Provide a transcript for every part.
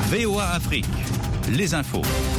VOA Afrique, les infos.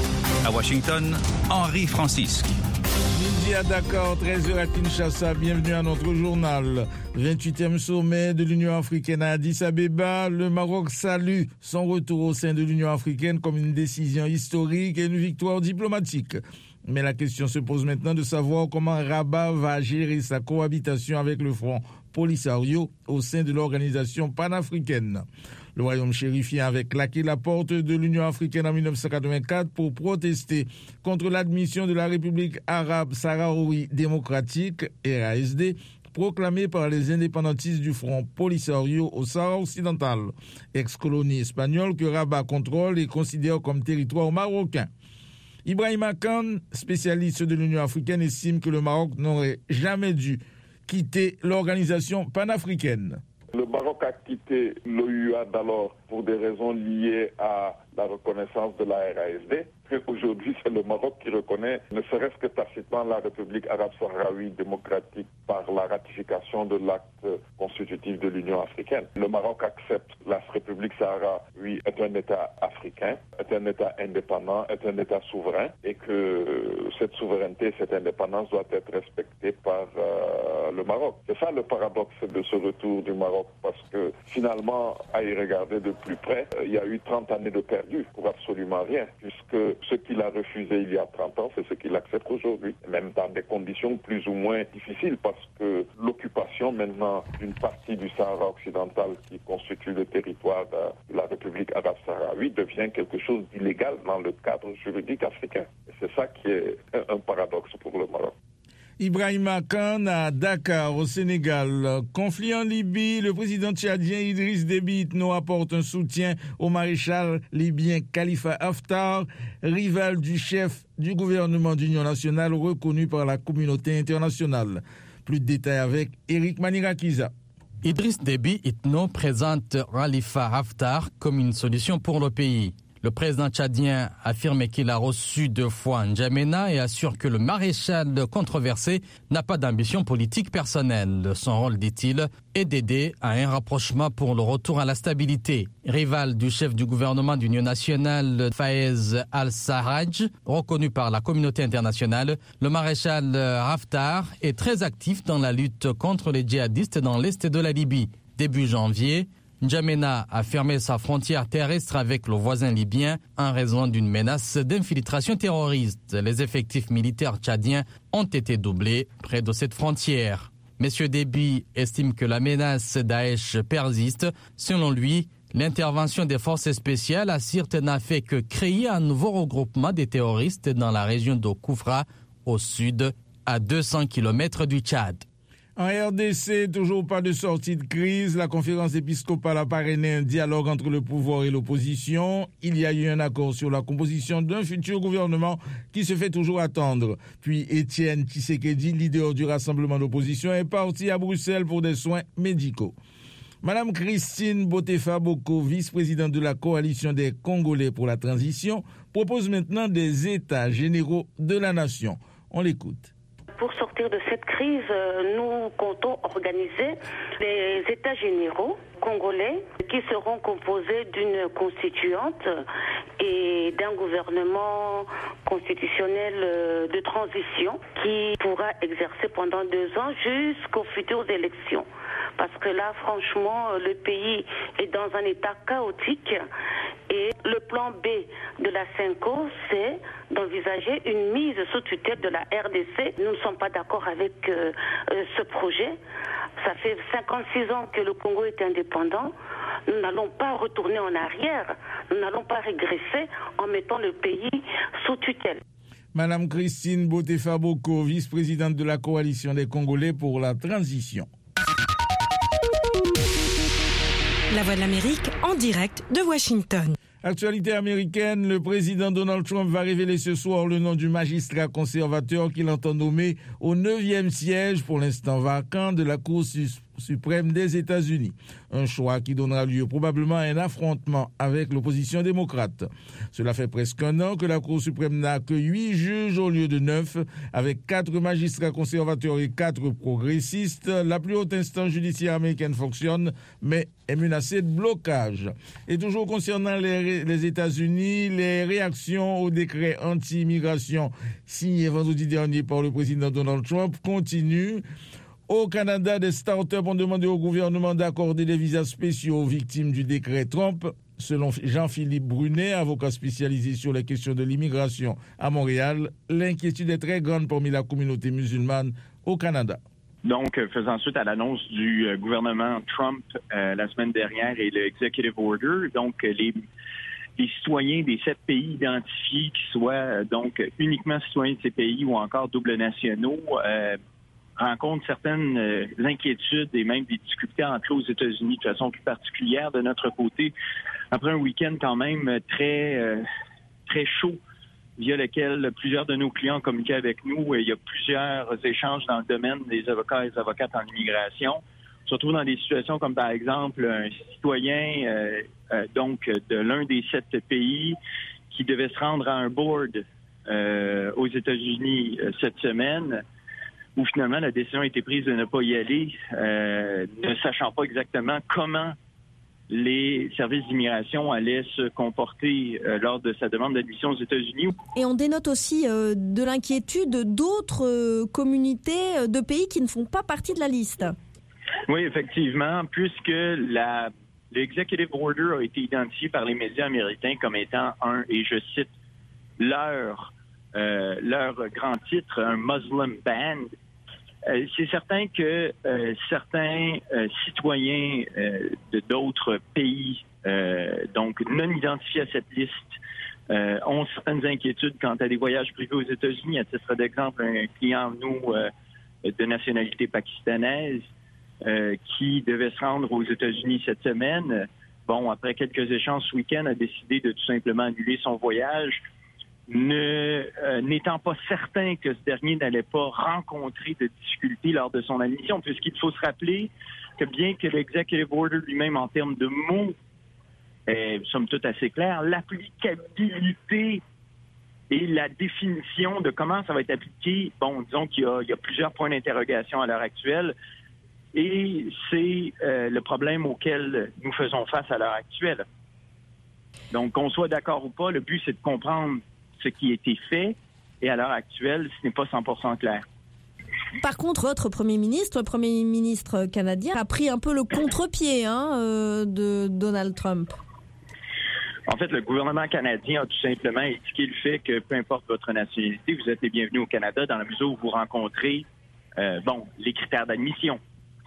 À Washington, Henri Francisque. Midi à Dakar, 13h à Kinshasa, bienvenue à notre journal. 28e sommet de l'Union africaine à Addis Abeba, le Maroc salue son retour au sein de l'Union africaine comme une décision historique et une victoire diplomatique. Mais la question se pose maintenant de savoir comment Rabat va gérer sa cohabitation avec le Front Polisario au sein de l'organisation panafricaine. Le royaume chérifien avait claqué la porte de l'Union africaine en 1984 pour protester contre l'admission de la République arabe sahraoui démocratique, RASD, proclamée par les indépendantistes du Front Polisario au Sahara occidental, ex-colonie espagnole que Rabat contrôle et considère comme territoire marocain. Ibrahima Khan, spécialiste de l'Union africaine, estime que le Maroc n'aurait jamais dû quitter l'organisation panafricaine. Le Maroc a quitté l'OUA d'alors pour des raisons liées à la reconnaissance de la RASD. Et aujourd'hui, c'est le Maroc qui reconnaît, ne serait-ce que tacitement, la République arabe sahraoui démocratique par la ratification de l'acte constitutif de l'Union africaine. Le Maroc accepte la République sahraoui est un État africain, est un État indépendant, est un État souverain, et que cette souveraineté, cette indépendance doit être respectée par le Maroc. C'est ça le paradoxe de ce retour du Maroc, parce que finalement, à y regarder de plus près, il y a eu 30 années de perdu pour absolument rien, puisque ce qu'il a refusé il y a 30 ans, c'est ce qu'il accepte aujourd'hui, même dans des conditions plus ou moins difficiles, parce que l'occupation maintenant d'une partie du Sahara occidental qui constitue le territoire de la République arabe sahraoui devient quelque chose d'illégal dans le cadre juridique africain. Et c'est ça qui est un paradoxe pour le Maroc. Ibrahima Khan à Dakar, au Sénégal. Conflit en Libye, le président tchadien Idriss Déby Itno apporte un soutien au maréchal libyen Khalifa Haftar, rival du chef du gouvernement d'union nationale reconnu par la communauté internationale. Plus de détails avec Eric Manirakiza. Idriss Déby Itno présente Khalifa Haftar comme une solution pour le pays. Le président tchadien affirme qu'il a reçu 2 fois N'Djamena et assure que le maréchal controversé n'a pas d'ambition politique personnelle. Son rôle, dit-il, est d'aider à un rapprochement pour le retour à la stabilité. Rival du chef du gouvernement d'union nationale, Fayez al-Sarraj, reconnu par la communauté internationale, le maréchal Haftar est très actif dans la lutte contre les djihadistes dans l'est de la Libye. Début janvier, N'Djamena a fermé sa frontière terrestre avec le voisin libyen en raison d'une menace d'infiltration terroriste. Les effectifs militaires tchadiens ont été doublés près de cette frontière. M. Déby estime que la menace Daesh persiste. Selon lui, l'intervention des forces spéciales à Sirte n'a fait que créer un nouveau regroupement des terroristes dans la région de Koufra, au sud, à 200 km du Tchad. En RDC, toujours pas de sortie de crise. La conférence épiscopale a parrainé un dialogue entre le pouvoir et l'opposition. Il y a eu un accord sur la composition d'un futur gouvernement qui se fait toujours attendre. Puis Étienne Tshisekedi, leader du rassemblement d'opposition, est parti à Bruxelles pour des soins médicaux. Madame Christine Botefa Boko, vice-présidente de la coalition des Congolais pour la transition, propose maintenant des états généraux de la nation. On l'écoute. Pour sortir de cette crise, nous comptons organiser des états généraux congolais qui seront composés d'une constituante et d'un gouvernement constitutionnel de transition qui pourra exercer pendant 2 ans jusqu'aux futures élections. Parce que là, franchement, le pays est dans un état chaotique et le plan B de la CENCO, c'est d'envisager une mise sous tutelle de la RDC. Nous ne sommes pas d'accord avec ce projet. Ça fait 56 ans que le Congo est indépendant. Nous n'allons pas retourner en arrière. Nous n'allons pas régresser en mettant le pays sous tutelle. Madame Christine Botefa Boko, vice-présidente de la coalition des Congolais pour la transition. La Voix de l'Amérique en direct de Washington. Actualité américaine, le président Donald Trump va révéler ce soir le nom du magistrat conservateur qu'il entend nommer au 9e siège, pour l'instant vacant, de la Cour suprême des États-Unis. Un choix qui donnera lieu probablement à un affrontement avec l'opposition démocrate. Cela fait presque un an que la Cour suprême n'a que 8 juges au lieu de 9, avec 4 magistrats conservateurs et 4 progressistes. La plus haute instance judiciaire américaine fonctionne, mais est menacée de blocage. Et toujours concernant les États-Unis, les réactions au décret anti-immigration signé vendredi dernier par le président Donald Trump continuent. Au Canada, des start-up ont demandé au gouvernement d'accorder des visas spéciaux aux victimes du décret Trump. Selon Jean-Philippe Brunet, avocat spécialisé sur les questions de l'immigration à Montréal, l'inquiétude est très grande parmi la communauté musulmane au Canada. Donc, faisant suite à l'annonce du gouvernement Trump la semaine dernière et l'Executive Order, donc les citoyens des 7 pays identifiés qui soient donc uniquement citoyens de ces pays ou encore double nationaux rencontrent certaines inquiétudes et même des difficultés à entrer aux États-Unis de façon plus particulière de notre côté. Après un week-end quand même très chaud, via lequel plusieurs de nos clients ont communiqué avec nous. Il y a plusieurs échanges dans le domaine des avocats et des avocates en immigration. On se retrouve dans des situations comme par exemple un citoyen donc de l'un des 7 pays qui devait se rendre à un board aux États-Unis cette semaine, où finalement la décision a été prise de ne pas y aller, ne sachant pas exactement comment les services d'immigration allaient se comporter lors de sa demande d'admission aux États-Unis. Et on dénote aussi de l'inquiétude d'autres communautés de pays qui ne font pas partie de la liste. Oui, effectivement, puisque l'Executive Order a été identifié par les médias américains comme étant et je cite, leur grand titre, un Muslim ban. C'est certain que certains citoyens d'autres pays, donc non identifiés à cette liste, ont certaines inquiétudes quant à des voyages privés aux États-Unis. À titre d'exemple, un client, nous, de nationalité pakistanaise, qui devait se rendre aux États-Unis cette semaine, après quelques échanges ce week-end, a décidé de tout simplement annuler son voyage, n'étant pas certain que ce dernier n'allait pas rencontrer de difficultés lors de son admission, puisqu'il faut se rappeler que bien que l'Executive Order lui-même, en termes de mots, est somme toute assez clair, l'applicabilité et la définition de comment ça va être appliqué, disons qu'il y a plusieurs points d'interrogation à l'heure actuelle, et c'est le problème auquel nous faisons face à l'heure actuelle. Donc, qu'on soit d'accord ou pas, le but, c'est de comprendre ce qui a été fait, et à l'heure actuelle, ce n'est pas 100% clair. Par contre, votre Premier ministre canadien, a pris un peu le contre-pied de Donald Trump. En fait, le gouvernement canadien a tout simplement indiqué le fait que peu importe votre nationalité, vous êtes les bienvenus au Canada dans la mesure où vous rencontrez les critères d'admission.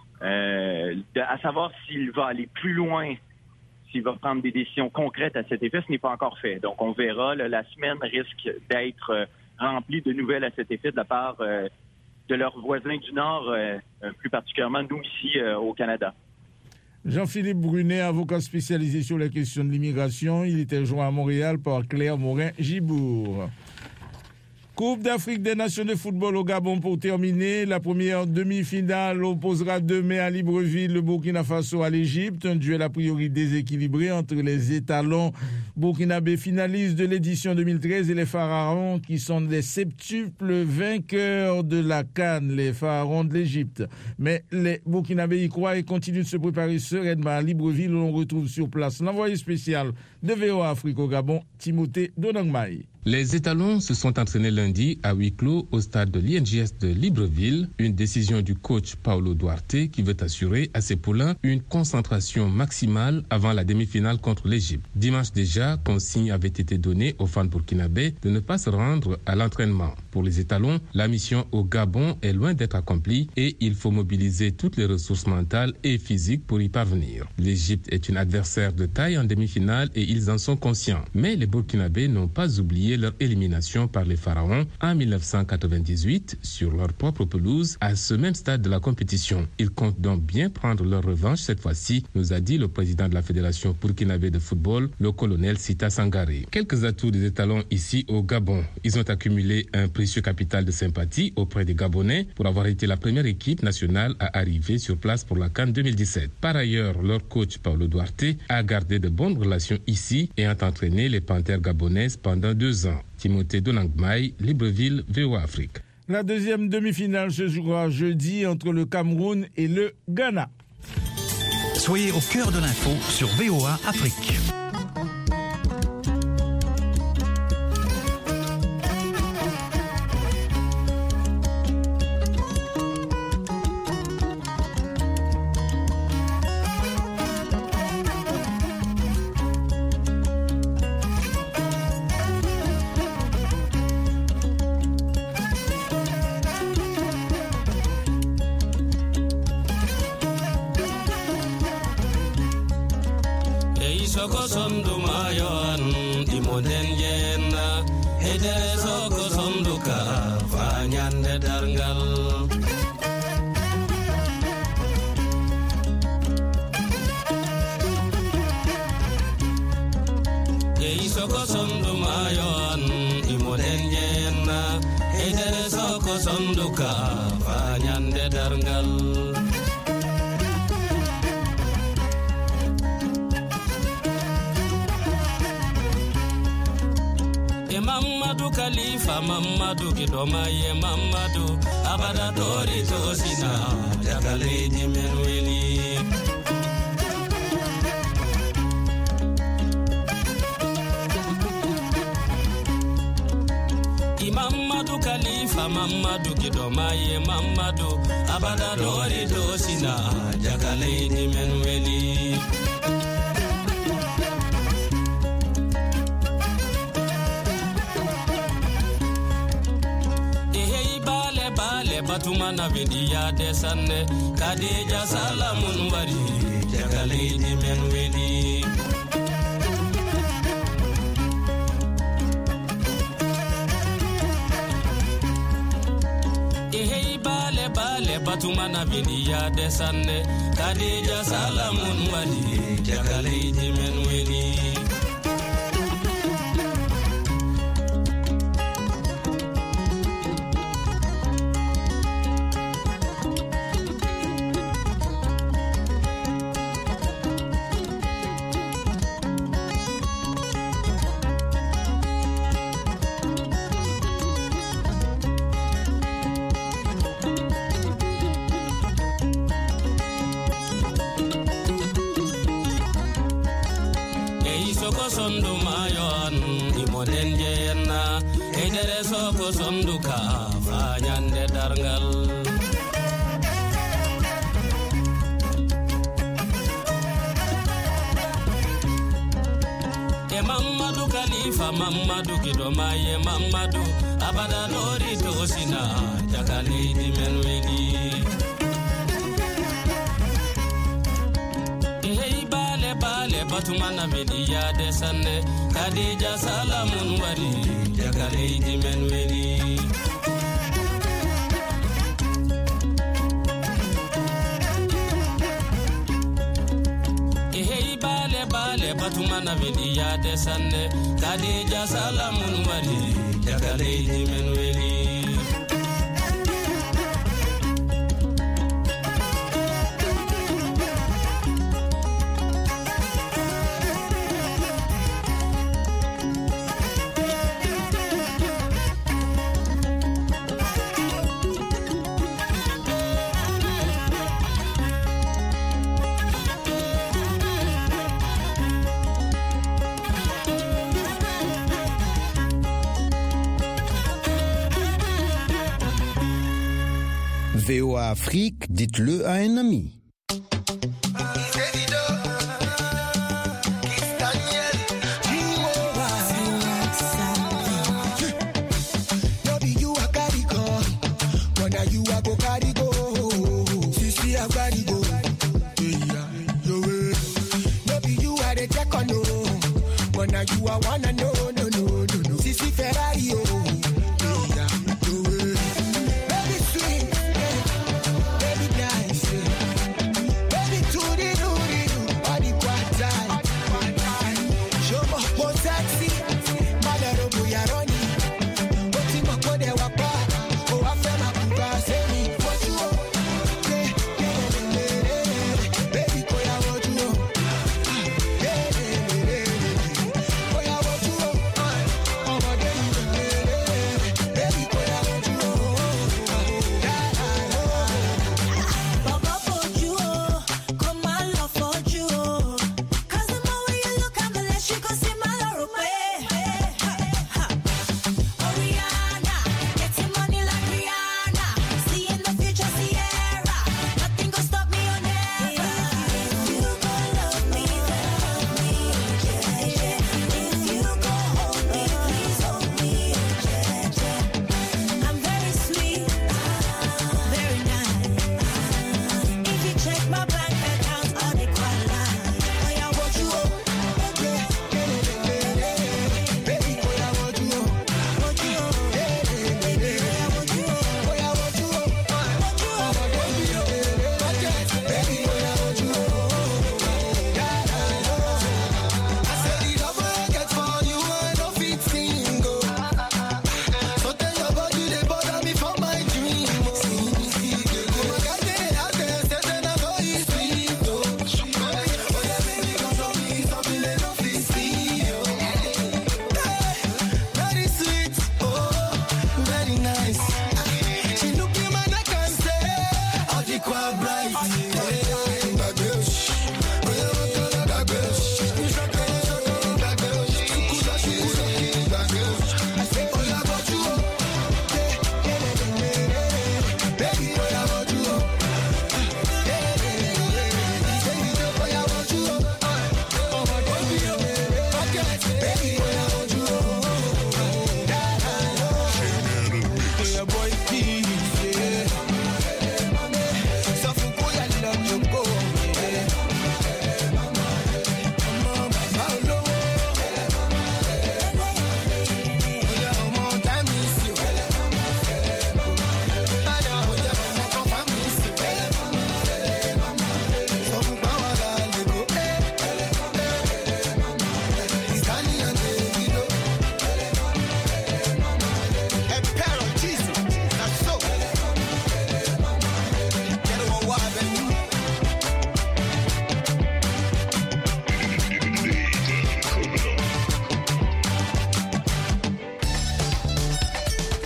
À savoir s'il va aller plus loin, s'il va prendre des décisions concrètes à cet effet, ce n'est pas encore fait. Donc, on verra. La semaine risque d'être remplie de nouvelles à cet effet de la part de leurs voisins du Nord, plus particulièrement nous ici au Canada. Jean-Philippe Brunet, avocat spécialisé sur les questions de l'immigration. Il était joint à Montréal par Claire Morin-Gibourg. Coupe d'Afrique des Nations de football au Gabon pour terminer. La première demi-finale opposera demain à Libreville le Burkina Faso à l'Égypte. Un duel a priori déséquilibré entre les étalons burkinabés finalistes de l'édition 2013 et les pharaons qui sont les septuples vainqueurs de la CAN, les pharaons de l'Égypte. Mais les burkinabés y croient et continuent de se préparer sereinement à Libreville où l'on retrouve sur place l'envoyé spécial de VOA Afrique au Gabon, Timothée Donangmaï. Les étalons se sont entraînés lundi à huis clos au stade de l'INJS de Libreville, une décision du coach Paulo Duarte qui veut assurer à ses poulains une concentration maximale avant la demi-finale contre l'Égypte. Dimanche déjà, consigne avait été donnée aux fans burkinabés de ne pas se rendre à l'entraînement. Pour les étalons, la mission au Gabon est loin d'être accomplie et il faut mobiliser toutes les ressources mentales et physiques pour y parvenir. L'Égypte est une adversaire de taille en demi-finale et ils en sont conscients. Mais les burkinabés n'ont pas oublié oublier leur élimination par les Pharaons en 1998 sur leur propre pelouse à ce même stade de la compétition. Ils comptent donc bien prendre leur revanche cette fois-ci, nous a dit le président de la Fédération burkinabé de football, le colonel Sita Sangaré. Quelques atouts des étalons ici au Gabon. Ils ont accumulé un précieux capital de sympathie auprès des Gabonais pour avoir été la première équipe nationale à arriver sur place pour la CAN 2017. Par ailleurs, leur coach Paulo Duarte a gardé de bonnes relations ici et a entraîné les Panthères gabonaises pendant 2 ans. Timothée Donangmai, Libreville, VOA Afrique. La deuxième demi-finale se jouera jeudi entre le Cameroun et le Ghana. Soyez au cœur de l'info sur VOA Afrique. Soko sondu mayon imoden yenna edere soko sondu ka fanyande darngal soko sondu mayon imoden yenna edere soko sondu ka fanyande darngal Mamadou Khalifa Mamadou Kidomaye Mamadou Abada Tori Tosina Jagaledi Menweli Mamadou Khalifa Mamadou Kidomaye Mamadou Abada Tori Tosina Jagaledi Menweli Batuma na vidiya desanne Kadija salamun wari Jagaledi menweli Bale Batuma na vidiya desanne Kadija salamun wari Jagaledi menweli sondu mayon imoden jenna edere soko sondu ka fanyande darngal Mamadou Khalifa Mamadou Kidomaye Mamadou Abada Lori Tosina Jagaledi Menweli Batuma na vidiya desanne Kadija salamun wari Jagaledi menweli Bale Batuma na vidiya desanne Kadija salamun wari Jagaledi menweli VOA Afrique, dites-le à un ami. You are one and no. Sissy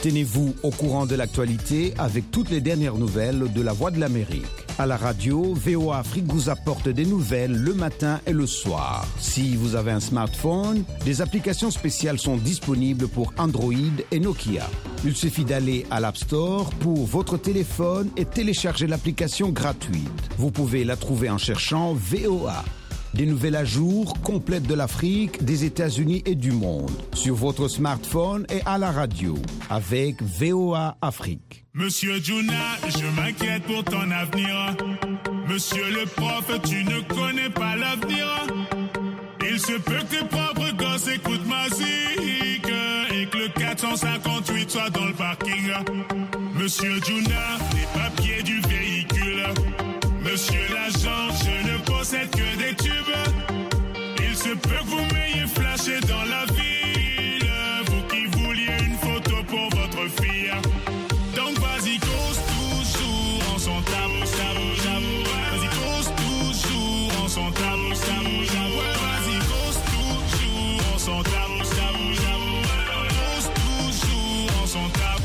Tenez-vous au courant de l'actualité avec toutes les dernières nouvelles de la Voix de l'Amérique. À la radio, VOA Afrique vous apporte des nouvelles le matin et le soir. Si vous avez un smartphone, des applications spéciales sont disponibles pour Android et Nokia. Il suffit d'aller à l'App Store pour votre téléphone et télécharger l'application gratuite. Vous pouvez la trouver en cherchant VOA. Des nouvelles à jour, complètes de l'Afrique, des États-Unis et du monde. Sur votre smartphone et à la radio. Avec VOA Afrique. Monsieur Juna, je m'inquiète pour ton avenir. Monsieur le prof, tu ne connais pas l'avenir. Il se peut que tes propres gosses écoutent ma musique et que le 458 soit dans le parking. Monsieur Juna, les papiers du véhicule. Monsieur l'agent, je ne possède que des tubes. Il se peut que vous m'ayez flashé dans la ville. Vous qui vouliez une photo pour votre fille. Donc vas-y, cause toujours en son tabou, tabou, tabou. Vas-y, cause toujours en son tabou, tabou, tabou. Vas-y, cause toujours en son tabou, tabou, tabou. Cause toujours en son tabou.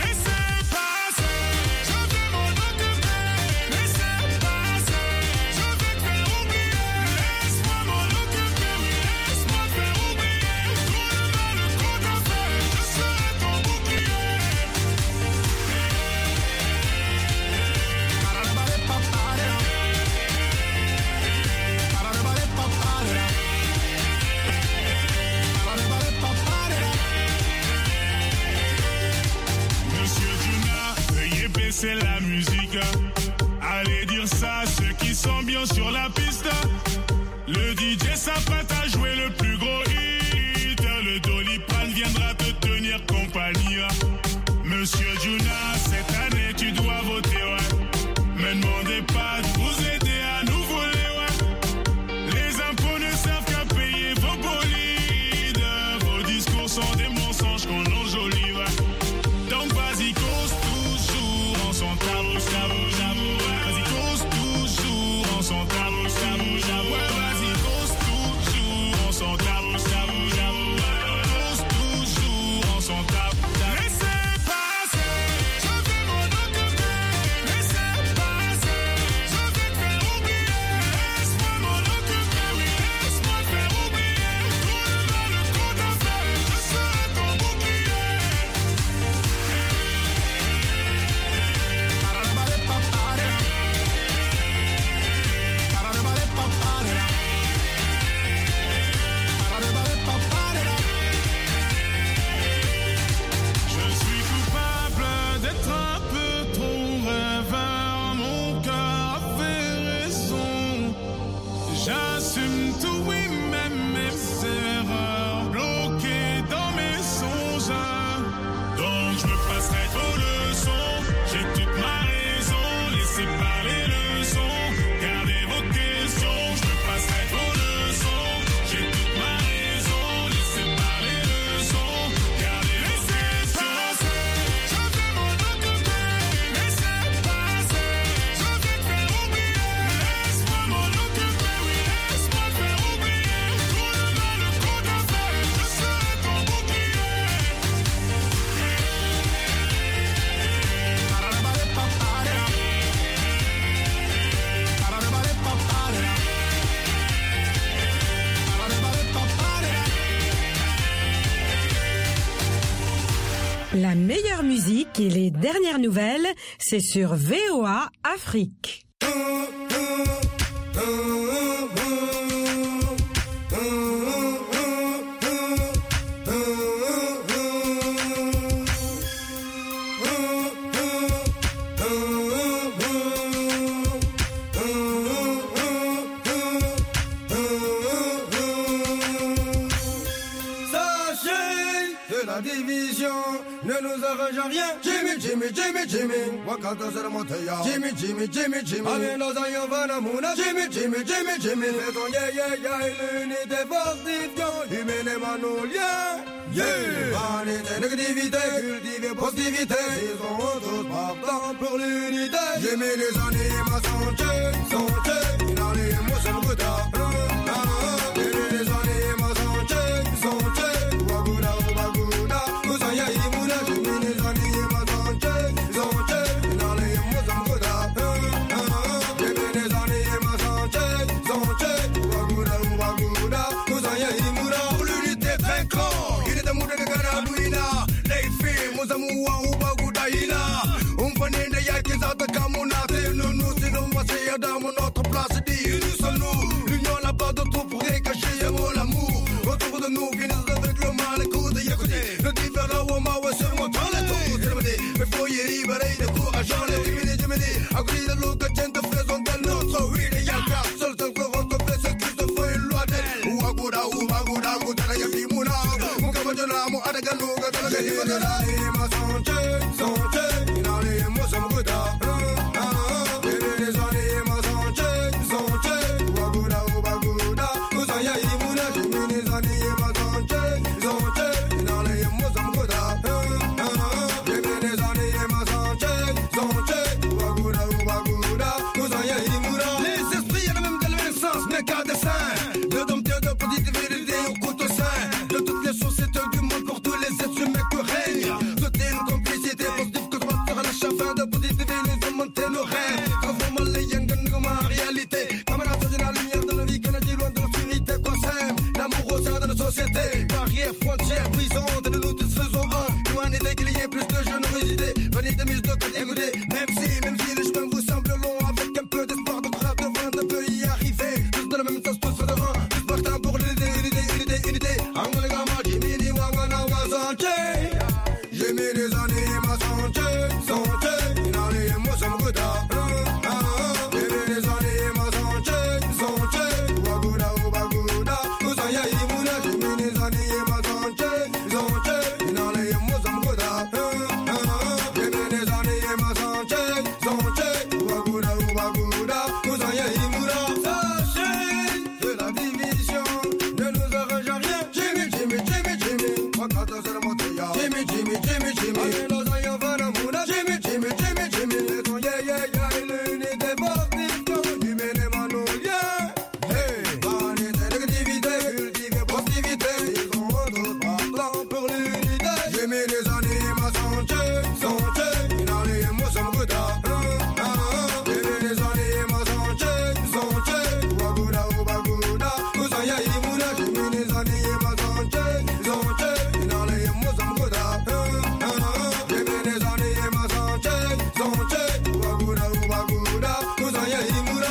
C'est la musique. Allez dire ça à ceux qui sont bien sur la piste. Le DJ s'apprête à jouer le plus gros hit. Le Doliprane viendra te tenir compagnie. Monsieur Juna, cette année tu dois voter, ouais. Me demandez pas de vous aider à nous voler, ouais. Les impôts ne servent qu'à payer vos bolides. Vos discours sont des mensonges qu'on enjolive. Donc vas-y, cause toujours en son tabou, tabou, tabou. Vas-y, cause toujours en son tabou, tabou, tabou. Vas-y, cause toujours en son tabou, tabou, tabou. Cause toujours en son tabou. Laissez passer, je vais m'en occuper. Laissez passer, je vais te faire oublier. Laisse-moi m'en occuper, oui, laisse-moi te faire oublier. Tout le mal, trop t'as fait, je serai ton bouclier. Je suis coupable d'être un peu trop rêveur. Mon cœur avait raison. J'assume tout, oui, même mes erreurs bloquées dans mes songes. Donc je me passerai vos leçons. J'ai toute ma raison. Laissez parler le son. Gardez vos questions. Je me passerai vos leçons. J'ai toute ma raison. Laissez parler le son. Gardez vos questions. Je vais m'en occuper. Laissez passer. Je vais te faire oublier. Laisse-moi m'en occuper. Oui, laisse-moi te faire oublier. Tout le mal, trop t'as fait. Je serai ton bouclier. La meilleure musique et les dernières nouvelles, c'est sur VOA Afrique. La division ne nous arrange rien. Jimmy, Jimmy, Jimmy, Jimmy. Wakata Zeramoteya. Jimmy, Jimmy, Jimmy, Jimmy. Amina Zayavana Muna. Jimmy, Jimmy, Jimmy, Jimmy. Faisons l'unité fortifiant. Humaine et manolien. Vanité, négativité, cultiver positivité. Ils sont tous partants pour l'unité. Jimmy, les animations, santé. Il a les mots sur le retard. Jimmy, les animations, santé. Waguna, Waguna. Kusaya, Imuna, Jimmy, les animations. duina laifi mu zama uwa uba guda ina umfani da yakin za ta kamo na sai nunu sinon on va essayer dans notre place dit unisons-nous l'union n'a pas de trop pour cacher mon amour autour de nous viennent avec le mal écoute et écoutez le différent au ma ouais sur mon temps la tour mais faut y libérer de courage les dimini à côté de l'eau que gente faisons de notre vie et y'a seul seul que on peut faire ce que faut une loi d'elle ou aguda guda ya bimuna mukabajana mu adaga luga dalaga hibadana ma sonche sonche inale mo samguda barrière, frontière, brisante, de nous tous faisons un. L'humanité qu'il y ait plus de générosité. Venez de mise de côté, écoutez. Même si le chemin vous semble long, avec un peu d'espoir, de grave de vin, on peut y arriver. Tous de la même sauce, tous de un. Tous partant pour l'unité. Angole gama, Jimmy, Wangana, Wazanche. J'ai mis des années, ma santé. Inale, moi, ça me goûta. J'ai mis des années, ma santé. Waguda, Waguda, Kusaya, Imuna, j'ai mis des années, ma santé. Inale, moi, ça me goûta. J'ai mis des années, ma santé. Waguda, Waguda, Kusaya, Imuna. Sachez que la division ne nous arrange rien. Jimmy. Wakata, c'est le motéa. Jimmy. Allez, nos aïeux, Vanamuna. Jimmy. Les sons, yeah. L'unité positive, du ménémano, yeah. Hey, vanité, négativité, cultiver positivité. Ils ont d'autres parlants pour l'unité. J'ai mis des années, ma santé. Inale, moi, ça me goûta. J'ai mis des années, ma santé. Waguda, Kusaya, Imuna. J'ai mis des années, ma santé. Inale, moi, ça me goûta. J'ai mis des années, ma santé. Waguda, Kusaya, Imuna.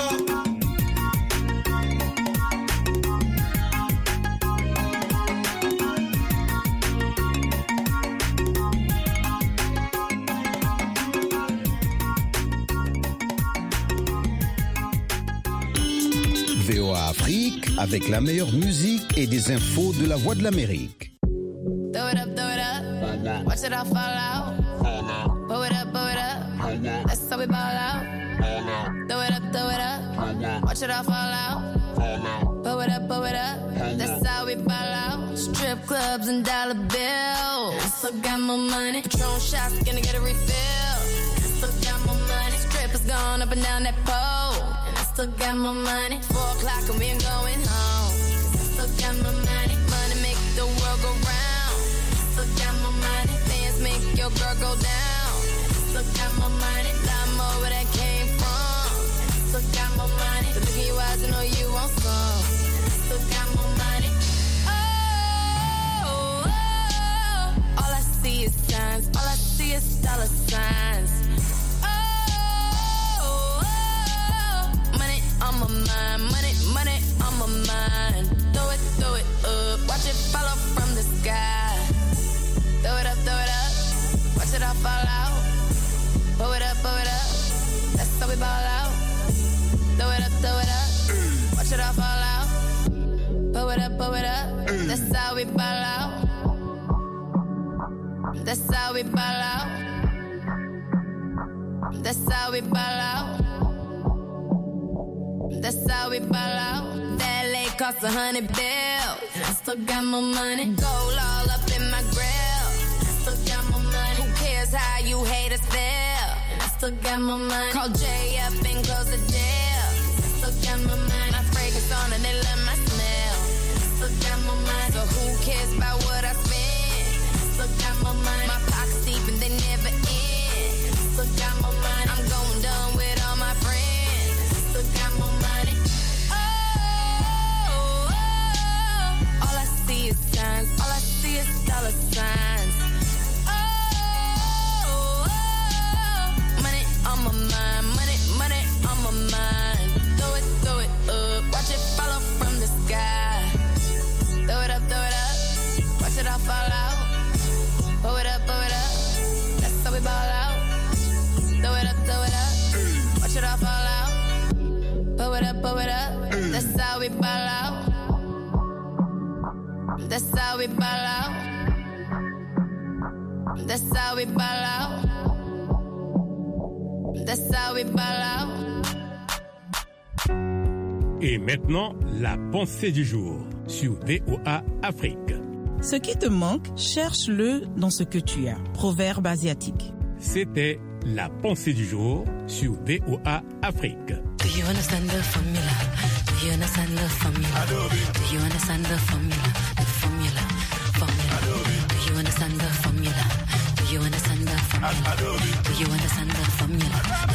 VOA Afrique avec la meilleure musique et des infos de la Voix de l'Amérique. Throw it up. Watch it all fall out. Blow it up. That's how we ball out. Throw it up. Watch it all fall out. Blow it up. That's how we ball out. Strip clubs and dollar bills. Still got more money. Patron shots, gonna get a refill. Still got more money. Strippers going up and down that pole. And I still got more money. 4 o'clock and we ain't going home. Still got more money. Money make the world go round. Still got more money. Fans make your girl go down. Still got more money. Lot more where that came from. Still got more money. The look in your eyes, I know you want some. Still got more money. Oh. All I see is signs. All I see is dollar signs. Money on my mind. Money on my mind. Throw it up. Watch it follow from the sky. Throw it up. Watch it all fall out. Blow it up. That's how we ball out. Throw it up. Watch it all fall out. Blow it up. That's how we ball out. That's how we ball out. That's how we ball out. That's how we ball out. That lake cost $100 bills. I still got more money. Gold all up in my grill. I still got more money. Who cares how you haters feel? I still got more money. Call Jay up and close the deal. I still got more money. My fragrance on and they love my smell. I still got more money. So who cares about what I spend? I still got more money. My pockets deep and they never end. I still got more money. I'm going dumb with all my friends. I still got more money. All I see is signs. All I see is dollar signs. I fall out? Pull it up, that's how we ball out. Throw it up, watch it all fall out. Pull it up, that's how we ball out. That's how we ball out. That's how we ball out. That's how we ball out. Et maintenant, la pensée du jour sur VOA Afrique. Ce qui te manque, cherche-le dans ce que tu as. Proverbe asiatique. C'était la pensée du jour sur VOA Afrique. Do you understand the formula? Do you understand the formula? Do you understand the formula? The formula, formula. Do you understand the formula? Do you understand the formula? Do you understand the formula? The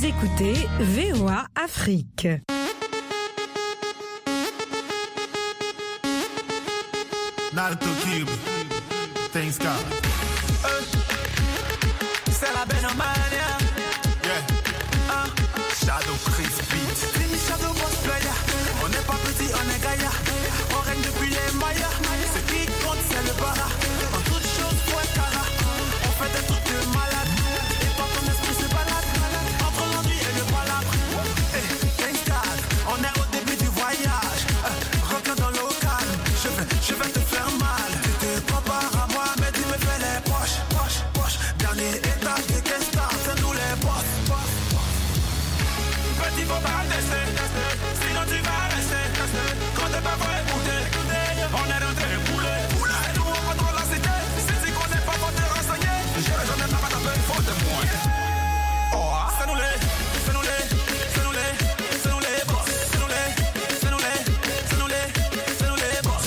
écoutez VOA Afrique. Naruto Cube. Thanks God. C'est la Benomania. Yeah. Shadow Chris Beat. Fini Shadow Boss Player. On n'est pas petit, on est gaïa. On règne depuis les Mayas. Ce qui compte, c'est le bara. En toute chose, faut être cara. On fait des trucs de malade. Et quand ton esprit se balade, entre l'ennui et le palabre. Thanks God. On est au début du voyage. Rentre dans le local. Je vais te faire mal. Tu te compares à moi, mais tu me fais les poches. Dernier étage de Kestar, c'est nous les boss. Petit faut pas tester, sinon tu vas rester. Quand t'es pas vrai écouter, on est rentré poulet. Nous on contrôle la cité, si qu'on n'est pas pour te renseigner. J'en ai pas tapé, faut de moi. C'est nous les boss. C'est nous les boss.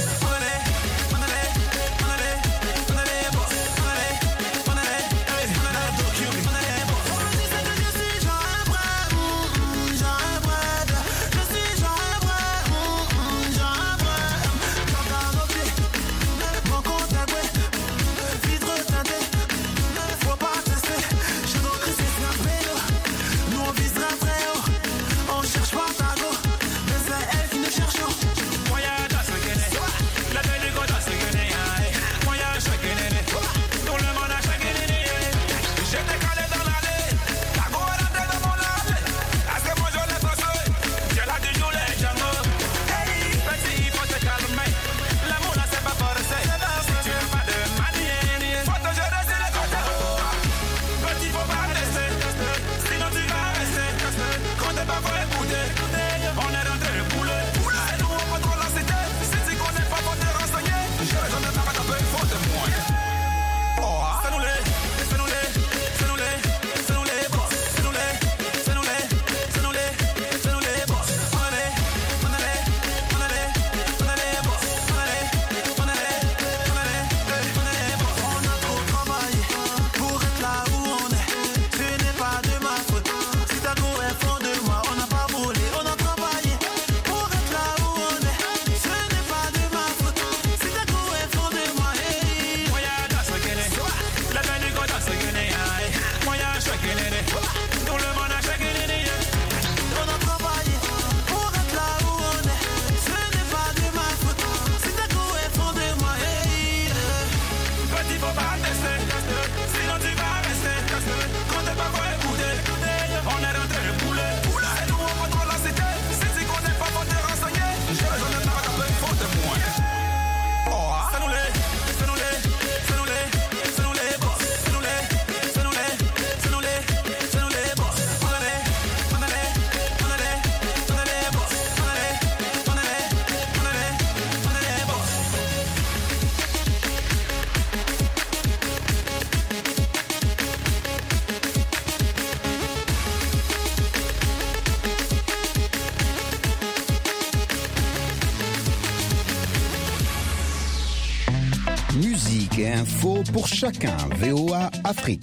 Musique et info pour chacun. VOA Afrique.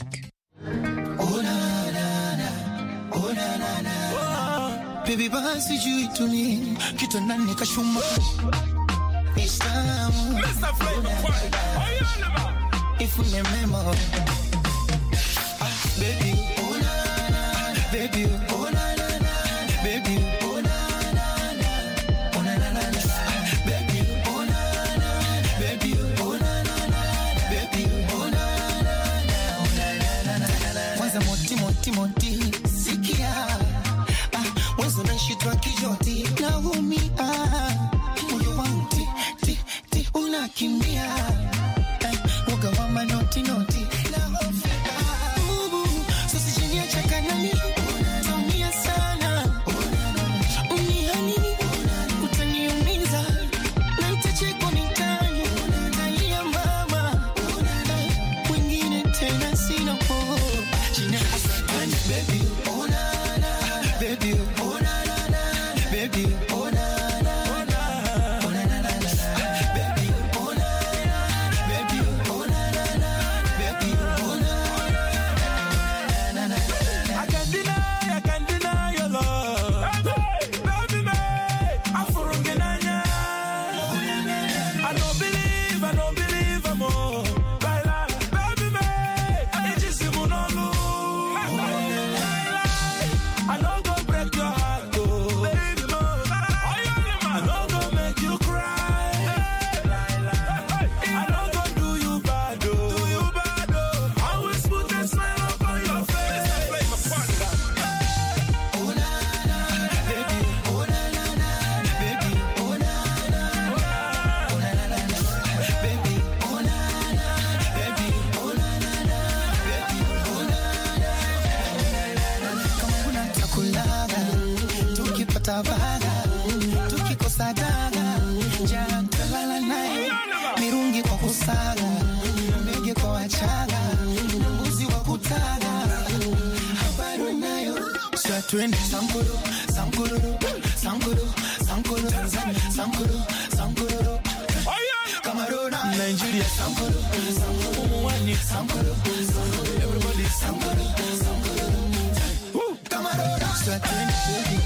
Baby basi juu ituni kitandani kashuma Islamu ifune memo baby oh na na baby oh na na baby oh na na oh na na baby oh na na baby oh na na baby oh na na kwanza moti sikia unashitwa kijoti naumia moyo wangu ti unakimbia uga wa manoti na hofia sasa chini ya chakanani tumia sadaga Jakalala nae Mirungi kwa kusaga Mbege kwa wachaga Mbuzi wa kutaga Habari nayo Twende Sankuru, Sankuru, Sankuru, Sankuru, Sankuru, Sankuru, Camarona, Nigeria, Sankuru, Sankuru, Sankuru, everybody, Sankuru, Sankuru, Camarona, twende.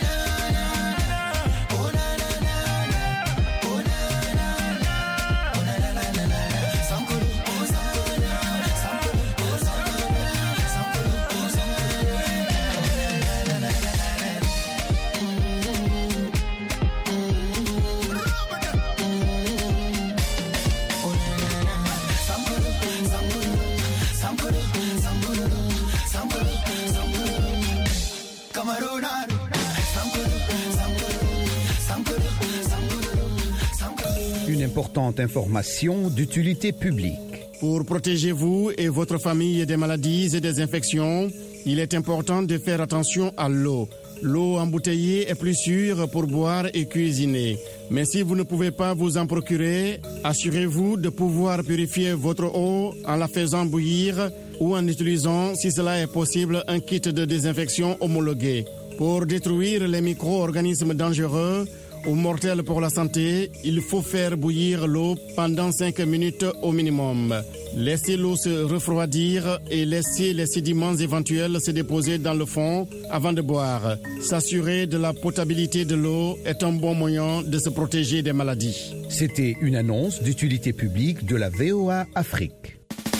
Une importante information d'utilité publique. Pour protéger vous et votre famille des maladies et des infections, il est important de faire attention à l'eau. L'eau embouteillée est plus sûre pour boire et cuisiner. Mais si vous ne pouvez pas vous en procurer, assurez-vous de pouvoir purifier votre eau en la faisant bouillir ou en utilisant, si cela est possible, un kit de désinfection homologué. Pour détruire les micro-organismes dangereux ou mortels pour la santé, il faut faire bouillir l'eau pendant 5 minutes au minimum. Laissez l'eau se refroidir et laissez les sédiments éventuels se déposer dans le fond avant de boire. S'assurer de la potabilité de l'eau est un bon moyen de se protéger des maladies. C'était une annonce d'utilité publique de la VOA Afrique.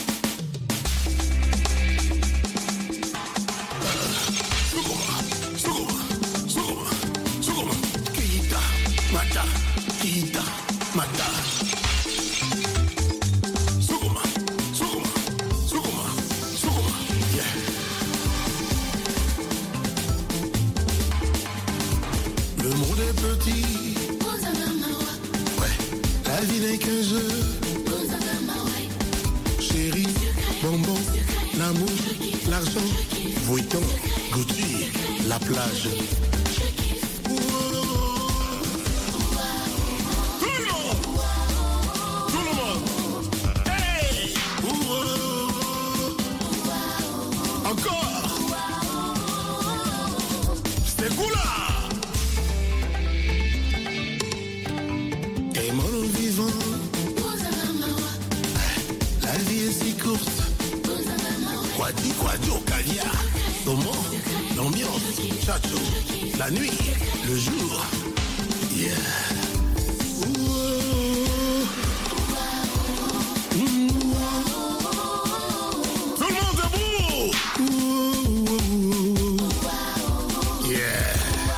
La nuit, le jour, yeah. Tout le monde debout. Yeah.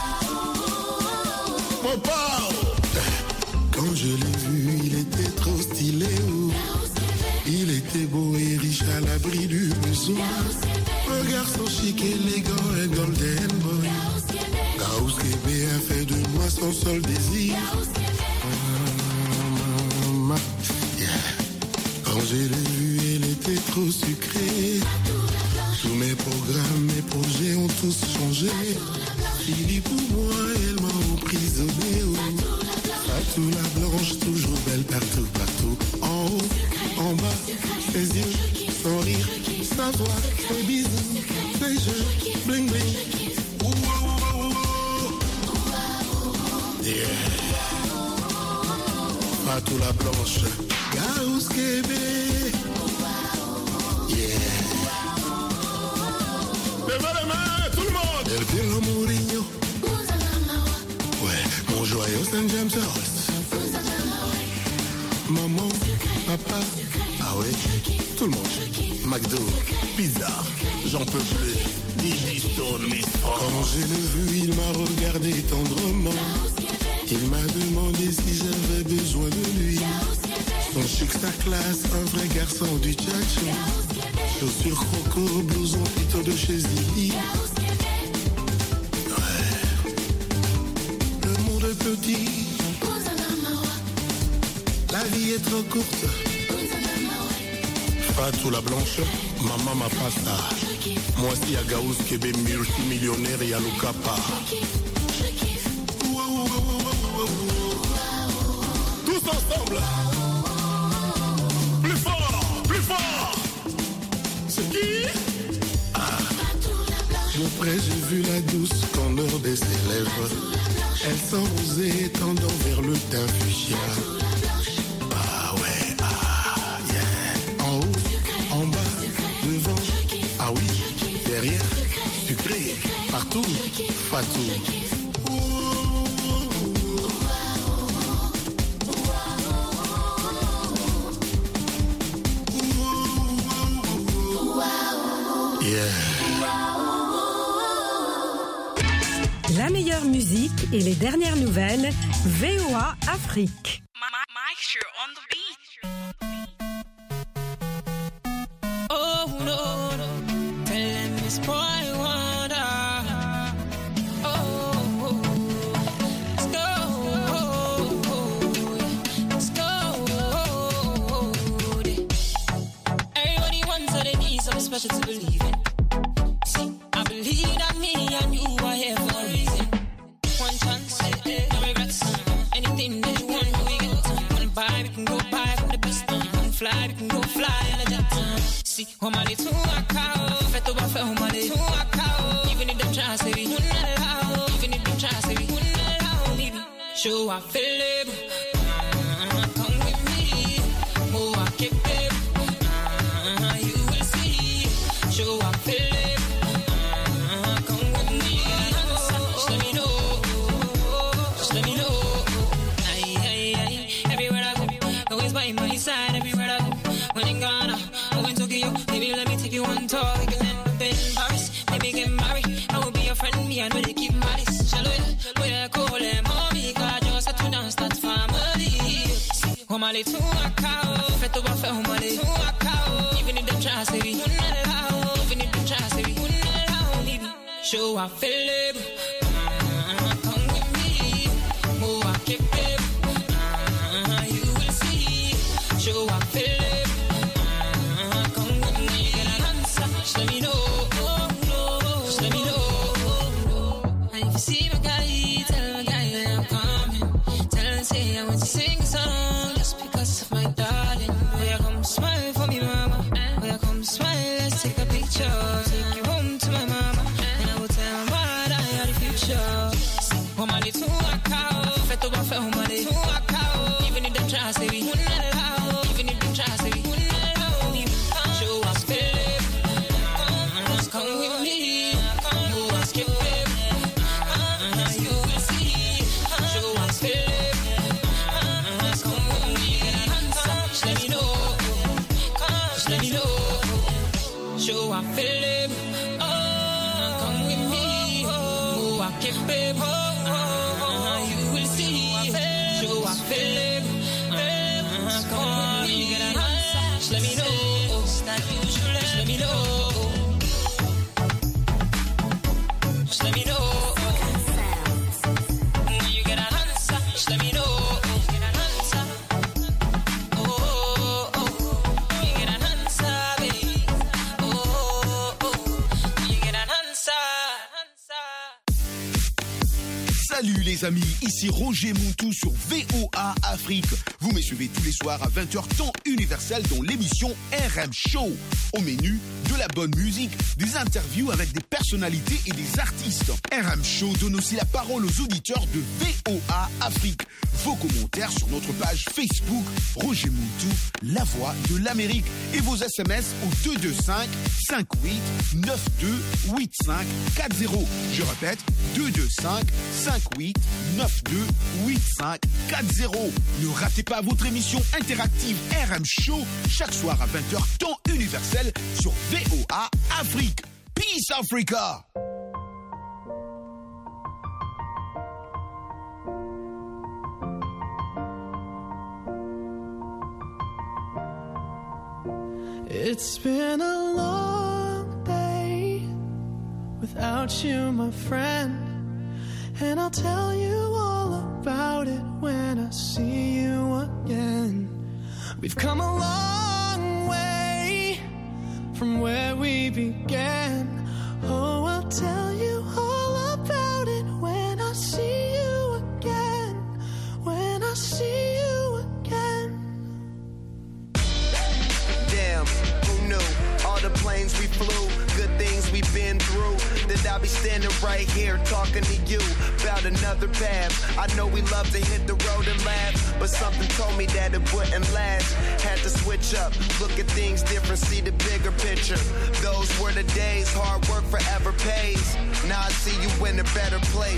Papa. Quand je l'ai vu, il était trop stylé. Il était beau et riche à l'abri du besoin. Un garçon chic, élégant, un golden boy. Gaous Kébé a fait de moi son seul désir. Yeah. Quand je l'ai vu, elle était trop sucrée. Tous mes programmes, mes projets ont tous changé. Fini pour moi, elle m'a emprisonné. Fatou la blanche, toujours belle partout, partout. En haut, en bas, ses yeux, son rire, sa voix, ses bisous, ses jeux, bling bling. Yeah. Fatou la blanche, Gaous Kébé. Yeah. Levez les mains, tout le monde. El Pirlo Mourinho. Ouais, mon joyeux Saint James House. Maman, papa, ah ouais, tout le monde. McDo, pizza, j'en peux plus. Digistone, Miss France. Quand je l'ai vu, il m'a regardé tendrement. Il m'a demandé si j'avais besoin de lui. Son chic, sa classe, un vrai garçon du tchatcho. Chaussures croco, blouson plutôt de chez Zili. Ouais. Le monde est petit. La vie est trop courte. Fatou la blanche, maman m'a pas ça. Moi si à Gaous Kébé multimillionnaire et à Lukapa. Plus fort, plus fort. C'est qui? De près j'ai vu la douce candeur de ses lèvres. Elle s'enrosait tendant vers le teint fuchsia. Ah ouais, ah yeah. En haut, en bas, devant, ah oui, derrière, sucré, partout, fatou. La meilleure musique et les dernières nouvelles, VOA Afrique. Oh no, no, tell them this boy wonder. Oh, let's go, let's go. Everybody wants what they need, something special to believe in. See, I believe that me and you are here for a reason. One chance, no regrets. Anything that you want, we get it. Wanna buy, we can go buy from the best. Wanna fly, we can go fly on a jet. See, homale to a cow, feto ba fe homale to a cow. Even if them try say we wouldn't allow, even if them try say we wouldn't allow, baby. Show I feel it, come with me. Oh, I keep it, you will see. Show I feel it, come with me. Just let me know, just let me know. Aye, aye, aye. Everywhere I go, always by my side. Everywhere I go, when in Ghana. Maybe let me take you on tour. We can end up in Paris. Maybe get married. I will be your friend. Me, I know they keep malice. Shallow, we call them mommy. God, just settle down, start family. Homale to a cow. Feto ba fe homale to a cow. Even if them try say we wouldn't allow. Even if them try say we wouldn't allow. Maybe show I feel it. Come with me. Oh, I keep it. You will see. Show I feel it. Just let me know, just let me know. And if you see my guy, tell my guy that I'm coming. Tell him say I want to sing a song just because of my darling. Oh yeah, come smile for me, mama. Oh yeah, come smile, let's take a picture. Take you home to my mama, and I will tell my mother I had a future. Homale to a cow, feto ba fe homale to a cow. Even if them try say we wouldn't allow, even if them try say we wouldn't allow, me show us feel. Come with me, you ask your baby, you will see, show us Philip, come with me, just let me know, just let me know, show us Philip, come with me, you ask your baby, you will see, show us Philip, come with me, just let me know, just let me know. Just let me know. When you get an answer, just let me know. Get an answer. Oh, oh, you get an answer, baby. Oh, oh, you get an answer. Salut les amis, ici Roger Montou sur VOA Afrique. Vous me suivez tous les soirs à 20h temps universel dans l'émission RM Show. Au menu, de la bonne musique, des interviews avec des personnalités et des artistes. RM Show donne aussi la parole aux auditeurs de VOA Afrique. Vos commentaires sur notre page Facebook Roger Montou, la voix de l'Amérique. Et vos SMS au 225 58 92 85 40. Je répète, 225 58 92 85 40. Ne ratez pas votre émission interactive RM Show chaque soir à 20h temps universel sur VOA Afrique. Peace Africa! It's been a long day without you, my friend, and I'll tell you all about it when I see you again. We've come a long way from where we began. Oh, I'll tell you all about it when I see you again. When I see you again. planes we flew, good things we've been through. That I'll be standing right here talking to you about another path. I know we love to hit the road and laugh, but something told me that it wouldn't last. Had to switch up, look at things different, see the bigger picture. Those were the days, hard work forever pays. Now I see you in a better place.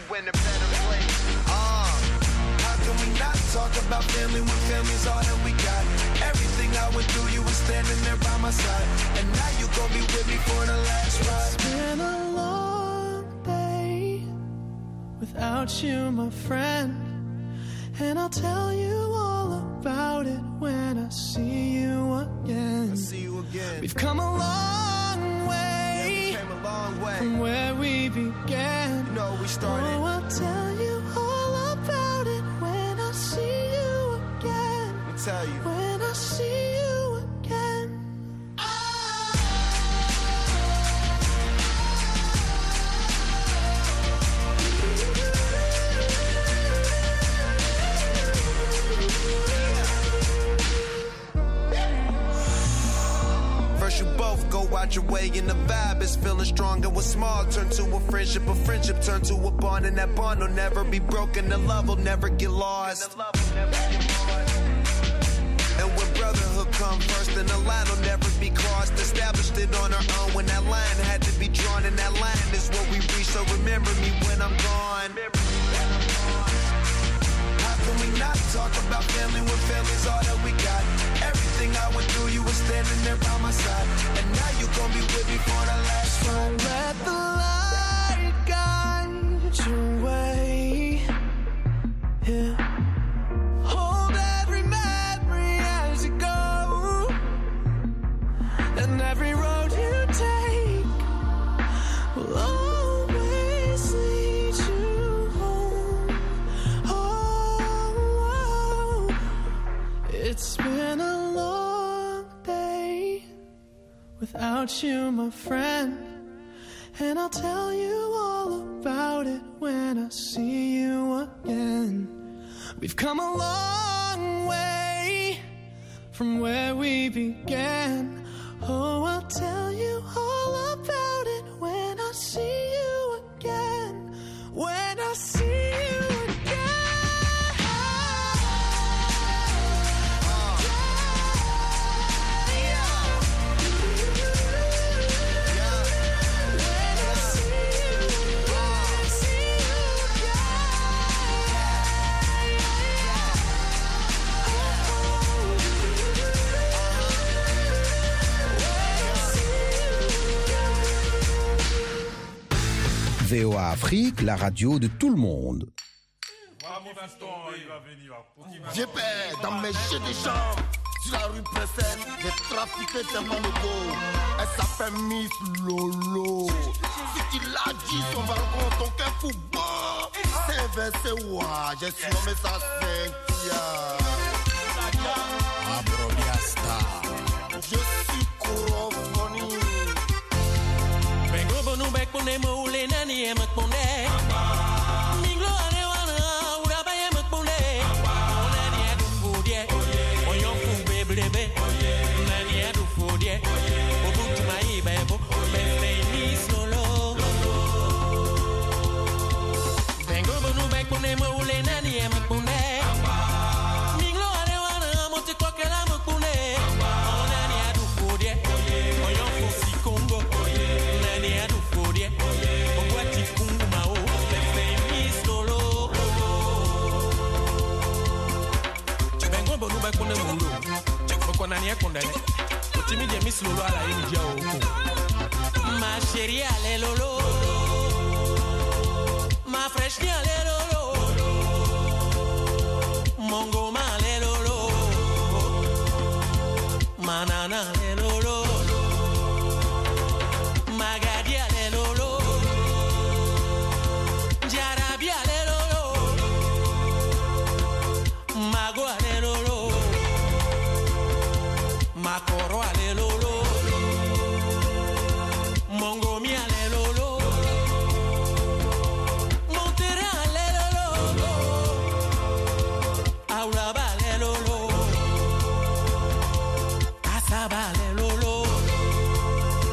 How can we not talk about family when family's all that we got? Everything I went through, you were standing there by my side, and now you gon' be with me for the last ride. It's been a long day without you, my friend, and I'll tell you all about it when I see you again. We've come a long way, from where we began. You know we started. Oh, I'll tell you all about it when I see you again. Let me tell you. When I see you again. First you both go out your way and the vibe is feeling strong. And what's small turn to a friendship turn to a bond, and that bond will never be broken. The love will never get lost. And when brotherhood come first, then the line will never be crossed. Established it on our own when that line had to be drawn, and that line is what we reach. So remember me when I'm gone. How can we not talk about family when family's all that we got? Everything I went through, you were standing there by my side, and now you gon' be with me for the last ride. Let the light guide your way. Yeah. Hold every memory as you go, and every road you take will always lead you home. Oh, it's been a long day without you, my friend, and I'll tell you all about it when I see you again. We've come a long way from where we began. Oh, I'll tell you all about it when I see you again. When I see you VOA Afrique, la radio de tout le monde. J'ai peur dans mes jeux de jambes. Sur la rue Préfète, j'ai trafiqué tellement de go. Elle s'appelle Miss Lolo. Si tu l'as dit, son balcon, ton cœur football. C'est inversé, ouah, j'ai surnommé ça Cynthia. Abrobiasta. Je suis Corofoni. Bengo bonu bek pone moule nani emak pone. Minglo ane wana uraba emak pone. Nani adu fudie. Oyon fu beblebe. Nani adu fudie. Obutu mai bebo. Beste Miss Lolo. Bengo bonu bek pone moule nani emak pone. Minglo ane wana mote kwa kela emak pone. Nani adu fudie. Oyon fu si Congo. Nani adu fudie. Ogwati kungu mao. Beste Miss Lolo. Bengo bonu bek pone moule. Boko nani ekondele. Otimi de Miss Lolo ala yeni dia oko. Ma chérie ale Lolo. Ma fraîche ni ale Lolo. Mongo ma ale Lolo. Manana ale Lolo. Magadi ale Lolo. Jarabi ale Lolo. Mago ale Lolo. Makoro ale Lolo. Mongo mi ale Lolo. Montere ale Lolo. Aulaba ale Lolo. Asaba ale Lolo.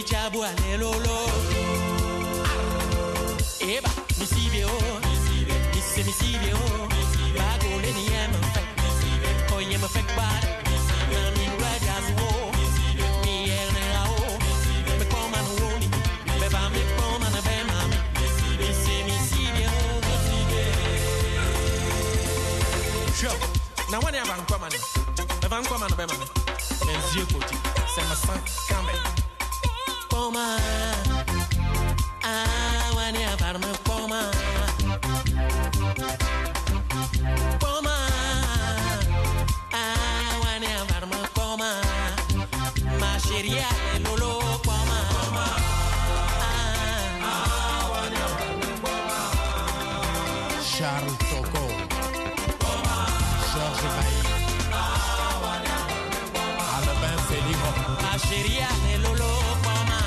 chabu ale lolo. Eba, misibio, misibio, bago le ni em fek, oh yem fek bad, na mi red as wo, mi erne ao, me koma no woni, me ba me koma na be mami, misibio. Sure, na wani avan koma na, avan koma na be mami, menzie koti, se ma san kambe, koma. Wani avarme poma, poma. Wani avarme poma, ma chérie est lolo poma. Wani avarme poma. Charles Toko, Georges Bailly, Albin Féligo, ma chérie est lolo poma.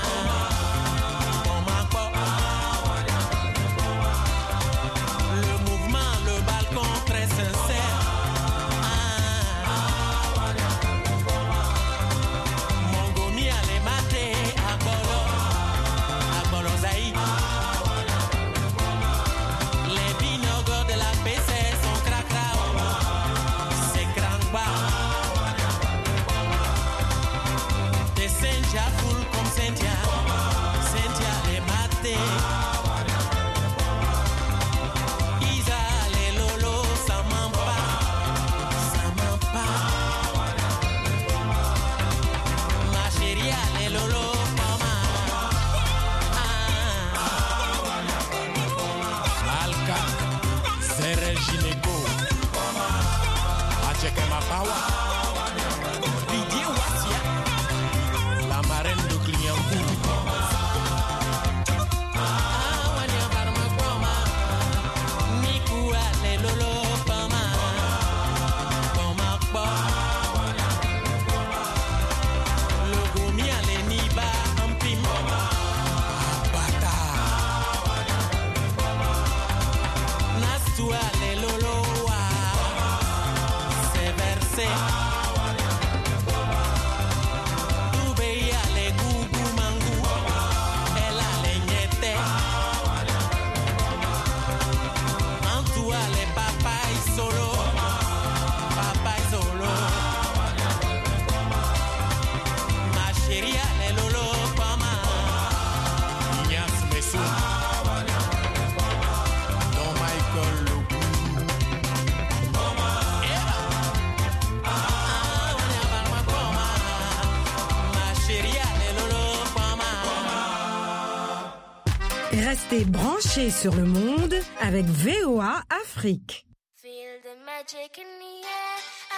Restez branchés sur le monde avec VOA Afrique. Feel the magic in the air.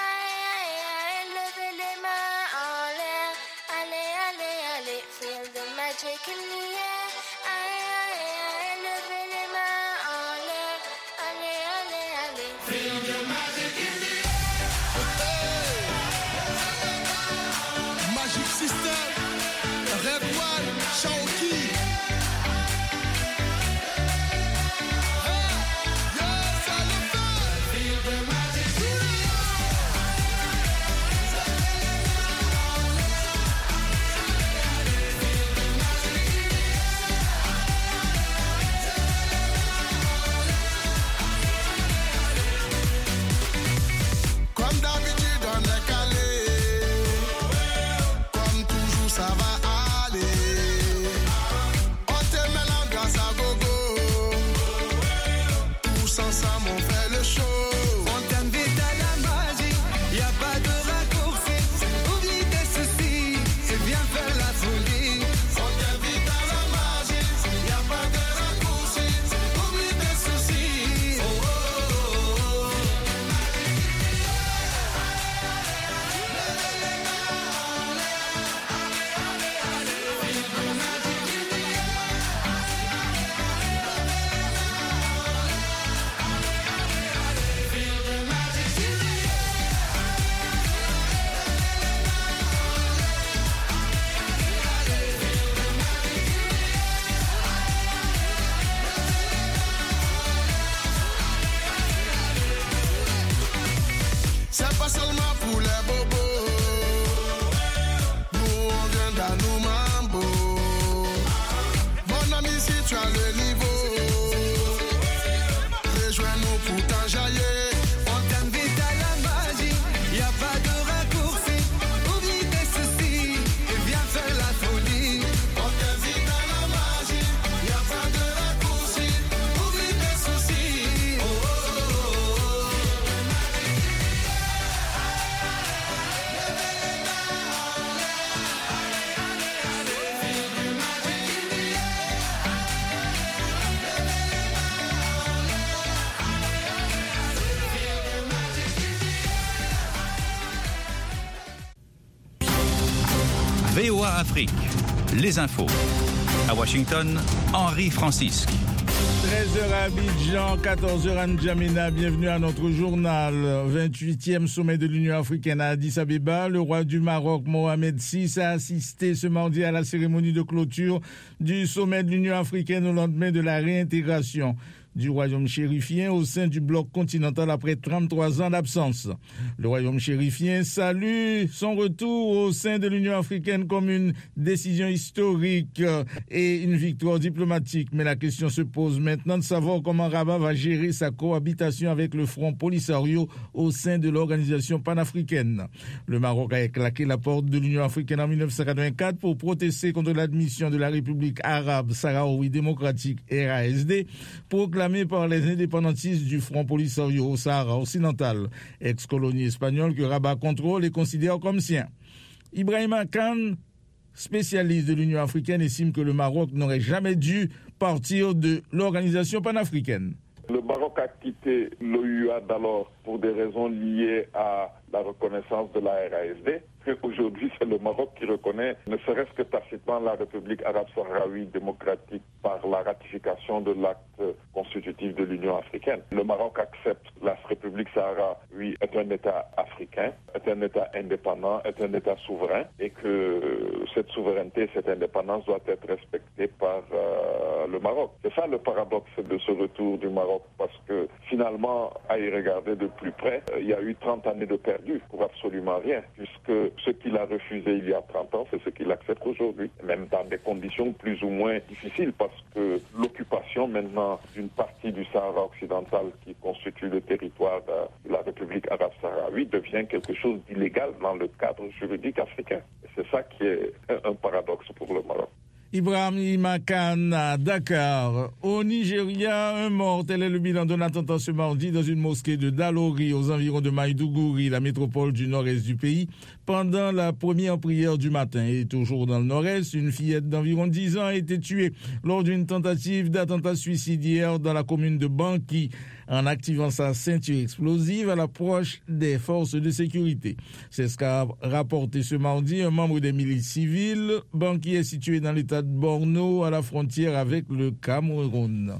Aïe, levez les mains en l'air. Allez, allez, allez. Feel the magic in the air. Aïe, levez les mains en l'air. Allez, allez, allez. Feel the magic in the air. Magic System, Red One, Shaoki. Feel the magic in the air. VOA Afrique, les infos. À Washington, Henri Francisque. 13h à Abidjan, 14h à N'Djamena, bienvenue à notre journal. 28e sommet de l'Union africaine à Addis Abeba. Le roi du Maroc, Mohamed VI, a assisté ce mardi à la cérémonie de clôture du sommet de l'Union africaine au lendemain de la réintégration du royaume chérifien au sein du bloc continental après 33 ans d'absence. Le royaume chérifien salue son retour au sein de l'Union africaine comme une décision historique et une victoire diplomatique. Mais la question se pose maintenant de savoir comment Rabat va gérer sa cohabitation avec le Front Polisario au sein de l'organisation panafricaine. Le Maroc a claqué la porte de l'Union africaine en 1984 pour protester contre l'admission de la République arabe sahraoui démocratique RASD, proclamée par les indépendantistes du Front Polisario au Sahara occidental, ex-colonie espagnole que Rabat contrôle et considère comme sien. Ibrahima Khan, spécialiste de l'Union africaine, estime que le Maroc n'aurait jamais dû partir de l'organisation panafricaine. Le Maroc a quitté l'OUA d'alors pour des raisons liées à la reconnaissance de la RASD. Aujourd'hui, c'est le Maroc qui reconnaît, ne serait-ce que tacitement, la République arabe sahraoui démocratique par la ratification de l'acte constitutif de l'Union africaine. Le Maroc accepte la République sahraoui est un État africain, est un État indépendant, est un État souverain, et que cette souveraineté, cette indépendance doit être respectée par le Maroc. C'est ça le paradoxe de ce retour du Maroc, parce que finalement, à y regarder de plus près, il y a eu 30 années de perdu pour absolument rien, puisque ce qu'il a refusé il y a 30 ans, c'est ce qu'il accepte aujourd'hui, même dans des conditions plus ou moins difficiles, parce que l'occupation maintenant d'une partie du Sahara occidental qui constitue le territoire de la République arabe sahraoui devient quelque chose d'illégal dans le cadre juridique africain. Et c'est ça qui est un paradoxe pour le Maroc. Ibrahima Khan à Dakar. Au Nigeria, un mort, tel est le bilan d'un attentat ce mardi dans une mosquée de Dalori aux environs de Maïdougouri, la métropole du nord-est du pays, pendant la première prière du matin. Et toujours dans le nord-est, une fillette d'environ 10 ans a été tuée lors d'une tentative d'attentat suicidaire dans la commune de Banki, en activant sa ceinture explosive à l'approche des forces de sécurité. C'est ce qu'a rapporté ce mardi un membre des milices civiles. Banki est situé dans l'état de Borno, à la frontière avec le Cameroun.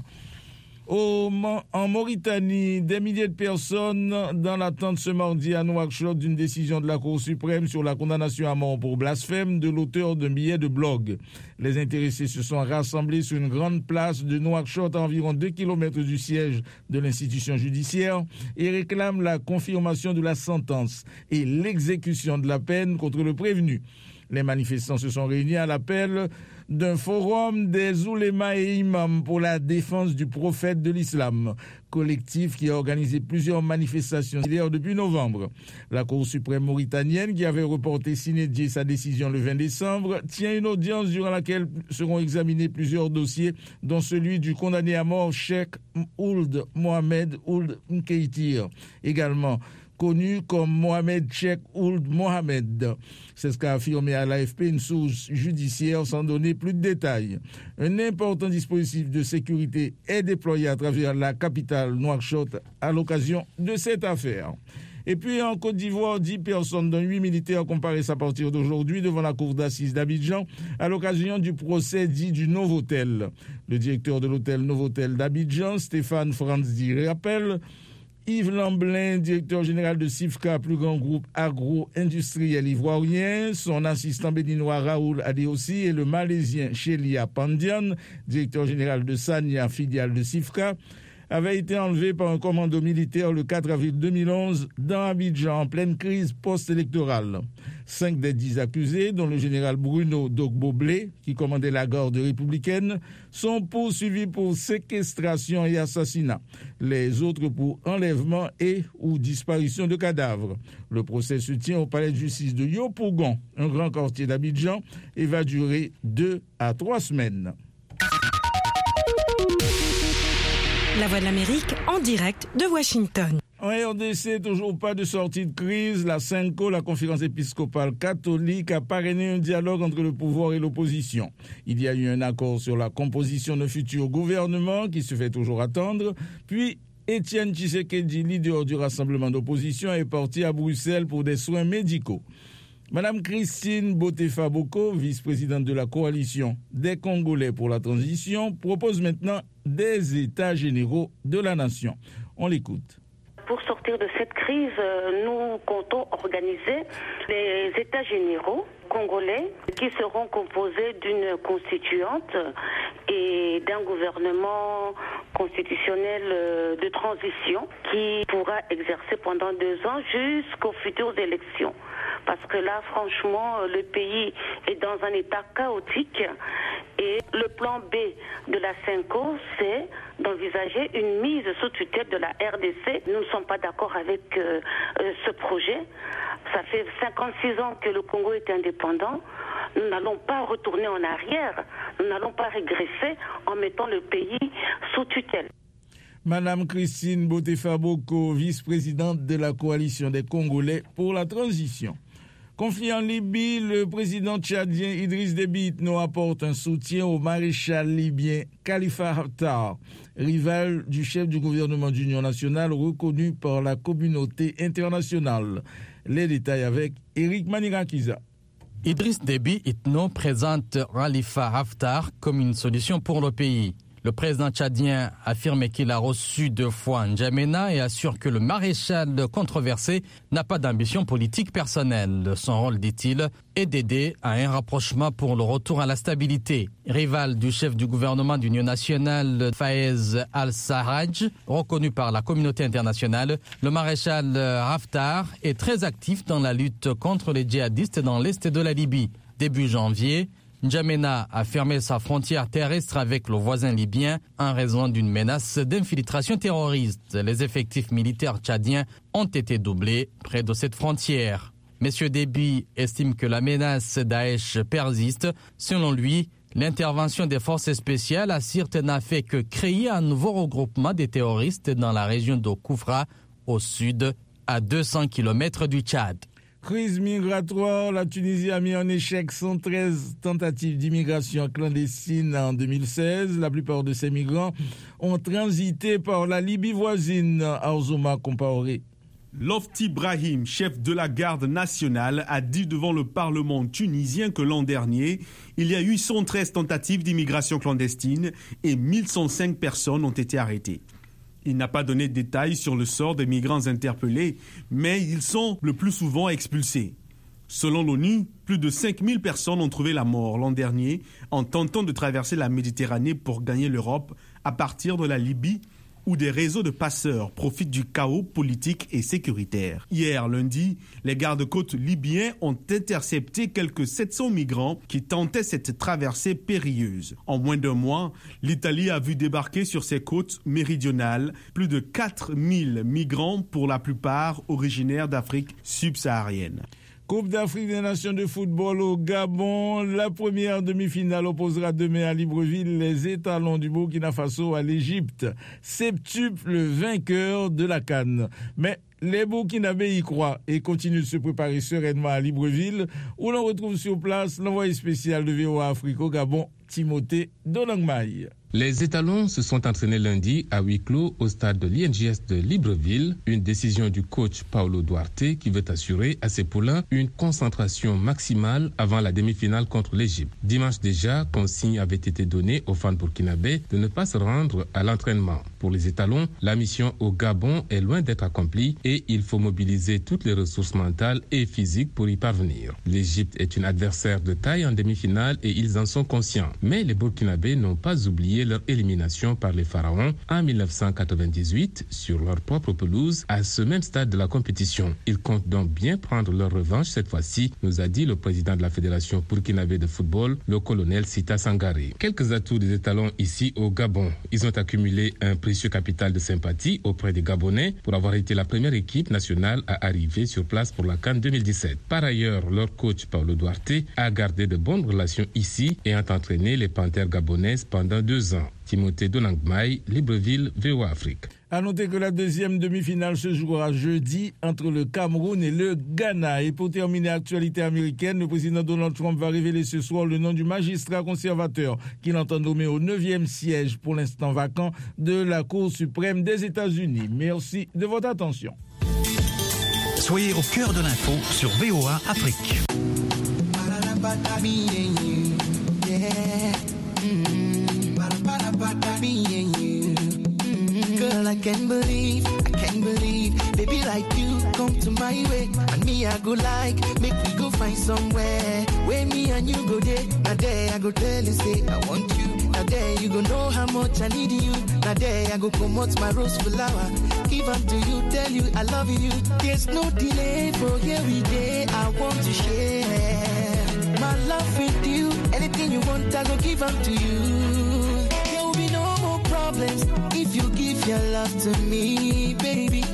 En Mauritanie, des milliers de personnes dans l'attente ce mardi à Nouakchott d'une décision de la Cour suprême sur la condamnation à mort pour blasphème de l'auteur d'un billet de blog. Les intéressés se sont rassemblés sur une grande place de Nouakchott à environ 2 km du siège de l'institution judiciaire et réclament la confirmation de la sentence et l'exécution de la peine contre le prévenu. Les manifestants se sont réunis à l'appel d'un forum des oulémas et imams pour la défense du prophète de l'islam, collectif qui a organisé plusieurs manifestations depuis novembre. La Cour suprême mauritanienne, qui avait reporté sine die sa décision le 20 décembre, tient une audience durant laquelle seront examinés plusieurs dossiers, dont celui du condamné à mort Cheikh Ould Mohamed Ould Nkeitir, également connu comme Mohamed Cheikh Ould Mohamed. C'est ce qu'a affirmé à l'AFP une source judiciaire sans donner plus de détails. Un important dispositif de sécurité est déployé à travers la capitale Nouakchott à l'occasion de cette affaire. Et puis en Côte d'Ivoire, 10 personnes, dont 8 militaires, comparaissent à partir d'aujourd'hui devant la cour d'assises d'Abidjan à l'occasion du procès dit du Novotel. Le directeur de l'hôtel Novotel d'Abidjan, Stéphane Franzi, rappelle Yves Lamblin, directeur général de SIFCA, plus grand groupe agro-industriel ivoirien, son assistant béninois Raoul Adeossi et le malaisien Shelia Pandian, directeur général de Sania, filiale de SIFCA, avaient été enlevés par un commando militaire le 4 avril 2011 dans Abidjan en pleine crise post-électorale. 5 des 10 accusés, dont le général Bruno Dogboblé, qui commandait la garde républicaine, sont poursuivis pour séquestration et assassinat. Les autres pour enlèvement et ou disparition de cadavres. Le procès se tient au palais de justice de Yopougon, un grand quartier d'Abidjan, et va durer 2 à 3 semaines. La Voix de l'Amérique en direct de Washington. En RDC, toujours pas de sortie de crise. La CENCO, la conférence épiscopale catholique, a parrainé un dialogue entre le pouvoir et l'opposition. Il y a eu un accord sur la composition d'un futur gouvernement qui se fait toujours attendre. Puis, Étienne Tshisekedi, leader du rassemblement d'opposition, est parti à Bruxelles pour des soins médicaux. Madame Christine Botefa-Boko, vice-présidente de la coalition des Congolais pour la transition, propose maintenant des états généraux de la nation. On l'écoute. Pour sortir de cette crise, nous comptons organiser les états généraux congolais qui seront composés d'une constituante et d'un gouvernement constitutionnel de transition qui pourra exercer pendant 2 ans jusqu'aux futures élections. Parce que là, franchement, le pays est dans un état chaotique et le plan B de la CENCO, c'est d'envisager une mise sous tutelle de la RDC. Nous ne sommes pas d'accord avec ce projet. Ça fait 56 ans que le Congo est indépendant. Nous n'allons pas retourner en arrière. Nous n'allons pas régresser en mettant le pays sous tutelle. Madame Christine Botefa-Boko, vice-présidente de la coalition des Congolais pour la transition. Conflit en Libye, le président tchadien Idriss Déby Itno apporte un soutien au maréchal libyen Khalifa Haftar, rival du chef du gouvernement d'union nationale reconnu par la communauté internationale. Les détails avec Eric Manirakiza. Idriss Déby Itno présente Khalifa Haftar comme une solution pour le pays. Le président tchadien affirme qu'il a reçu 2 fois N'Djamena et assure que le maréchal controversé n'a pas d'ambition politique personnelle. Son rôle, dit-il, est d'aider à un rapprochement pour le retour à la stabilité. Rival du chef du gouvernement d'union nationale, Fayez al-Sarraj, reconnu par la communauté internationale, le maréchal Haftar est très actif dans la lutte contre les djihadistes dans l'est de la Libye. Début janvier, N'Djamena a fermé sa frontière terrestre avec le voisin libyen en raison d'une menace d'infiltration terroriste. Les effectifs militaires tchadiens ont été doublés près de cette frontière. M. Déby estime que la menace Daesh persiste. Selon lui, l'intervention des forces spéciales à Sirte n'a fait que créer un nouveau regroupement des terroristes dans la région de Koufra, au sud, à 200 km du Tchad. Crise migratoire, la Tunisie a mis en échec 113 tentatives d'immigration clandestine en 2016. La plupart de ces migrants ont transité par la Libye voisine, Arzouma Compaoré. Lofti Brahim, chef de la garde nationale, a dit devant le Parlement tunisien que l'an dernier, il y a eu 113 tentatives d'immigration clandestine et 1105 personnes ont été arrêtées. Il n'a pas donné de détails sur le sort des migrants interpellés, mais ils sont le plus souvent expulsés. Selon l'ONU, plus de 5000 personnes ont trouvé la mort l'an dernier en tentant de traverser la Méditerranée pour gagner l'Europe à partir de la Libye, où des réseaux de passeurs profitent du chaos politique et sécuritaire. Hier, lundi, les gardes-côtes libyens ont intercepté quelques 700 migrants qui tentaient cette traversée périlleuse. En moins d'1 mois, l'Italie a vu débarquer sur ses côtes méridionales plus de 4000 migrants, pour la plupart originaires d'Afrique subsaharienne. Coupe d'Afrique des Nations de football au Gabon. La première demi-finale opposera demain à Libreville les étalons du Burkina Faso à l'Égypte, septuple vainqueur de la CAN. Mais les Burkinabés y croient et continuent de se préparer sereinement à Libreville, où l'on retrouve sur place l'envoyé spécial de VOA Afrique au Gabon, Timothée Donangmaï. Les étalons se sont entraînés lundi à huis clos au stade de l'INJS de Libreville, une décision du coach Paulo Duarte qui veut assurer à ses poulains une concentration maximale avant la demi-finale contre l'Égypte. Dimanche déjà, consigne avait été donnée aux fans burkinabés de ne pas se rendre à l'entraînement. Pour les étalons, la mission au Gabon est loin d'être accomplie et il faut mobiliser toutes les ressources mentales et physiques pour y parvenir. L'Égypte est une adversaire de taille en demi-finale et ils en sont conscients. Mais les Burkinabés n'ont pas oublié leur élimination par les Pharaons en 1998 sur leur propre pelouse à ce même stade de la compétition. Ils comptent donc bien prendre leur revanche cette fois-ci, nous a dit le président de la Fédération burkinabé de football, le colonel Sita Sangaré. Quelques atouts des étalons ici au Gabon. Ils ont accumulé un précieux capital de sympathie auprès des Gabonais pour avoir été la première équipe nationale à arriver sur place pour la CAN 2017. Par ailleurs, leur coach Paulo Duarte a gardé de bonnes relations ici et a entraîné les Panthères gabonaises pendant 2 ans. Timothée Donangmaï, Libreville, VOA Afrique. À noter que la deuxième demi-finale se jouera jeudi entre le Cameroun et le Ghana. Et pour terminer l'actualité américaine, le président Donald Trump va révéler ce soir le nom du magistrat conservateur qu'il entend nommer au 9e siège, pour l'instant vacant, de la Cour suprême des États-Unis. Merci de votre attention. Soyez au cœur de l'info sur VOA Afrique. Me and you, yeah. Me and you. Girl, I can't believe, baby like you come to my way. And me, I go like, make we go find somewhere where me and you go there. Now there I go tell you, say I want you. Now there you go know how much I need you. Now there I go come out my rose flower, give them to you, tell you I love you. There's no delay for every day. I want to share my love with you. Anything you want, I go give them to you. There will be no more problems if you give your love to me, baby.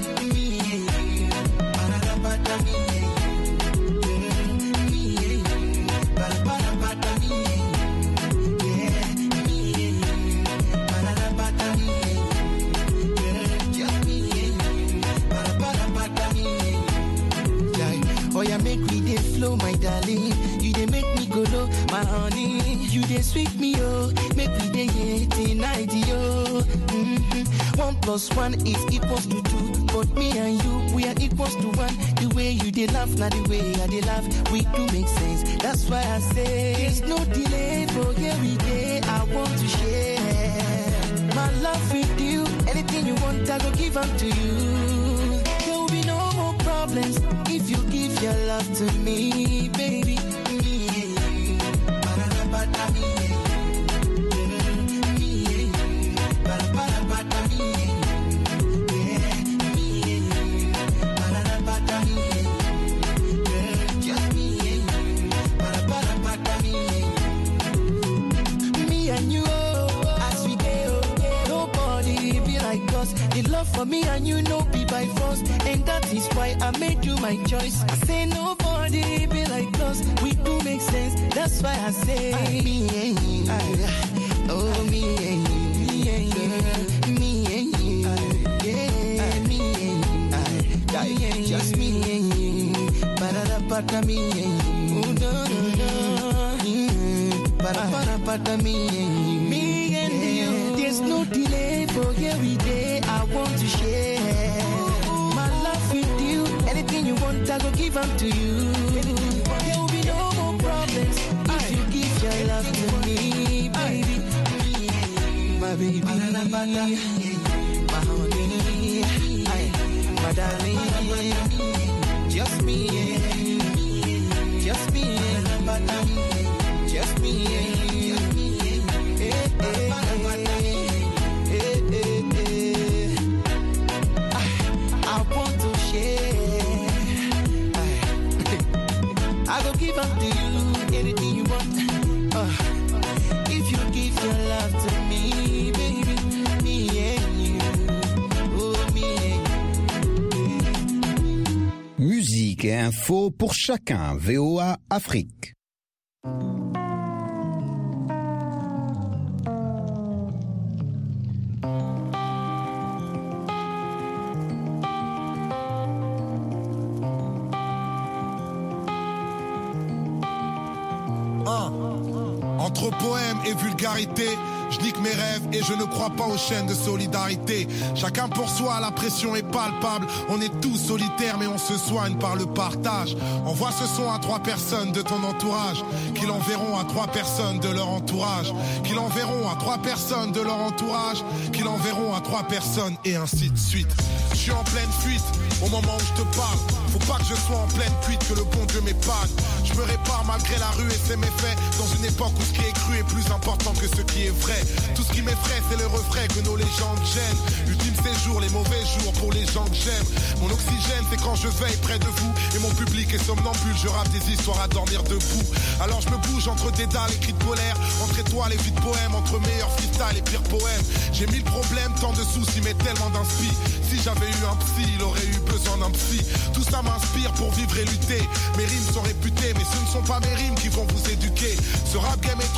Oh yeah, make me dey flow, my darling. You dey make me go low, my honey. You dey sweet me, oh. Make me dey here tonight, yo. 1 + 1 is equals to 2. But me and you, we are equals to 1. The way you dey laugh, not the way I dey laugh. We do make sense. That's why I say there's no delay for every day. I want to share my love with you. Anything you want, I go give them to you. There will be no more problems if you give your love to me, baby. The love for me and you know be by force, and that is why I made you my choice. I say nobody be like us, we do make sense. That's why I say me and you, oh me and you, girl, me and you, yeah, me and you, just me and you, para me and you, oh no no no, para me and you, me and you. There's no delay for every day. I want to share my love with you. Anything you want, I go give them to you. There will be no more problems if you give your love to me, baby. My baby, my honey, my darling. Just me, just me, just me. I want to share. I go give up to you anything you want. If you give your love to me, baby, me and you, oh me and you. Musique et info pour chacun. VOA Afrique. Entre poème et vulgarité, je nique mes rêves et je ne crois pas aux chaînes de solidarité. Chacun pour soi, la pression est palpable. On est tous solitaires mais on se soigne par le partage. Envoie ce son à 3 personnes de ton entourage, qui l'enverront à 3 personnes de leur entourage, qui l'enverront à 3 personnes de leur entourage, qui l'enverront à 3 personnes et ainsi de suite. Je suis en pleine fuite au moment où je te parle. Faut pas que je sois en pleine fuite, que le bon Dieu m'épargne. Je me répare malgré la rue et ses méfaits, dans une époque où ce qui est cru est plus important que ce qui est vrai. Tout ce qui m'effraie c'est le refrain que nos légendes gênent. Ultime séjour, les mauvais jours pour les gens que j'aime. Mon oxygène c'est quand je veille près de vous, et mon public est somnambule, je rappe des histoires à dormir debout. Alors je me bouge entre des dalles et cris de colère, entre étoiles et vies de poèmes, entre meilleurs freestyle et pires poèmes. J'ai 1000 problèmes, tant de soucis mais tellement d'inspi. Si j'avais eu un psy, il aurait eu besoin d'un psy. Tout ça m'inspire pour vivre et lutter. Mes rimes sont réputées, mais ce ne sont pas mes rimes qui vont vous éduquer. Ce rap game est truqué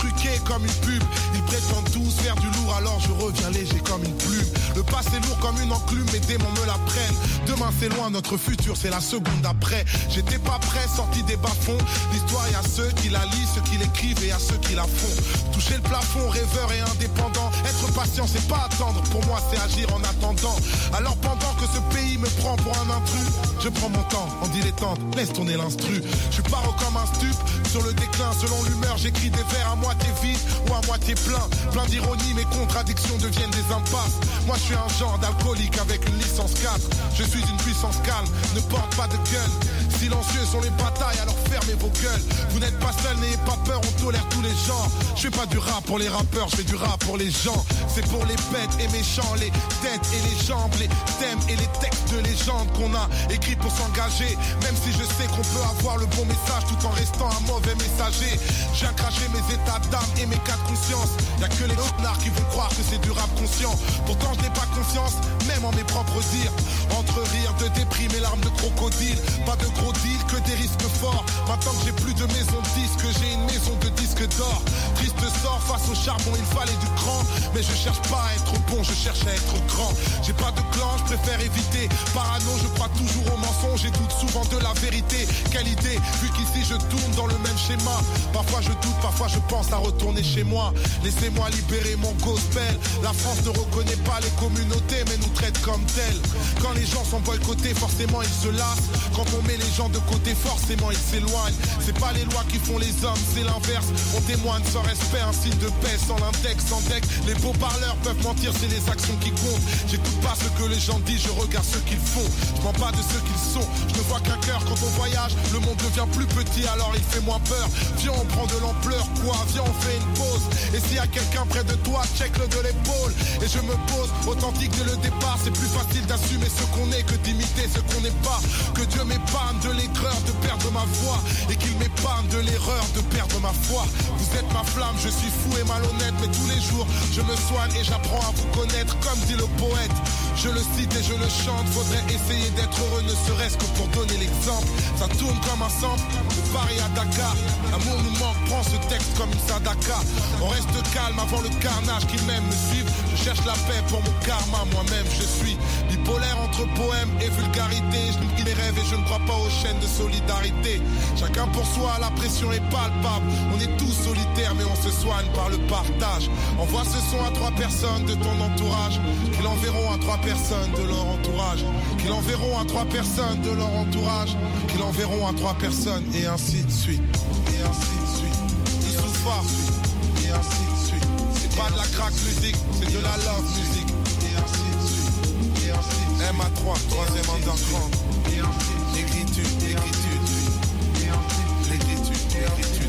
comme une pub. Ils prétendent tous faire du lourd, alors je reviens léger comme une plume. Le passé lourd comme une enclume, mes démons me la prennent. Demain c'est loin, notre futur c'est la seconde après. J'étais pas prêt, sorti des bas-fonds. L'histoire y a ceux qui la lisent, ceux qui l'écrivent et à ceux qui la font. Toucher le plafond, rêveur et indépendant. Être patient c'est pas attendre, pour moi c'est agir en attendant. Alors pendant que ce pays me prend pour un intrus, je prends mon temps en dilettante, laisse tourner l'instru. Je suis paro comme un stup, sur le déclin selon l'humeur. J'écris des vers à moitié vides ou à moitié plein. Plein d'ironie, mes contradictions deviennent des impasses. Moi je suis un genre d'alcoolique avec une licence 4. Je suis une puissance calme, ne porte pas de gun. Silencieux sont les batailles, alors fermez vos gueules. Vous n'êtes pas seul, n'ayez pas peur, on tolère tous les genres. Je fais pas du rap pour les rappeurs, je fais du rap pour les gens. C'est pour les bêtes et méchants, les têtes et les jambes, les thèmes et les textes de légende qu'on a écrits pour s'engager. Même si je sais qu'on peut avoir le bon message tout en restant un mauvais messager. Je viens cracher mes états d'âme et mes cas de conscience. Y'a que les connards qui vont croire que c'est du rap conscient. Pourtant je n'ai pas confiance, même en mes propres dires. Entre rire de déprime et larmes de crocodile. Pas de gros deal, que des risques forts. Maintenant que j'ai plus de maison de disques, j'ai une maison de disques d'or. Triste sort, face au charbon il fallait du cran. Mais je cherche pas à être bon, je cherche à être grand. J'ai pas de clan, je préfère éviter. Parano, je crois toujours au mensonge et doute souvent de la vérité. Quelle idée, vu qu'ici je tourne dans le même schéma. Parfois je doute, parfois je pense à retourner chez moi. Laissez-moi libérer mon gospel. La France ne reconnaît pas les communautés mais nous traite comme tels. Quand les gens sont boycottés, forcément ils se lassent. Quand on met les gens de côté, forcément ils s'éloignent. C'est pas les lois qui font les hommes, c'est l'inverse. On témoigne sans respect, un signe de paix, sans l'index, sans deck. Les beaux parleurs peuvent mentir, c'est les actions qui comptent. J'écoute pas ce que les gens disent, je regarde ce qu'ils font. Je prends pas de ce qu'ils sont, je ne vois qu'un cœur. Quand on voyage, le monde devient plus petit, alors il fait moins peur. Viens, on prend de l'ampleur, quoi, viens, on fait une pause. Et s'il y a quelqu'un près de toi, check-le de l'épaule. Et je me pose, authentique dès le départ. C'est plus facile d'assumer ce qu'on est que d'imiter ce qu'on n'est pas. Que Dieu m'épargne de l'aigreur de perdre ma voix. Et qu'il m'épargne de l'erreur de perdre ma foi. Vous êtes ma flamme, je suis fou et malhonnête. Mais tous les jours, je me soigne et j'apprends à vous connaître. Comme dit le poète, je le cite et je le chante. Faudrait essayer d'être heureux, ne serait-ce que pour donner l'exemple. Ça tourne comme un sample, de Paris à Dakar. L'amour nous manque, prends ce texte comme une sadaka. On reste calme avant le carnage qui m'aime me suivre. Je cherche la paix pour mon karma, moi-même je suis bipolaire entre poème et vulgarité. Je nique mes rêves et je ne crois pas aux chaînes de solidarité. Chacun pour soi, la pression est palpable. On est tous solitaires mais on se soigne par le partage. Envoie ce son à 3 personnes de ton entourage, qui l'enverront à 3 personnes de leur entourage, qui l'enverront à 3 personnes de leur entourage, qui l'enverront à 3 personnes et ainsi de suite. Et ainsi de suite. Youssoufa, et ainsi de suite. C'est pas de la crack musique, c'est de la love musique. Et ainsi de suite. Et ainsi de suite. MA3, 3e underground. Et ainsi de suite. Écriture, écriture. Et ainsi de suite. L'écriture, écriture.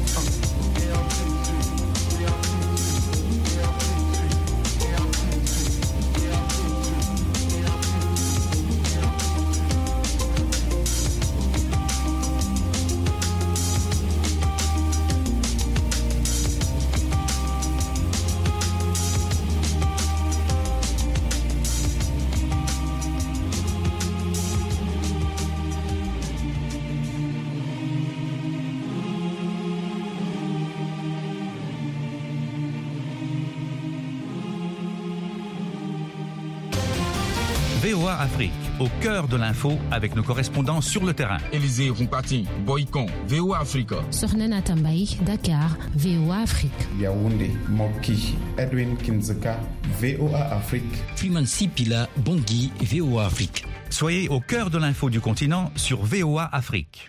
VOA Afrique, au cœur de l'info avec nos correspondants sur le terrain. Élisée Rumpati, Boycon, VOA Afrique. Sornena Tambaye, Dakar, VOA Afrique. Yaoundé, Moki, Edwin Kinzeka, VOA Afrique. Trimansi Pila, Bangui, VOA Afrique. Soyez au cœur de l'info du continent sur VOA Afrique.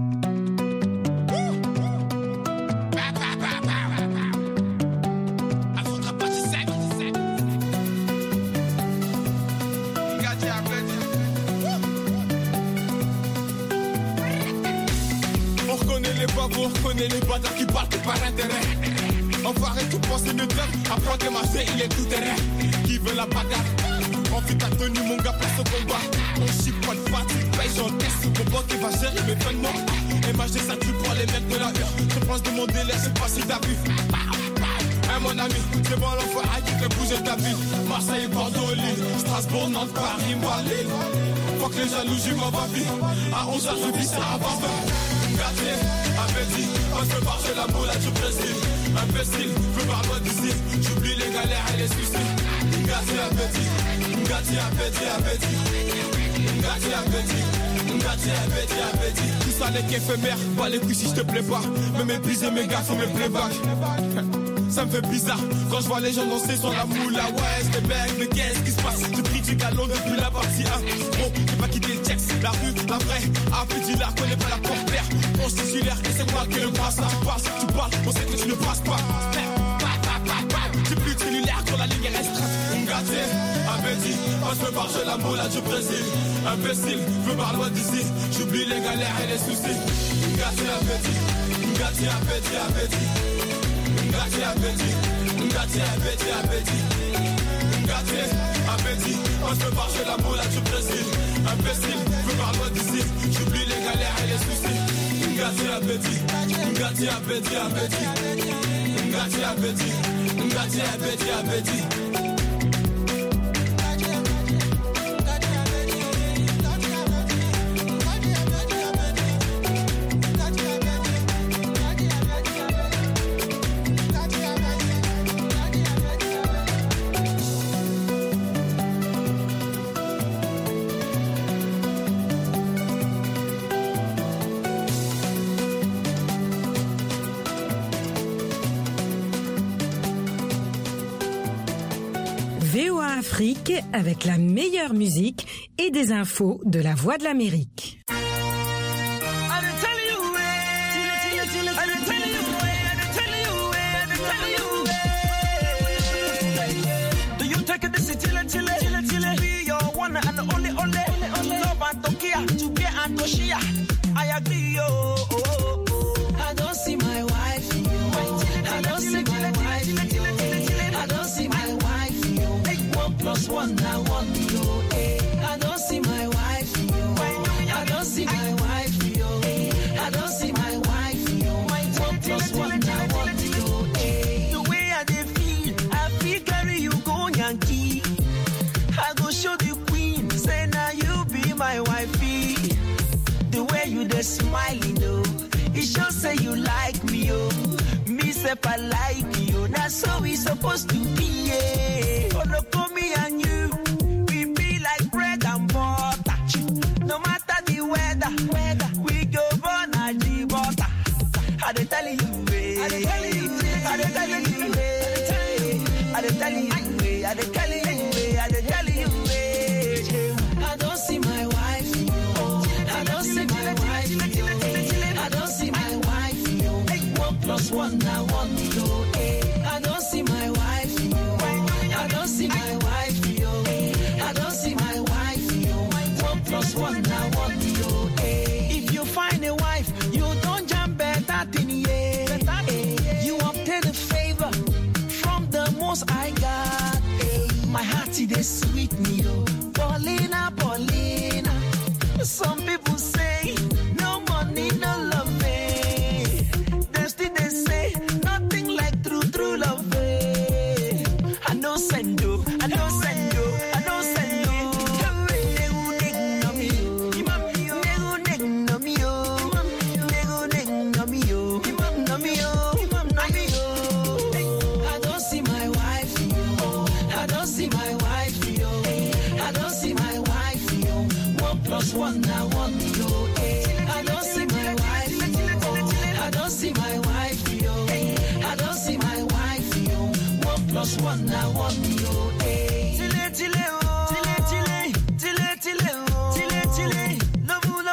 On reconnaît les bâtards qui partent par intérêt. Enfoiré tout penser de dingue. Apprends que ma C il est tout terrain. Qui veut la bagarre? Envie ta tenue mon gars place au combat. On chie pas de fatigue. Paye j'encaisse ce combat qui va gérer mes fins de mois. MHD ça tue pour les mecs de la hure. Je pense de mon délai, c'est pas si t'as vu. Hein mon ami, c'est bon l'enfant à qui fait bouger ta ville. Marseille, Bordeaux, Lille, Strasbourg, Nantes, Paris, Malais. Faut que les jaloux j'y m'en va vie. À 11h je vis ça à 20h. Gâté, avait dit, Passe par j'ai la moula du Brésil. Imbécile, veux par loin d'ici. J'oublie les galères et les soucis. Ngati appétit, Ngati appétit, appétit. Ngati appétit, Ngati appétit, appétit. Tout ça n'est qu'éphémère, pas les couilles si je te plais pas. Me mépriser mes gars, faut mes playbacks. Ça me fait bizarre quand je vois les gens danser sur la moula. Ouais, c'est mec, mais qu'est-ce qui se passe? J'ai pris du galon depuis la partie 1. Bon, j'ai pas quitté le texte, la rue, la vraie. Appétit là, connais pas la porte-terre. On se titulaire et c'est moi qui le passe. Tu parles, on sait que tu ne passes pas. J'ai plus de cellulaire quand la ligne est restreinte. Ngati, appétit, passe par j'ai la moula du Brésil. Imbécile, veux par loin d'ici. J'oublie les galères et les soucis. Ngati, appétit, Ngati, appétit, appétit. Ngati appétit, Ngati appétit, appétit. Ngati appétit, on se part chez la moula du Brésil. Imbécile, veux par loin d'ici. J'oublie les galères et les soucis. Ngati appétit, Ngati appétit, appétit. Ngati appétit, Ngati appétit, appétit. VOA Afrique avec la meilleure musique et des infos de la Voix de l'Amérique. I agree, I don't see my wife, I don't see my wife, I don't see my wife, 1 + 1 now 1, I don't see my wife, I don't see my wife, I don't see my wife, 1 + 1 now 1, the way I dey feel, I feel carry you go Yankee, I go show the queen, say now you be my wifey. The way you dey smiling, oh, it shows say you like me, oh. Me say I like you, that's so we supposed to be, yeah. Follow me and you, we be like bread and butter. No matter the weather, we go burn at the butter. I dey tell you, I dey tell you, I dey tell you, I dey tell you, I dey tell you, I dey tell you, I don't see my wife. I don't see my wife, I don't see my wife, 1 + 1 now 1, I don't see my wife, I don't see my wife, I don't see my wife, 1 + 1 now 1, if you find a wife, you don't jump better than you obtain a favor from the most I got, my heart is sweet me, Paulina, Paulina. Some people say, no money, no love, They still they say, nothing like true love, I know send you, I know send you, I know send you. I don't see my wife, I don't see my wife, I don't see my wife, 1 + 1 now 1, I don't see my wife, I don't see my wife, I don't see my wife, 1 + 1 now 1, Tile, tile, oh, tile, tile, tile, tile, oh, tile, tile, love you,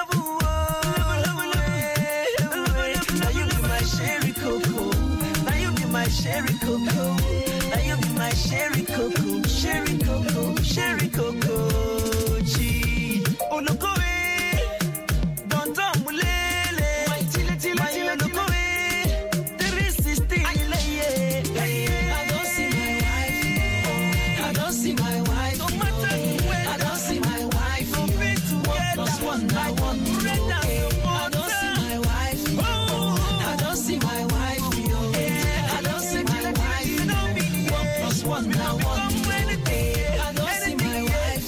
now you be my sherry cocoa, now you be my sherry cocoa, now you be my sherry cocoa, sherry cocoa, sherry cocoa. Olokowe, don't mulele. My olokowe, 360. I don't see my wife. I don't see my wife. No matter I don't see my wife. 1 + 1 now 1. I don't see my wife. I don't see my wife. I don't see my wife. 1 + 1 now 1. I don't see my wife.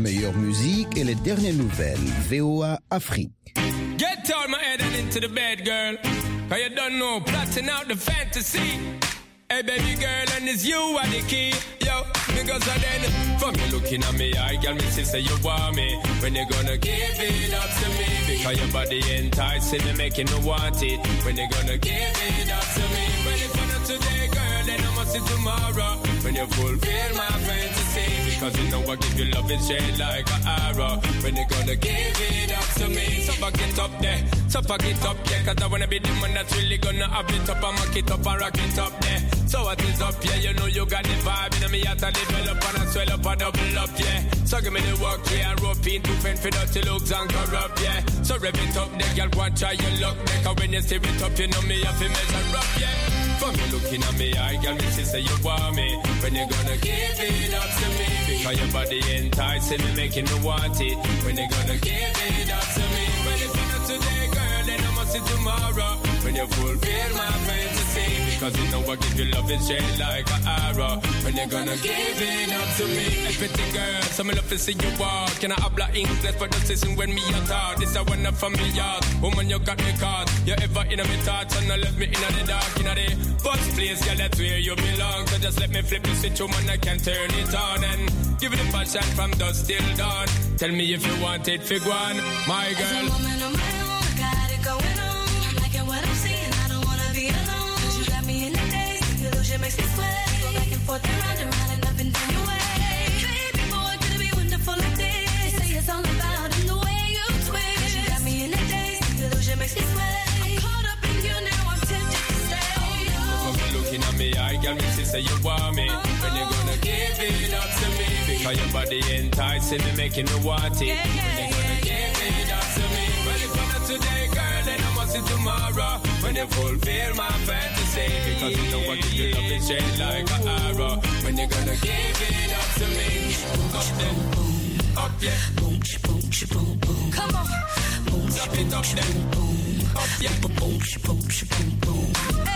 meilleure musique et les dernières nouvelles. VOA Afrique. Get all my head and into the bed, girl. Cause you don't know, plotting out the fantasy. Hey baby girl, and it's you are the key. Yo, because of then, from you looking at me, I got me say you want me. When you gonna give it up to me? Because your body enticing me, making me want it. When you gonna give it up to me? Well, if not today, girl, then I must see tomorrow. When you fulfill my fantasy. Because you know I give you love and shade like an arrow. When you gonna give it up to me? So fuck it up there, so fuck it up there. Cause I wanna be the man that's really gonna have it up and mock it up and rock it up there. So what is up, yeah, you know you got the vibe. And me at a develop and I swell up and double up, yeah. So give me the work, yeah, and rope in to fend for dirty looks and corrupt, yeah. So rev it up, there, girl, go and try your luck, there. Cause when you steer it up, you know me have to measure up, yeah. From you looking at me, I girl, me say you want me. When you gonna give it up to me? Because your body enticing me, making me want it. When you gonna give it up to me? Well, if not today, girl, then I must see tomorrow. When you fulfill my fantasy. Because you know I give you love and shade like an arrow. When you gonna give it up to me? Everything, girl, so me love to see you walk. Can I habla English for the season when me a talk? This I wanna from me yard. Woman, you got me caught. You ever in my thoughts and I left me in the dark, in the first place, girl, that's where you belong. So just let me flip the switch, woman, I can turn it on. And give it a passion from dusk till dawn. Tell me if you want it, fig one, my girl. As a woman on my own, I got it going on. I'm liking what I'm seeing, I don't wanna be alone. Cause you got me in the days, the illusion makes me sweat. Go back and forth and round and up and down your way. Baby boy, could it be wonderful like this? You say it's all about in the way you twist. Cause you got me in the days, the illusion makes me sweat. I'm caught up in you now, I'm tempted to stay. From you looking at me, I got me say you want me. When you gonna give it up to me? Because your body enticing me, making me want it. When you gonna give it up to me? Well, if not today, girl, then I must see tomorrow. When you fulfill my fantasy. Because you know I give you love and shade like an arrow. When you gonna give it up to me? Up then, up yeah. Boom, boom, boom, boom. Come on. Boom, up it up then, up yeah. Boom, boom, boom.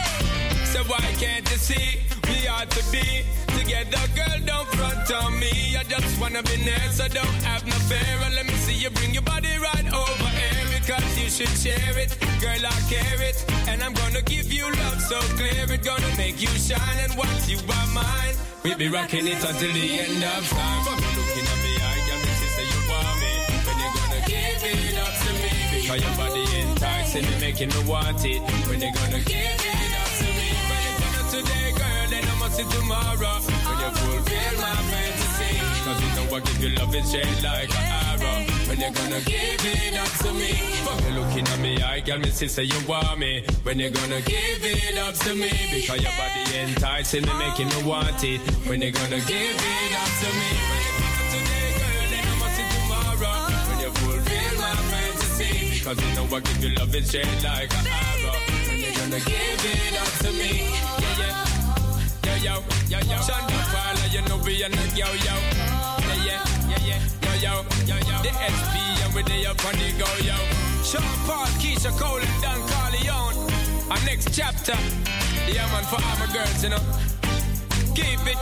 So why can't you see we ought to be together, girl, don't front on me. I just wanna be next, so don't have no fear. And let me see you bring your body right over here. Because you should share it, girl, I care it. And I'm gonna give you love so clear. It's gonna make you shine, and once you are mine, we'll be rocking it until the end of time. From you looking at me, I got me say you want me. When you gonna give it up to me? Because your body enticing me, making me want it. When you gonna give it up to me? Today, girl, then I must see tomorrow. When you fulfill my fantasy. Cause you know I give you love and shade like an arrow. When you gonna give it up to me? From you looking at me, I got me say you want me. When you gonna give it up to me? Because your body enticing me, making me want it. When you gonna give it up to me? When you come today, girl, then I must see tomorrow. When you fulfill my fantasy. Cause you know I give you love and shade like an arrow. When you gonna give it up to me? Yo, Shonda Paula, you know we are not yo. Yo. The SP and we they up on the go, yo. Sean Paul, Keisha Cole and Don Corleone. Our next chapter. Yeah, man, for all my girls, you know. Keep it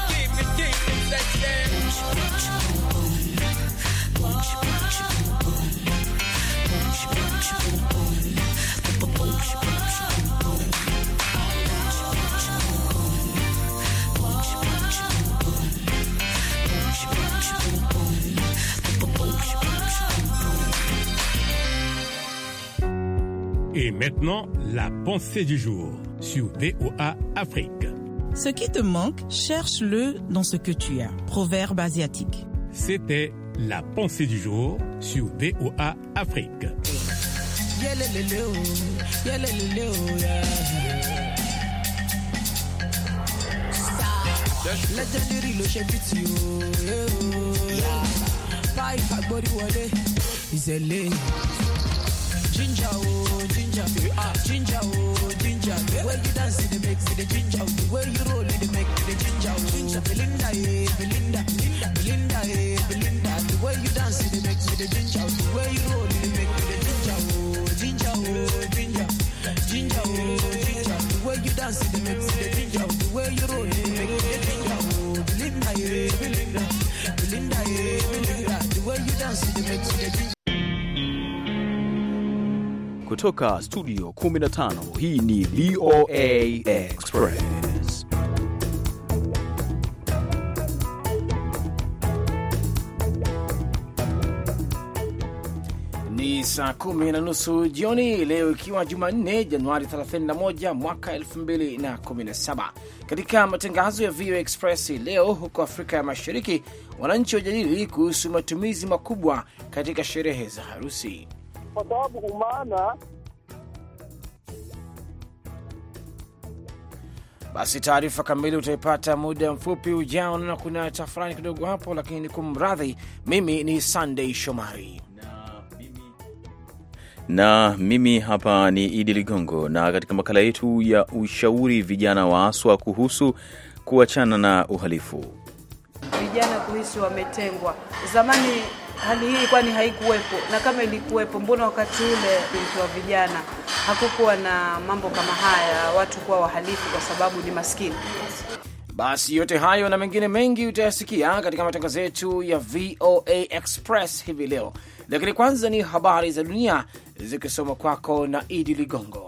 Et maintenant, la pensée du jour sur VOA Afrique. Ce qui te manque, cherche-le dans ce que tu as. Proverbe asiatique. C'était la pensée du jour sur VOA Afrique. Ginger, oh, ginger, ginger, oh, ginger. The way you dance in the mix, the ginger. The way you roll in the mix, the ginger. Ginger, Belinda, Belinda, Belinda, Belinda. The way you dance in the mix, the ginger. The way you roll in the mix, the ginger. Oh, ginger, oh, ginger, ginger, oh, ginger. The way you dance in the mix, the ginger. The way you roll in the mix, the ginger. Oh, Belinda, Belinda, Belinda, Belinda. kutoka studio 15, hii ni VOA Express. Ni saa 10:30 jioni leo, ikiwa Jumanne Januari 31 mwaka 2017. Katika matangazo ya VOA Express leo, huko Afrika ya Mashariki wananchi wajadili kuhusu matumizi makubwa katika sherehe za harusi. Kwa sababu umaana. Basi taarifa kamili utaipata muda mfupi ujao, na kuna tafrani kidogo hapo, lakini kumradhi, mimi ni Sunday Shomari. Na mimi hapa ni Idi Ligongo, na katika makala yetu ya ushauri vijana waaswa kuhusu kuachana na uhalifu. Vijana kuhisi wametengwa. Zamani hali hii kwani haikuwepo, na kama ilikuwepo, mbona wakati ule kwa vijana hakukuwa na mambo kama haya, watu kuwa wahalifu kwa sababu ni maskini? Basi yote hayo na mengine mengi utayasikia katika matangazo yetu ya VOA Express hivi leo. Lakini kwanza ni habari za dunia zikisoma kwako na Idi Ligongo.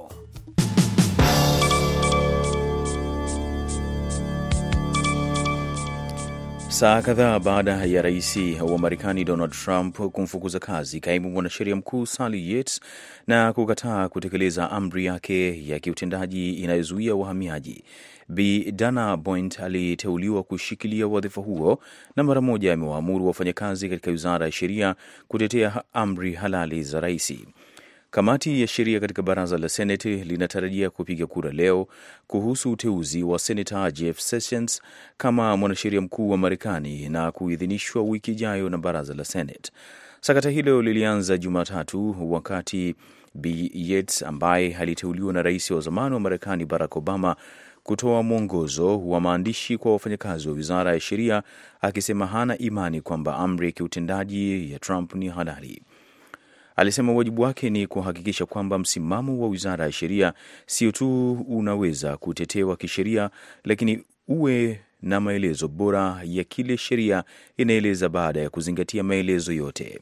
Saa kadhaa baada ya rais wa Marekani Donald Trump kumfukuza kazi kaimu mwanasheria mkuu Sally Yates na kukataa kutekeleza amri yake ya kiutendaji inayozuia wahamiaji, Bi Dana Boyd aliteuliwa kushikilia wadhifa huo, na mara moja amewaamuru wafanyakazi katika wizara ya sheria kutetea amri halali za rais. Kamati ya sheria katika baraza la Senate linatarajia kupiga kura leo kuhusu uteuzi wa Senator Jeff Sessions kama mwanasheria mkuu wa Marekani na kuidhinishwa wiki ijayo na baraza la Senate. Sakata hilo lilianza Jumatatu wakati Bi Yates, ambaye aliteuliwa na rais wa zamani wa Marekani Barack Obama, kutoa mwongozo wa maandishi kwa wafanyakazi wa wizara ya sheria, akisema hana imani kwamba amri ya kiutendaji ya Trump ni halali. Alisema wajibu wake ni kuhakikisha kwamba msimamo wa wizara ya sheria sio tu unaweza kutetewa kisheria, lakini uwe na maelezo bora ya kile sheria inaeleza baada ya kuzingatia maelezo yote.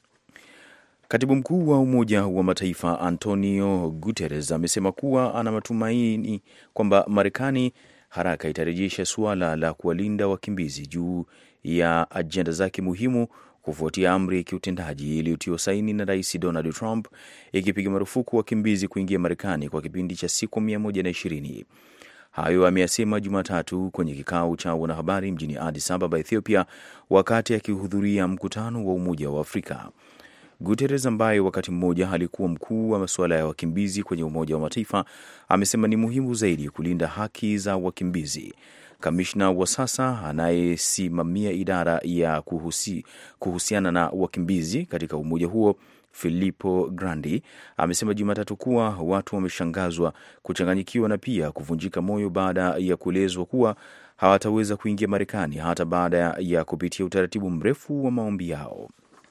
Katibu mkuu wa Umoja wa Mataifa Antonio Guterres amesema kuwa ana matumaini kwamba Marekani haraka itarejesha suala la kuwalinda wakimbizi juu ya ajenda zake muhimu kufuatia amri ya kiutendaji iliyotiwa saini na Rais Donald Trump ikipiga marufuku wakimbizi kuingia Marekani kwa kipindi cha siku 120. Hayo ameyasema Jumatatu kwenye kikao cha wanahabari mjini Addis Ababa, Ethiopia, wakati akihudhuria mkutano wa Umoja wa Afrika. Guterres, ambaye wakati mmoja alikuwa mkuu wa masuala ya wakimbizi kwenye Umoja wa Mataifa, amesema ni muhimu zaidi kulinda haki za wakimbizi. Kamishna wa sasa anayesimamia idara ya kuhusiana na wakimbizi katika umoja huo, Filippo Grandi, amesema Jumatatu kuwa watu wameshangazwa, kuchanganyikiwa na pia kuvunjika moyo baada ya kuelezwa kuwa hawataweza kuingia Marekani hata baada ya kupitia utaratibu mrefu wa maombi yao.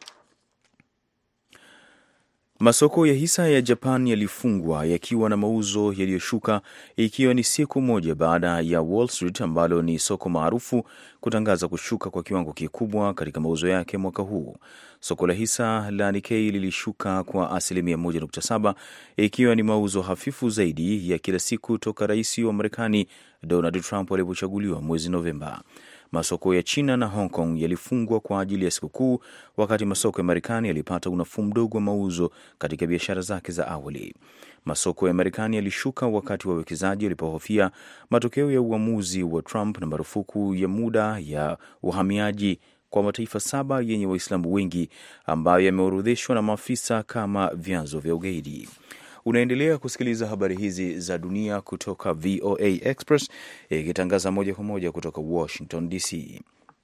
Masoko ya hisa ya Japan yalifungwa yakiwa na mauzo yaliyoshuka, ikiwa ni siku moja baada ya Wall Street, ambalo ni soko maarufu, kutangaza kushuka kwa kiwango kikubwa katika mauzo yake mwaka huu. Soko la hisa la Nikkei lilishuka kwa 1.7%, ikiwa ni mauzo hafifu zaidi ya kila siku toka rais wa Marekani Donald Trump alipochaguliwa mwezi Novemba. Masoko ya China na Hong Kong yalifungwa kwa ajili ya sikukuu, wakati masoko ya Marekani yalipata unafuu mdogo wa mauzo katika biashara zake za awali. Masoko ya Marekani yalishuka wakati wawekezaji walipohofia matokeo ya uamuzi wa Trump na marufuku ya muda ya uhamiaji kwa mataifa 7 yenye Waislamu wengi ambayo yameorodheshwa na maafisa kama vyanzo vya ugaidi. Unaendelea kusikiliza habari hizi za dunia kutoka VOA Express, ikitangaza moja kwa moja kutoka Washington DC.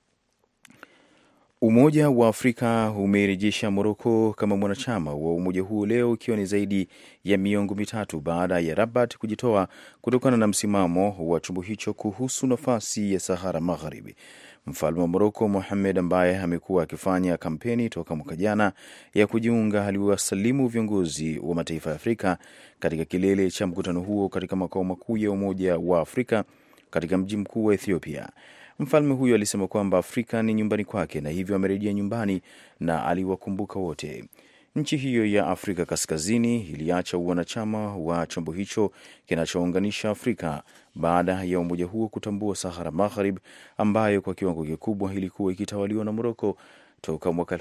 Umoja wa Afrika umerejesha Moroko kama mwanachama wa umoja huo leo, ikiwa ni zaidi ya miongo mitatu baada ya Rabat kujitoa kutokana na msimamo wa chombo hicho kuhusu nafasi ya Sahara Magharibi. Mfalme wa Moroko Mohamed, ambaye amekuwa akifanya kampeni toka mwaka jana ya kujiunga, aliwasalimu viongozi wa mataifa ya Afrika katika kilele cha mkutano huo katika makao makuu ya Umoja wa Afrika katika mji mkuu wa Ethiopia. Mfalme huyo alisema kwamba Afrika ni nyumbani kwake na hivyo amerejea nyumbani na aliwakumbuka wote. Nchi hiyo ya Afrika Kaskazini iliacha uwanachama wa chombo hicho kinachounganisha Afrika baada ya umoja huo kutambua Sahara Magharib, ambayo kwa kiwango kikubwa ilikuwa ikitawaliwa na Moroko toka mwaka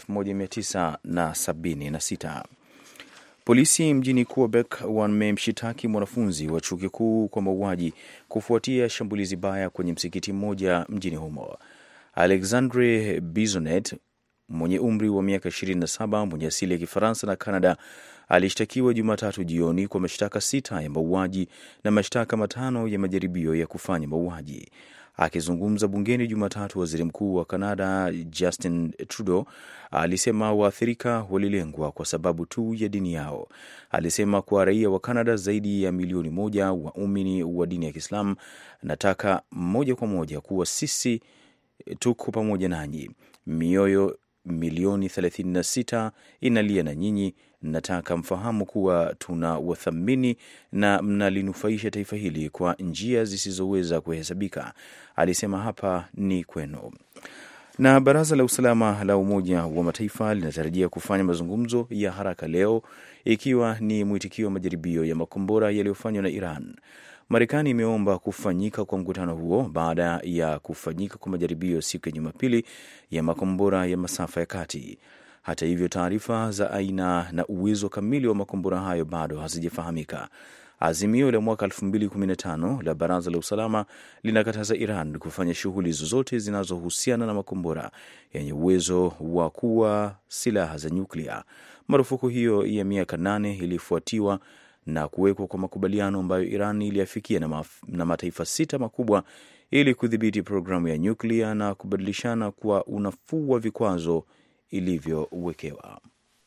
1976. Polisi mjini Quebec wamemshitaki mwanafunzi wa chuo kikuu kwa mauaji kufuatia shambulizi baya kwenye msikiti mmoja mjini humo. Alexandre Bisonet mwenye umri wa miaka 27, mwenye asili ya Kifaransa na Canada, alishtakiwa Jumatatu jioni kwa mashtaka 6 ya mauaji na mashtaka 5 ya majaribio ya kufanya mauaji. Akizungumza bungeni Jumatatu, waziri mkuu wa Canada Justin Trudeau alisema waathirika walilengwa kwa sababu tu ya dini yao. Alisema kwa raia wa Canada zaidi ya milioni 1 waumini wa dini ya Kiislamu, nataka moja kwa moja kuwa sisi tuko pamoja nanyi. Mioyo milioni 36 inalia na nyinyi. Nataka mfahamu kuwa tuna wathamini na mnalinufaisha taifa hili kwa njia zisizoweza kuhesabika. Alisema hapa ni kwenu. Na Baraza la Usalama la Umoja wa Mataifa linatarajia kufanya mazungumzo ya haraka leo, ikiwa ni mwitikio wa majaribio ya makombora yaliyofanywa na Iran. Marekani imeomba kufanyika kwa mkutano huo baada ya kufanyika kwa majaribio siku ya Jumapili ya makombora ya masafa ya kati. Hata hivyo, taarifa za aina na uwezo kamili wa makombora hayo bado hazijafahamika. Azimio la mwaka 2015 la Baraza la Usalama linakataza Iran kufanya shughuli zozote zinazohusiana na makombora yenye uwezo wa kuwa silaha za nyuklia. Marufuku hiyo ya miaka 8 ilifuatiwa na kuwekwa kwa makubaliano ambayo Iran iliafikia na mataifa 6 makubwa ili kudhibiti programu ya nyuklia na kubadilishana kwa unafuu wa vikwazo ilivyowekewa.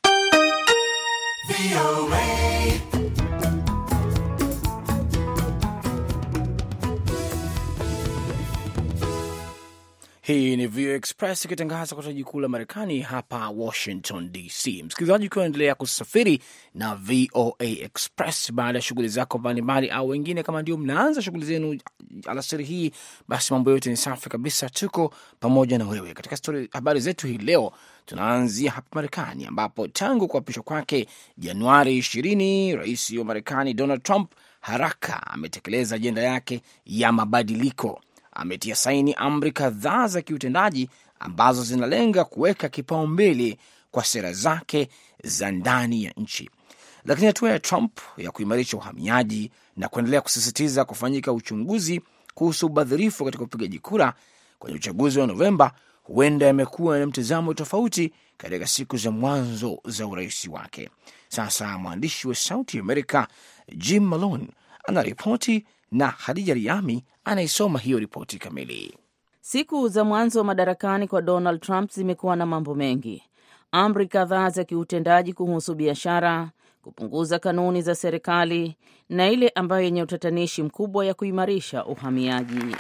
Hii ni VOA Express ikitangaza kutoka jiji kuu la Marekani hapa Washington DC. Msikilizaji, ukiwa endelea kusafiri na VOA Express baada ya shughuli zako mbalimbali, au wengine kama ndio mnaanza shughuli zenu alasiri hii, basi mambo yote ni safi kabisa, tuko pamoja na wewe. Katika habari zetu hii leo tunaanzia hapa Marekani, ambapo tangu kuapishwa kwake Januari 20, rais wa Marekani Donald Trump haraka ametekeleza ajenda yake ya mabadiliko. Ametia saini amri kadhaa za kiutendaji ambazo zinalenga kuweka kipaumbele kwa sera zake za ndani ya nchi. Lakini hatua ya Trump ya kuimarisha uhamiaji na kuendelea kusisitiza kufanyika uchunguzi kuhusu ubadhirifu katika upigaji kura kwenye uchaguzi wa Novemba huenda yamekuwa na mtazamo tofauti katika siku za mwanzo za urais wake. Sasa mwandishi wa Sauti ya Amerika Jim Malone anaripoti na Hadija Riami anaisoma hiyo ripoti kamili. Siku za mwanzo madarakani kwa Donald Trump zimekuwa na mambo mengi. Amri kadhaa za kiutendaji kuhusu biashara, kupunguza kanuni za serikali na ile ambayo yenye utatanishi mkubwa ya kuimarisha uhamiaji.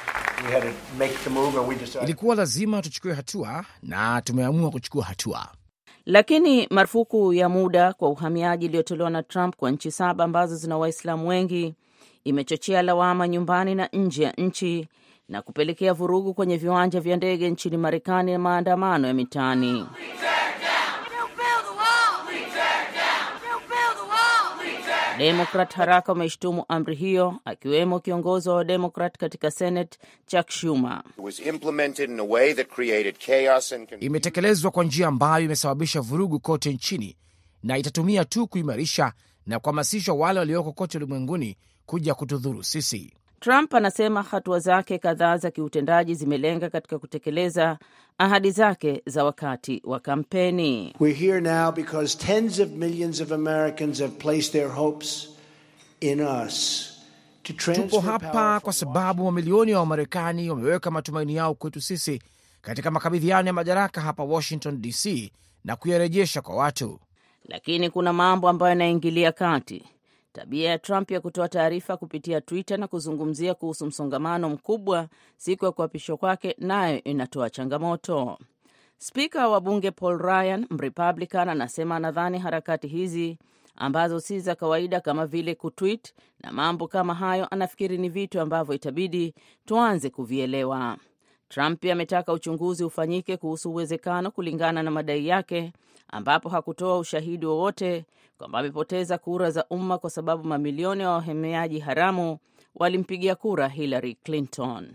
Ilikuwa lazima tuchukue hatua na tumeamua kuchukua hatua. Lakini marufuku ya muda kwa uhamiaji iliyotolewa na Trump kwa nchi 7 ambazo zina Waislamu wengi imechochea lawama nyumbani na nje ya nchi na kupelekea vurugu kwenye viwanja vya ndege nchini Marekani na maandamano ya mitaani. Demokrat haraka wameshtumu amri hiyo, akiwemo kiongozi wa Demokrat katika Senate Chuck Schumer. Imetekelezwa kwa njia ambayo imesababisha vurugu kote nchini na itatumia tu kuimarisha na kuhamasisha wale walioko kote ulimwenguni kuja kutudhuru sisi. Trump anasema hatua zake kadhaa za kiutendaji zimelenga katika kutekeleza ahadi zake za wakati wa kampeni. We're here now because tens of millions of Americans have placed their hopes in us. Tupo hapa kwa sababu mamilioni ya Wamarekani wameweka matumaini yao kwetu sisi katika makabidhiano ya madaraka hapa Washington DC na kuyarejesha kwa watu. Lakini kuna mambo ambayo yanaingilia kati. Tabia ya Trump ya kutoa taarifa kupitia Twitter na kuzungumzia kuhusu msongamano mkubwa siku ya kuapishwa kwake nayo inatoa changamoto. Spika wa bunge Paul Ryan, Mrepublican, anasema anadhani harakati hizi ambazo si za kawaida kama vile kutweet na mambo kama hayo, anafikiri ni vitu ambavyo itabidi tuanze kuvielewa. Trump pia ametaka uchunguzi ufanyike kuhusu uwezekano, kulingana na madai yake, ambapo hakutoa ushahidi wowote, kwamba amepoteza kura za umma kwa sababu mamilioni ya wahamiaji haramu walimpigia kura Hillary Clinton.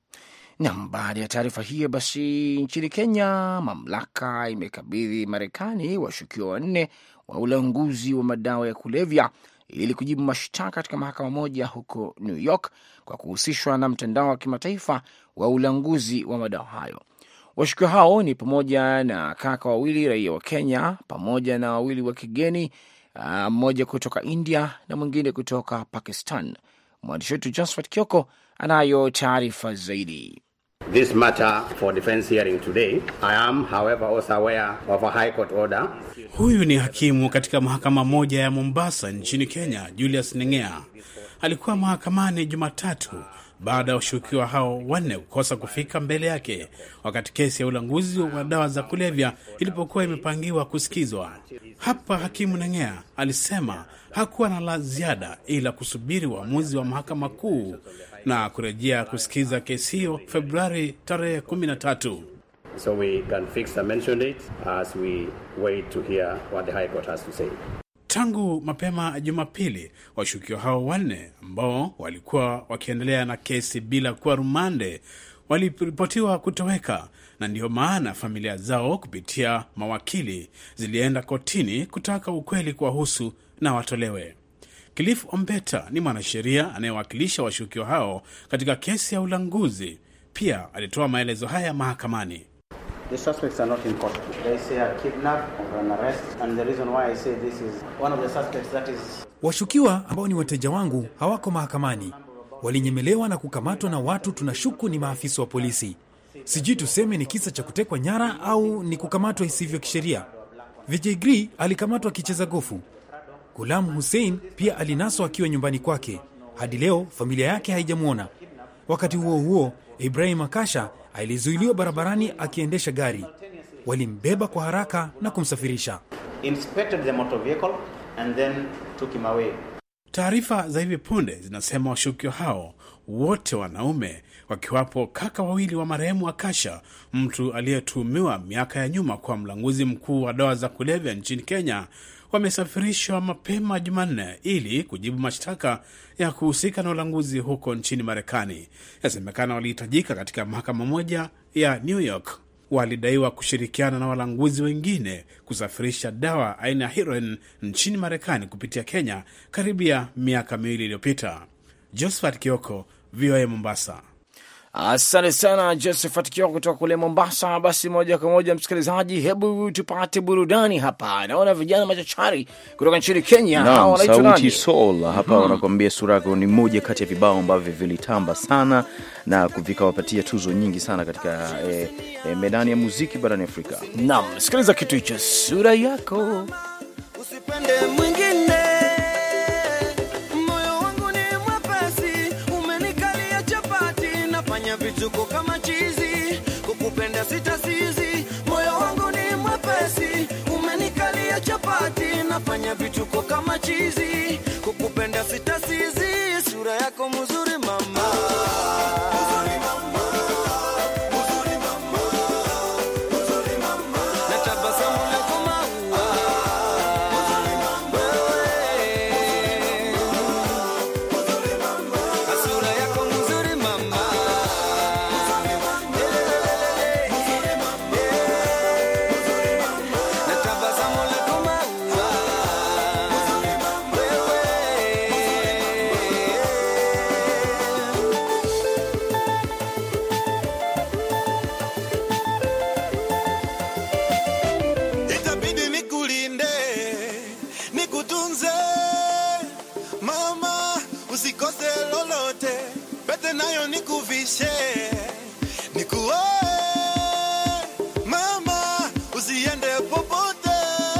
Naam, baada ya taarifa hiyo basi, nchini Kenya mamlaka imekabidhi Marekani washukiwa 4 wa ulanguzi wa madawa ya kulevya ili kujibu mashtaka katika mahakama moja huko New York kwa kuhusishwa na mtandao wa kimataifa wa ulanguzi wa madawa hayo. Washukiwa hao ni pamoja na kaka wawili raia wa Kenya pamoja na wawili wa kigeni, mmoja kutoka India na mwingine kutoka Pakistan. Mwandishi wetu Josephat Kioko anayo taarifa zaidi. This matter for defense hearing today, I am however also aware of a high court order. Huyu ni hakimu katika mahakama moja ya Mombasa nchini Kenya, Julius Nengea. Alikuwa mahakamani Jumatatu baada ya washukiwa hao 4 kukosa kufika mbele yake wakati kesi ya ulanguzi wa dawa za kulevya ilipokuwa imepangiwa kusikizwa. Hapa hakimu Nengea alisema hakuwa na la ziada ila kusubiri uamuzi wa mahakama kuu na kurejea kusikiza kesi hiyo Februari tarehe 13. So we can fix the mention date as we wait to hear what the high court has to say. Tangu mapema Jumapili, washukiwa hao 4 ambao walikuwa wakiendelea na kesi bila kuwa rumande waliripotiwa kutoweka, na ndio maana familia zao kupitia mawakili zilienda kotini kutaka ukweli kuwahusu na watolewe. Cliff Ombeta ni mwanasheria anayewakilisha washukiwa hao katika kesi ya ulanguzi. Pia alitoa maelezo haya mahakamani. The suspects are not in court. They say a kidnap or an arrest, and the reason why I say this is one of the suspects that is... Washukiwa ambao ni wateja wangu hawako mahakamani. Walinyemelewa na kukamatwa na watu tunashuku ni maafisa wa polisi. Sijui tuseme ni kisa cha kutekwa nyara au ni kukamatwa isivyo kisheria. Vijay Gri alikamatwa akicheza gofu. Ghulam Hussein pia alinaswa akiwa nyumbani kwake. Hadi leo familia yake haijamuona. Wakati huo huo, Ibrahim Akasha alizuiliwa barabarani akiendesha gari. Walimbeba kwa haraka na kumsafirisha. Inspected the motor vehicle and then took him away. Taarifa za hivi punde zinasema washukiwa hao wote wanaume, wakiwapo kaka wawili wa marehemu Akasha, mtu aliyetuhumiwa miaka ya nyuma kwa mlanguzi mkuu wa dawa za kulevya nchini Kenya, wamesafirishwa mapema Jumanne ili kujibu mashtaka ya kuhusika na ulanguzi huko nchini Marekani. Yasemekana walihitajika katika mahakama moja ya New York. Walidaiwa kushirikiana na walanguzi wengine kusafirisha dawa aina ya heroin nchini Marekani kupitia Kenya karibia miaka 2 iliyopita. Josephat Kioko, VOA Mombasa. Asante sana Josephat Kioko kutoka kule Mombasa. Basi moja kwa moja msikilizaji, hebu tupate burudani hapa. Naona vijana machachari kutoka nchini Kenya. Naam, Sauti Soul hapa wanakuambia sura yako, ni moja kati ya vibao ambavyo vilitamba sana na vikawapatia tuzo nyingi sana katika medani ya muziki barani Afrika. Naam, sikiliza kitu hicho, sura yako. Usipende mwingine, moyo wangu ni mwepesi, umenikalia chapati, nafanya vituko kama chizi, kukupenda sitasizi. Moyo wangu ni mwepesi, umenikalia chapati, nafanya vituko kama chizi, kukupenda sitasizi. Sura yako mzuri mama, mzuri mama, mzuri mama, mzuri mama, na tabasamu lako maua, mzuri mama, mzuri mama, sura yako mzuri mama, mzuri mama, mzuri mama, na tabasamu lako maua, mzuri mama, Itabidi nikulinde, nikutunze mama, usikose lolote, pete nayo nikuvishe, nikuoe mama, usiende popote,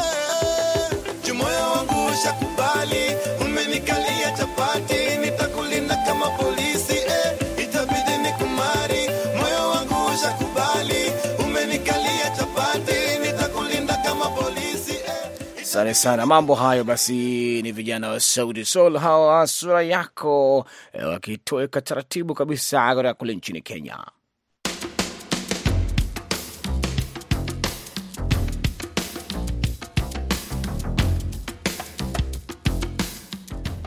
moyo wangu ushakubali, umenikalia chapati, nitakulinda kama polisi, itabidi nikumari, moyo wangu ushakubali, umenikalia chapati, nitakulinda kama polisi. Asante sana, mambo hayo. Basi ni vijana wa Sauti Soul hawa, sura yako, wakitoweka taratibu kabisa kutoka kule nchini Kenya.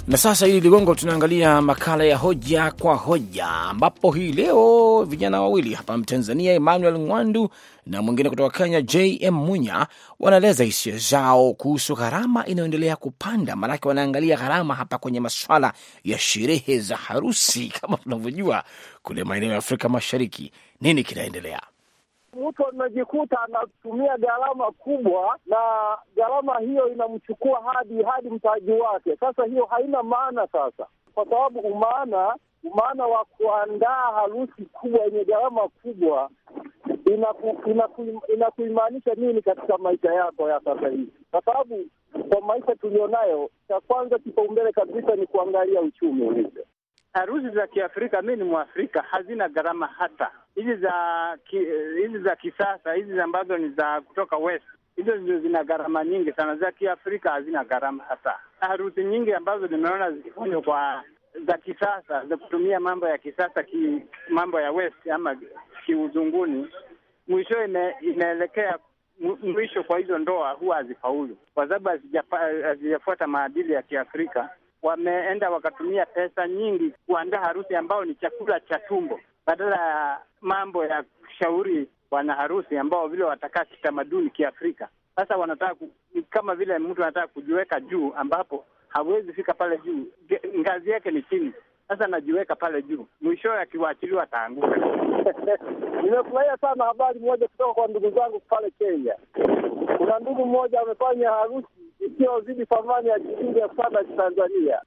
Na sasa hili Ligongo, tunaangalia makala ya hoja kwa hoja, ambapo hii leo vijana wawili hapa Tanzania, Emmanuel Ngwandu na mwingine kutoka Kenya JM Munya, wanaeleza hisia zao kuhusu gharama inayoendelea kupanda. Maanake wanaangalia gharama hapa kwenye masuala ya sherehe za harusi. Kama tunavyojua kule maeneo ya Afrika Mashariki, nini kinaendelea? Mtu anajikuta anatumia gharama kubwa, na gharama hiyo inamchukua hadi mtaji wake. Sasa hiyo haina maana sasa, kwa sababu umaana wa kuandaa harusi kubwa yenye gharama kubwa inakuimaanisha nini katika maisha yako ya sasa hivi? Kwa sababu kwa maisha tulionayo, cha kwanza kipaumbele kabisa ni kuangalia uchumi ulivyo. Harusi za Kiafrika, mimi ni Mwafrika, hazina gharama hata. Hizi za kisasa, hizi ambazo ni za kutoka West, hizo ndio zina gharama nyingi sana. Za Kiafrika hazina gharama hata. Harusi nyingi ambazo nimeona zikifanywa kwa za kisasa, za kutumia mambo ya kisasa, mambo ya West ama kiuzunguni, mwisho inaelekea mwisho kwa hizo ndoa huwa hazifaulu, kwa sababu hazijafuata maadili ya Kiafrika. Wameenda wakatumia pesa nyingi kuandaa harusi ambao ni chakula cha tumbo, badala ya mambo ya kushauri wana harusi ambao vile watakaa kitamaduni Kiafrika. Sasa wanataka kama vile mtu anataka kujiweka juu, ambapo hawezi fika pale juu, ngazi yake ni chini. Sasa anajiweka pale juu, mwisho akiwaachiliwa ataanguka. Nimefurahia sana habari moja kutoka kwa ndugu zangu pale Kenya. Kuna ndugu mmoja amefanya harusi isiyozidi thamani ya shilingi 7 za Tanzania.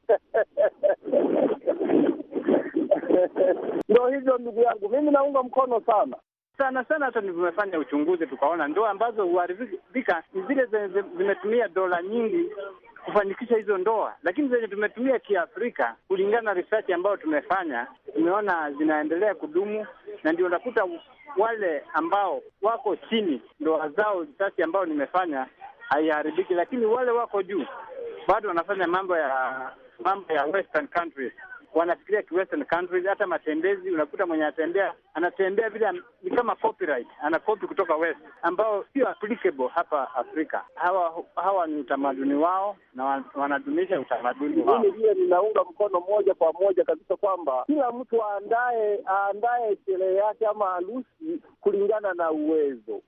Ndio hivyo ndugu yangu, mimi naunga mkono sana. Sana hata nimefanya uchunguzi tukaona ndoa ambazo huharibika ni zile zimetumia dola nyingi kufanikisha hizo ndoa, lakini zenye tumetumia Kiafrika, kulingana na research ambayo tumefanya, tumeona zinaendelea kudumu, na ndio unakuta wale ambao wako chini ndoa zao, research ambayo nimefanya haiharibiki, lakini wale wako juu bado wanafanya mambo ya western countries. Wanafikiria western countries. Hata matembezi unakuta mwenye anatembea vile ni kama copyright, anakopi kutoka west, ambao sio applicable hapa Afrika. Hawa ni utamaduni wao na wanadumisha utamaduni wao. Mimi pia ninaunga mkono moja kwa moja kabisa kwamba kila mtu aandae sherehe yake ama harusi kulingana na uwezo.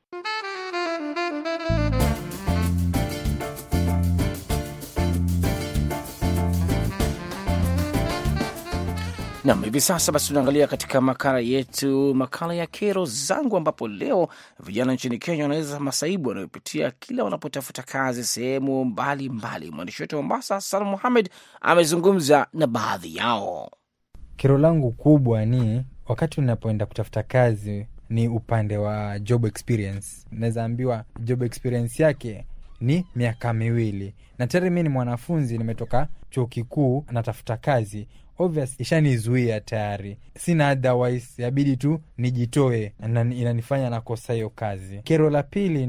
Naam, hivi sasa basi tunaangalia katika makala yetu, makala ya kero zangu, ambapo leo vijana nchini Kenya wanaweza masaibu wanayopitia kila wanapotafuta kazi sehemu mbalimbali. Mwandishi wetu wa Mombasa, Salum Mohamed, amezungumza na baadhi yao. Kero langu kubwa ni wakati unapoenda kutafuta kazi ni upande wa job experience. Naweza ambiwa job experience yake ni miaka 2, na tayari mimi ni mwanafunzi, nimetoka chuo kikuu, natafuta kazi. Obvious ishanizuia tayari, sina otherwise, yabidi tu nijitoe, na inanifanya nakosa hiyo kazi. Kero la pili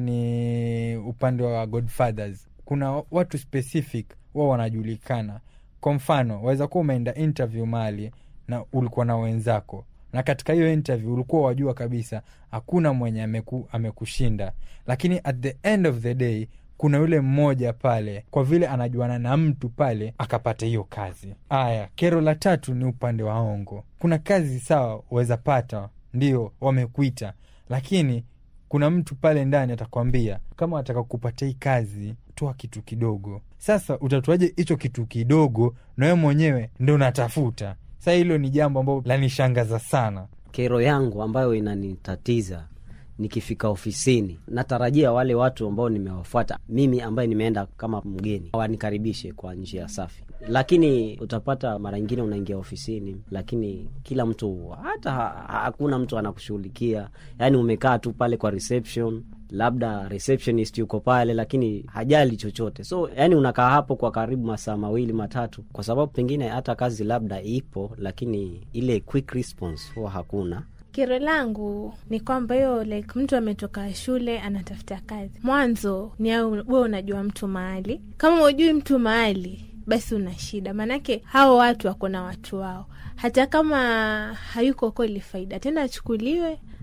ni upande wa Godfathers. Kuna watu specific wao wanajulikana. Kwa mfano, waweza kuwa umeenda interview mahali na ulikuwa na wenzako, na katika hiyo interview ulikuwa wajua kabisa hakuna mwenye amekushinda, lakini at the end of the day kuna yule mmoja pale, kwa vile anajuana na mtu pale, akapata hiyo kazi. Aya, kero la tatu ni upande wa hongo. Kuna kazi sawa uweza pata, ndio wamekuita, lakini kuna mtu pale ndani atakwambia kama wataka kupata hii kazi toa kitu kidogo. Sasa utatuaje hicho kitu kidogo na wewe mwenyewe ndio unatafuta? Sasa hilo ni jambo ambalo lanishangaza sana. Kero yangu ambayo inanitatiza, nikifika ofisini natarajia wale watu ambao nimewafuata mimi, ambaye nimeenda kama mgeni, wanikaribishe kwa njia safi, lakini utapata mara nyingine unaingia ofisini, lakini kila mtu, hata hakuna mtu anakushughulikia. Yani umekaa tu pale kwa reception, labda receptionist yuko pale, lakini hajali chochote. So yani unakaa hapo kwa karibu masaa 2-3, kwa sababu pengine hata kazi labda ipo, lakini ile quick response huwa hakuna. Kero langu ni kwamba hiyo mtu ametoka shule anatafuta kazi. Mwanzo ni wewe unajua mtu mahali. Kama hujui mtu mahali, basi una shida. Manake hao watu wako na watu wao. Hata kama hayuko qualified, atenda achukuliwe,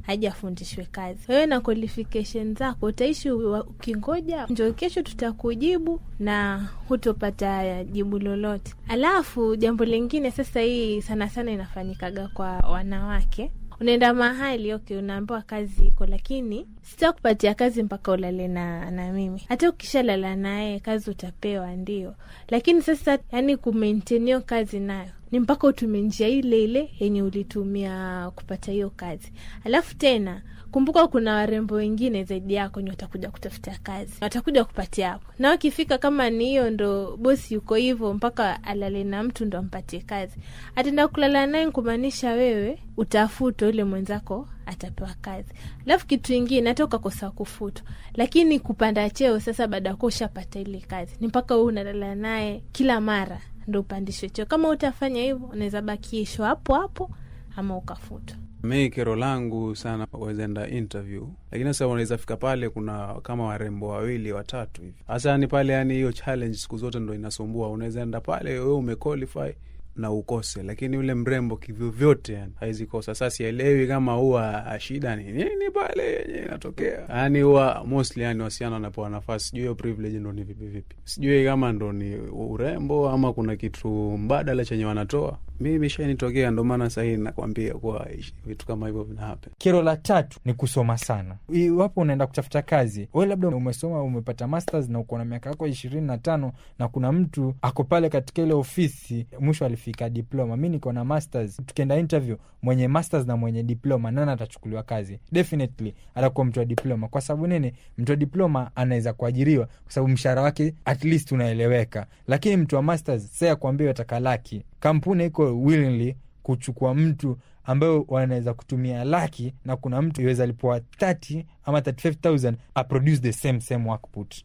hajafundishwe kazi. Wewe na qualification zako utaishi ukingoja ndio kesho tutakujibu na hutopata jibu lolote. Alafu jambo lingine sasa, hii sana sana inafanyikaga kwa wanawake. Unaenda mahali, okay, unaambiwa kazi iko, lakini sitakupatia kazi mpaka ulale na mimi. Hata ukishalala naye kazi utapewa, ndio. Lakini sasa yani kumaintain kazi nayo ni mpaka utumie njia ile ile yenye ulitumia kupata hiyo kazi. Alafu tena kumbuka kuna warembo wengine zaidi yako wenye watakuja kutafuta kazi, watakuja kupatia hapo. Na wakifika kama ni hiyo ndo bosi yuko hivyo mpaka alale na mtu ndo ampatie kazi, atenda kulala naye kumaanisha wewe utafuta yule mwenzako atapewa kazi. Alafu kitu kingine hata ukakosa kufuta, lakini kupanda cheo sasa baada ya kushapata ile kazi ni mpaka wewe unalala naye kila mara ndo upandishwe cheo. Kama utafanya hivyo unaweza bakishwa hapo hapo ama ukafuta. Mimi kero langu sana wazenda interview, lakini sasa unaweza fika pale kuna kama warembo wawili watatu hivi. Sasa ni pale yani hiyo challenge siku zote ndo inasumbua. Unaweza enda pale wewe umequalify na ukose, lakini yule mrembo kivyo vyote yani haizi kosa. Sasa sielewi kama huwa shida nini pale yenye inatokea. Yani huwa mostly yani wasichana wanapewa nafasi, sijui hiyo privilege ndo ni vipi. Sijui kama ndo ni urembo ama kuna kitu mbadala chenye wanatoa. Mimi mishainitokea, ndo maana sasa hivi nakwambia kwa vitu kama hivyo vina happen. Kero la 3 ni kusoma sana. Wapo unaenda kutafuta kazi, wewe labda umesoma umepata masters na uko na miaka yako 25 na kuna mtu ako pale katika ile ofisi mwisho alifika diploma. Mimi niko na masters, tukienda interview mwenye masters na mwenye diploma nani atachukuliwa kazi? Definitely atakuwa mtu wa diploma. Kwa sababu nini? Mtu wa diploma anaweza kuajiriwa kwa sababu mshahara wake at least unaeleweka. Lakini mtu wa masters sasa kuambiwa atakalaki. Kampuni iko willingly kuchukua mtu ambaye wanaweza kutumia laki, na kuna mtu yeweza lipoa 30 ama 35,000 a produce the same output.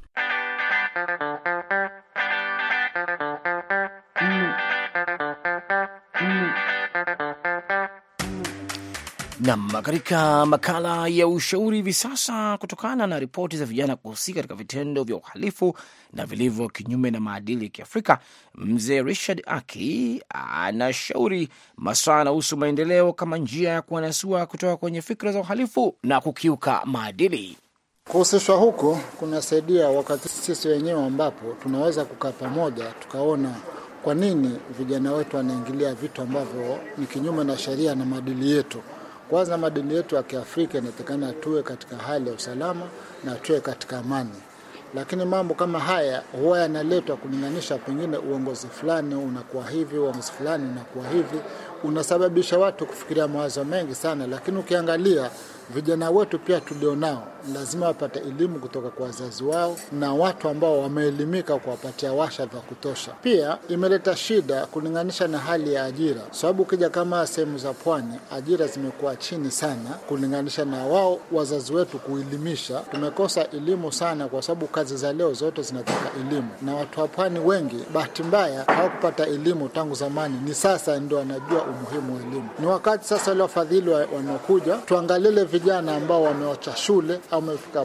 Na katika makala ya ushauri hivi sasa, kutokana na ripoti za vijana kuhusika katika vitendo vya uhalifu na vilivyo kinyume na maadili ya Kiafrika, mzee Richard Aki anashauri masuala yanayohusu maendeleo kama njia ya kuwanasua kutoka kwenye fikra za uhalifu na kukiuka maadili. Kuhusishwa huko kunasaidia wakati sisi wenyewe ambapo tunaweza kukaa pamoja tukaona kwa nini vijana wetu wanaingilia vitu ambavyo ni kinyume na sheria na maadili yetu. Kwanza maadili yetu ya Kiafrika inatakana tuwe katika hali ya usalama na tuwe katika amani. Lakini mambo kama haya huwa yanaletwa kulinganisha, pengine uongozi fulani unakuwa hivi, uongozi fulani unakuwa hivi, unasababisha watu kufikiria mawazo mengi sana. Lakini ukiangalia vijana wetu pia tulionao lazima wapate elimu kutoka kwa wazazi wao na watu ambao wameelimika kuwapatia washa vya kutosha. Pia imeleta shida kulinganisha na hali ya ajira, sababu ukija kama sehemu za pwani ajira zimekuwa chini sana kulinganisha na wao wazazi wetu kuelimisha. Tumekosa elimu sana kwa sababu kazi za leo zote zinataka elimu, na watu wa pwani wengi bahati mbaya hawakupata elimu tangu zamani, ni sasa ndio wanajua umuhimu wa elimu. Ni wakati sasa wale wafadhili wanaokuja tuangalie vijana ambao wameacha shule au wamefika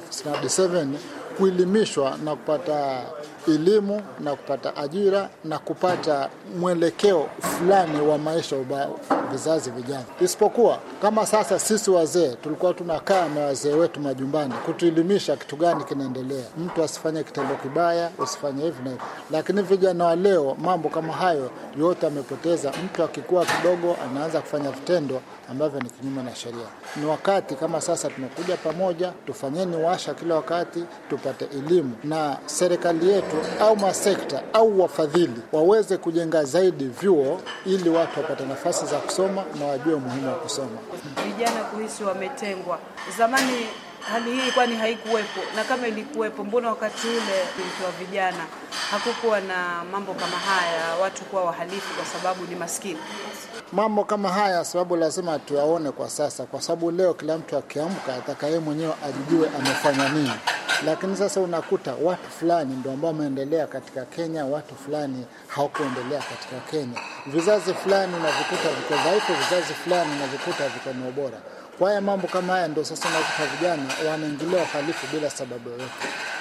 7 kuelimishwa na kupata elimu na kupata ajira na kupata mwelekeo fulani wa maisha vizazi vijana. Isipokuwa kama sasa sisi wazee tulikuwa tunakaa na wazee wetu majumbani kutuelimisha kitu gani kinaendelea, mtu asifanye kitendo kibaya, usifanye hivi na hivi. Lakini vijana wa leo mambo kama hayo yote amepoteza. Mtu akikua kidogo anaanza kufanya vitendo ambavyo ni kinyume na sheria. Ni wakati kama sasa tumekuja pamoja, tufanyeni washa kila wakati, tupate elimu, na serikali yetu au masekta au wafadhili waweze kujenga zaidi vyuo ili watu wapate nafasi za kusoma na wajue umuhimu wa kusoma. Vijana kuhisi wametengwa. Zamani hali hii kwani haikuwepo, na kama ilikuwepo mbona wakati ule kwa vijana hakukuwa na mambo kama haya, watu kuwa wahalifu kwa sababu ni maskini? Mambo kama haya sababu lazima tuyaone kwa sasa, kwa sababu leo kila mtu akiamka atakaye mwenyewe ajijue amefanya nini. Lakini sasa unakuta watu fulani ndio ambao wameendelea katika Kenya, watu fulani hawakuendelea katika Kenya. Vizazi fulani na vikuta viko dhaifu, vizazi fulani na vikuta viko na ubora. Kwa hiyo mambo kama haya ndio sasa unakuta vijana wanaingilia uhalifu bila sababu yoyote.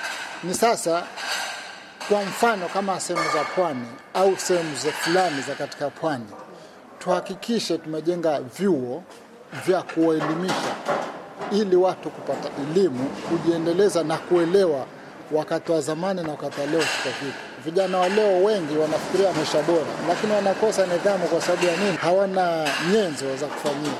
Ni sasa kwa mfano kama sehemu za pwani au sehemu fulani za katika pwani, tuhakikishe tumejenga vyuo vya kuelimisha ili watu kupata elimu, kujiendeleza na kuelewa wakati wa zamani na wakati wa leo tuko vipi. Vijana wa leo wengi wanafikiria maisha bora, lakini wanakosa nidhamu kwa sababu ya nini? Hawana nyenzo za kufanyia.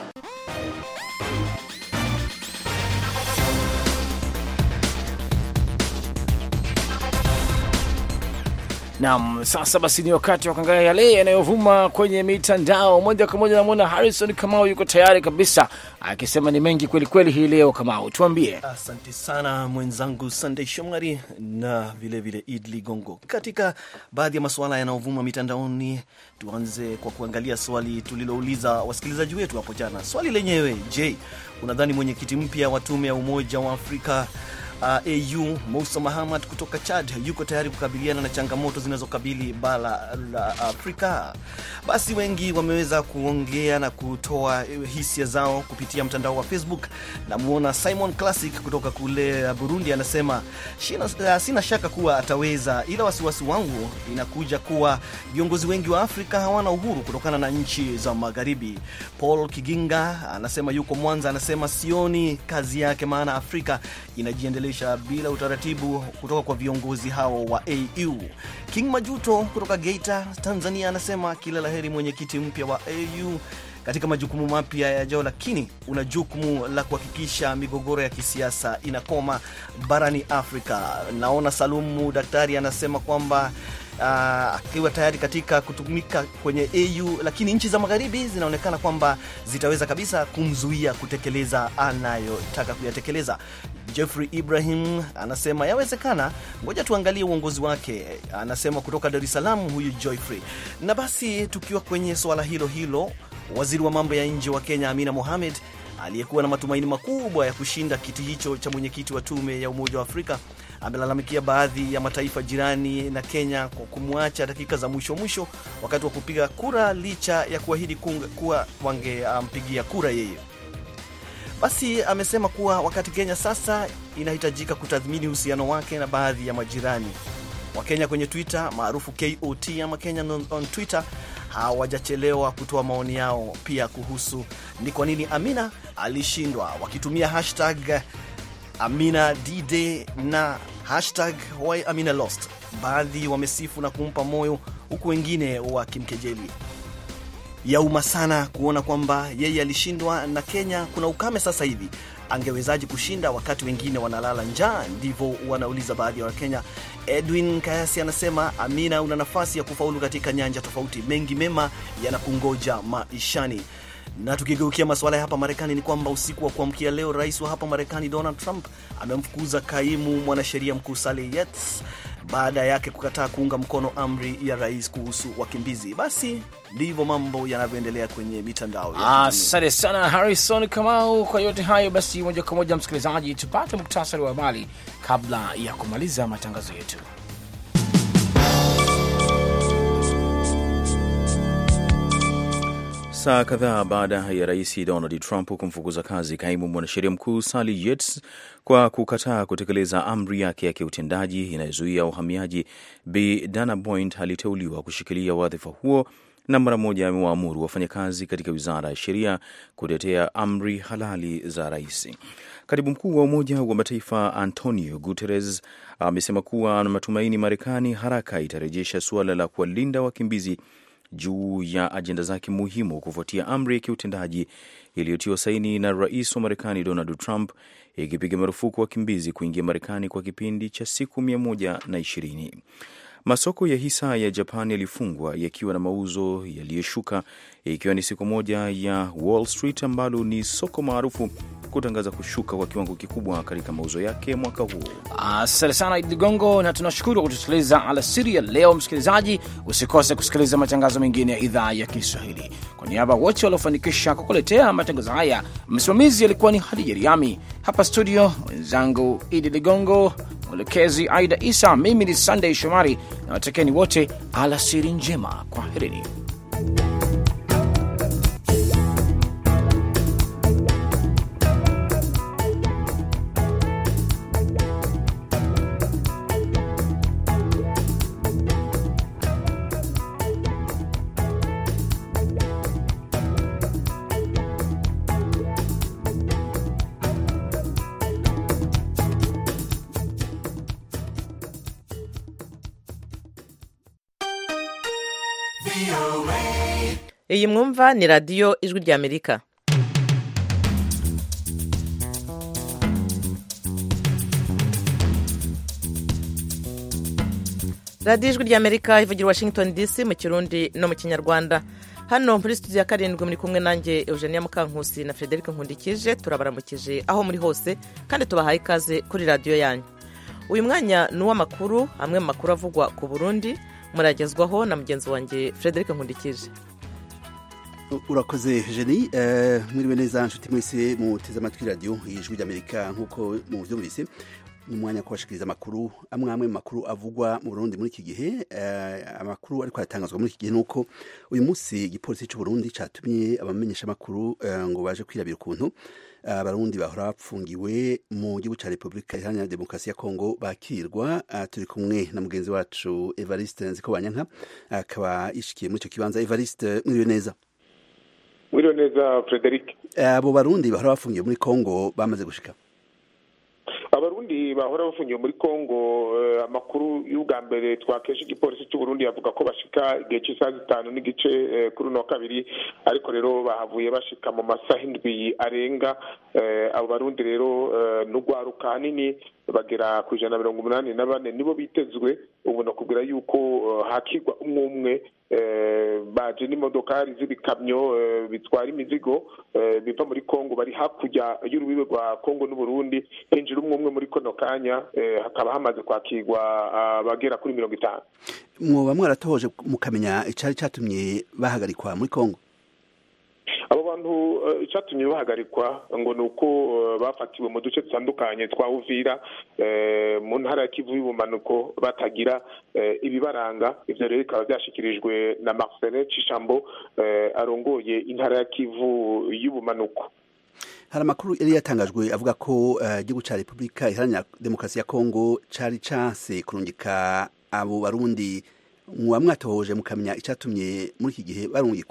Naam, sasa basi ni wakati wa kuangalia yale yanayovuma kwenye mitandao. Moja kwa moja namuona Harrison Kamau yuko tayari kabisa akisema ni mengi kweli kweli hii leo. Kamau, tuambie. Asante sana mwenzangu Sunday Shomari na vile vile Idli Gongo. Katika baadhi ya masuala yanayovuma mitandaoni, tuanze kwa kuangalia swali tulilouliza wasikilizaji wetu hapo jana. Swali lenyewe, je, unadhani mwenyekiti mpya wa tume ya Umoja wa Afrika AU Moussa Mahamat kutoka Chad yuko tayari kukabiliana na changamoto zinazokabili bara la Afrika? Basi wengi wameweza kuongea na kutoa hisia zao kupitia mtandao wa Facebook. Namuona Simon Classic kutoka kule Burundi anasema sina shaka kuwa ataweza, ila wasiwasi wangu inakuja kuwa viongozi wengi wa Afrika hawana uhuru kutokana na nchi za magharibi. Paul Kiginga anasema yuko Mwanza, anasema sioni kazi yake, maana Afrika inajiendelea bila utaratibu kutoka kwa viongozi hao wa AU. King Majuto kutoka Geita, Tanzania anasema kila laheri mwenyekiti mpya wa AU katika majukumu mapya yajao, lakini una jukumu la kuhakikisha migogoro ya kisiasa inakoma barani Afrika. Naona Salumu Daktari anasema kwamba akiwa tayari katika kutumika kwenye AU, lakini nchi za magharibi zinaonekana kwamba zitaweza kabisa kumzuia kutekeleza anayotaka kuyatekeleza. Jeffrey Ibrahim anasema yawezekana, ngoja tuangalie uongozi wake, anasema kutoka Dar es Salaam huyu Joyfrey. Na basi tukiwa kwenye swala hilo hilo, waziri wa mambo ya nje wa Kenya Amina Mohamed aliyekuwa na matumaini makubwa ya kushinda kiti hicho cha mwenyekiti wa tume ya Umoja wa Afrika amelalamikia baadhi ya mataifa jirani na Kenya kwa kumwacha dakika za mwisho wakati wa kupiga kura, licha ya kuahidi kuwa wangempigia kura yeye. Basi amesema kuwa wakati Kenya sasa inahitajika kutathmini uhusiano wake na baadhi ya majirani. Wakenya kwenye Twitter maarufu KOT ama Kenya on Twitter hawajachelewa kutoa maoni yao pia kuhusu ni kwa nini Amina alishindwa, wakitumia hashtag Amina D-Day na hashtag Why Amina Lost. Baadhi wamesifu na kumpa moyo, huku wengine wakimkejeli. Yauma sana kuona kwamba yeye alishindwa na Kenya kuna ukame sasa hivi. Angewezaje kushinda wakati wengine wanalala njaa? Ndivyo wanauliza baadhi ya Wakenya. Edwin Kayasi anasema Amina, una nafasi ya kufaulu katika nyanja tofauti, mengi mema yanakungoja maishani. Na tukigeukia masuala ya hapa Marekani ni kwamba usiku wa kuamkia leo rais wa hapa Marekani Donald Trump amemfukuza kaimu mwanasheria mkuu Sally Yates baada yake kukataa kuunga mkono amri ya rais kuhusu wakimbizi. Basi ndivyo mambo yanavyoendelea kwenye mitandao. Asante sana Harrison Kamau kwa yote hayo. Basi moja kwa moja msikilizaji, tupate muktasari wa habari kabla ya kumaliza matangazo yetu. Saa kadhaa baada ya rais Donald Trump kumfukuza kazi kaimu mwanasheria mkuu Sally Yates kwa kukataa kutekeleza amri yake ya kiutendaji inayozuia uhamiaji, Bi Dana Boyd aliteuliwa kushikilia wadhifa huo na mara moja amewaamuru wafanyakazi katika wizara ya sheria kutetea amri halali za rais. Katibu mkuu wa Umoja wa Mataifa Antonio Guterres amesema kuwa ana matumaini Marekani haraka itarejesha suala la kuwalinda wakimbizi juu ya ajenda zake muhimu kufuatia amri ya kiutendaji iliyotiwa saini na rais wa Marekani Donald Trump ikipiga marufuku wakimbizi kuingia Marekani kwa kipindi cha siku 120. Masoko ya hisa ya Japan yalifungwa yakiwa na mauzo yaliyoshuka, ikiwa ni siku moja ya Wall Street ambalo ni soko maarufu kutangaza kushuka kwa kiwango kikubwa katika mauzo yake mwaka huu. Asante sana Idi Gongo, na tunashukuru kutusikiliza alasiri ya leo. Msikilizaji, usikose kusikiliza matangazo mengine ya idhaa ya Kiswahili. Kwa niaba wote waliofanikisha kukuletea matangazo haya, msimamizi alikuwa ni Hadija Riami, hapa studio wenzangu Idi Gongo, mwelekezi Aida Isa, mimi ni Sunday Shomari, na watakeni wote alasiri njema. Kwaherini. iyi mwumva ni radiyo ijwi ry'Amerika. radiyo ijwi ry'Amerika ivugira Washington DC mu Kirundi no mu Kinyarwanda. Hano muri studio ya 7 muri kumwe nanjye Eugenia Mukankusi na Frederic Nkundikije. Turabaramukije aho muri hose kandi tubahaye ikaze kuri radiyo yanyu. Uyu mwanya ni uw'amakuru, amwe mu makuru avugwa ku Burundi, muragezwaho na mugenzi wanjye Frederic Nkundikije. Urakoze Jenny, mwiriwe neza nshuti mwese muteze amatwi radio y'ijwi ry'Amerika. Nkuko muvyumvise umwanya kubashikiriza amakuru amwe mu makuru avugwa mu Burundi muri iki gihe. Amakuru ariko aratangazwa muri iki gihe nuko uyu munsi igipolisi cy'u Burundi catumye abamenyesha amakuru ngo baje kwirabira ukuntu abarundi bahora bapfungiwe mu gihugu ca Republika Iharanira Demokarasi ya Kongo bakirwa. Turi kumwe na mugenzi wacu Evariste Nzikobanyanka akaba ishikiye muri ico kibanza. Evariste, mwiriwe neza. Mwiriwe neza Frederic. Abo barundi bahora bafungiwe muri Kongo bamaze gushika? Abarundi bahora bafungiwe muri Kongo, amakuru y'ubwa mbere twakesha igipolisi cy'u Burundi yavuga ko bashika igihe cy'isaha 5 n'igice kuri no kabiri, ariko rero bahavuye bashika mu masaha 7 arenga. Abo barundi rero n'ugwaruka hanini bagera ku 184 nibo bitezwe. Ubu no kubwira yuko hakigwa umwe baje n'imodokari z'ibikamyo bitwara imizigo biva muri Kongo, bari hakurya y'urubibe rwa Kongo n'u Burundi. Hinjira umwe muri kono kanya hakaba hamaze kwakirwa bagera kuri 50. Mwoba mwaratohoje mukamenya icari catumye bahagarikwa muri Kongo? Abo bantu icatumye bahagarikwa ngo nuko bafatiwe mu duce dutandukanye twa Uvira mu ntara ya Kivu y'ubumanuko batagira ibibaranga. Ivyo rero bikaba byashikirijwe na Marcel Cishambo arongoye intara ya Kivu y'ubumanuko. Hari amakuru yari yatangajwe avuga ko igihugu ca Republika Iharanira Demokarasi ya Kongo cari canse kurungika abo barundi. Mwoba mwatohoje mukamenya icatumye muri iki gihe barungikwa?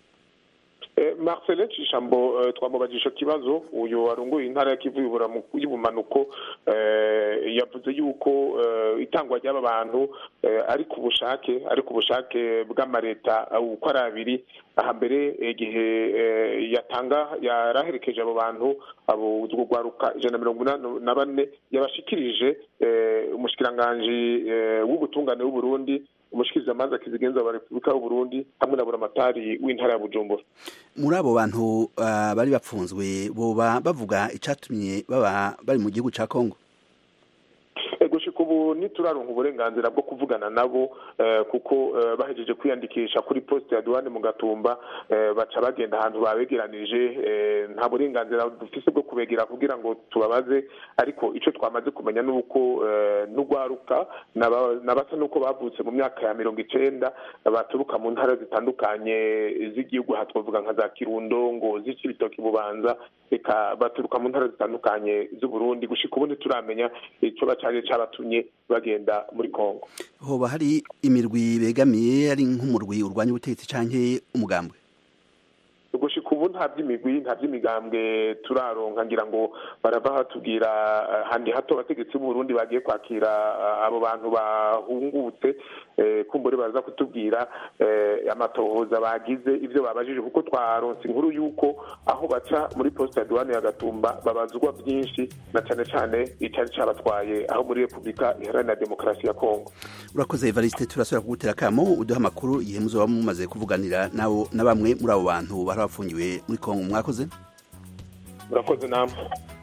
Marcel Cishambo twamubajisha kibazo. Uyu arunguye intara ya Kivu y'ubumanuko yavuze yuko itangwa ry'aba bantu ari ku bushake bw'amareta uko ari abiri. Aha mbere igihe yaraherekeje abo bantu abo gwaruka 184 yabashikirije umushikiranganje w'ubutungane w'u Burundi, umushikiriza amanza kizigenza wa Republika y'u Burundi hamwe na buramatari w'intara ya Bujumbura. Muri abo bantu bari bapfunzwe boba bavuga icatumye baba bari mu gihugu ca Kongo? Gushika ubu nituraronka uburenganzira bwo kuvugana nabo kuko bahejeje kwiyandikisha kuri poste ya douane mu Gatumba, baca bagenda ahantu babegeranije. Nta burenganzira dufise bwo kubegera kugira ngo tubabaze, ariko ico twamaze kumenya nuko n'ugwaruka nabasa nuko bavutse mu myaka ya 90 baturuka mu ntara zitandukanye z'igihugu, hatwavuga nka za Kirundo, Ngozi, Cibitoke, Bubanza, eka baturuka mu ntara zitandukanye z'u Burundi. Gushika ubu nituramenya ico bacaje batumye bagenda muri Kongo. Hoba hari imirwi begamiye ari nk'umurwi urwanya ubutegetsi canke umugambwe? Gushika ubu nta by'imigwi nta by'imigambwe turaronka. Ngira ngo barava hatubwira handi hato abategetsi b'u Burundi bagiye kwakira abo bantu bahungutse. Kumbure baza kutubwira amatohoza bagize ivyo babajije, kuko twaronse inkuru yuko aho baca muri poste ya douane ya Gatumba babazwa byinshi, na cyane cyane icari cabatwaye aho muri Republika Iharanira Demokarasi ya Kongo. Urakoze Evariste, turasubira kugutera kamo uduha amakuru igihe muzoba mumaze kuvuganira nawo na bamwe muri abo bantu barabafungiwe muri Kongo. Mwakoze. Urakoze namwe.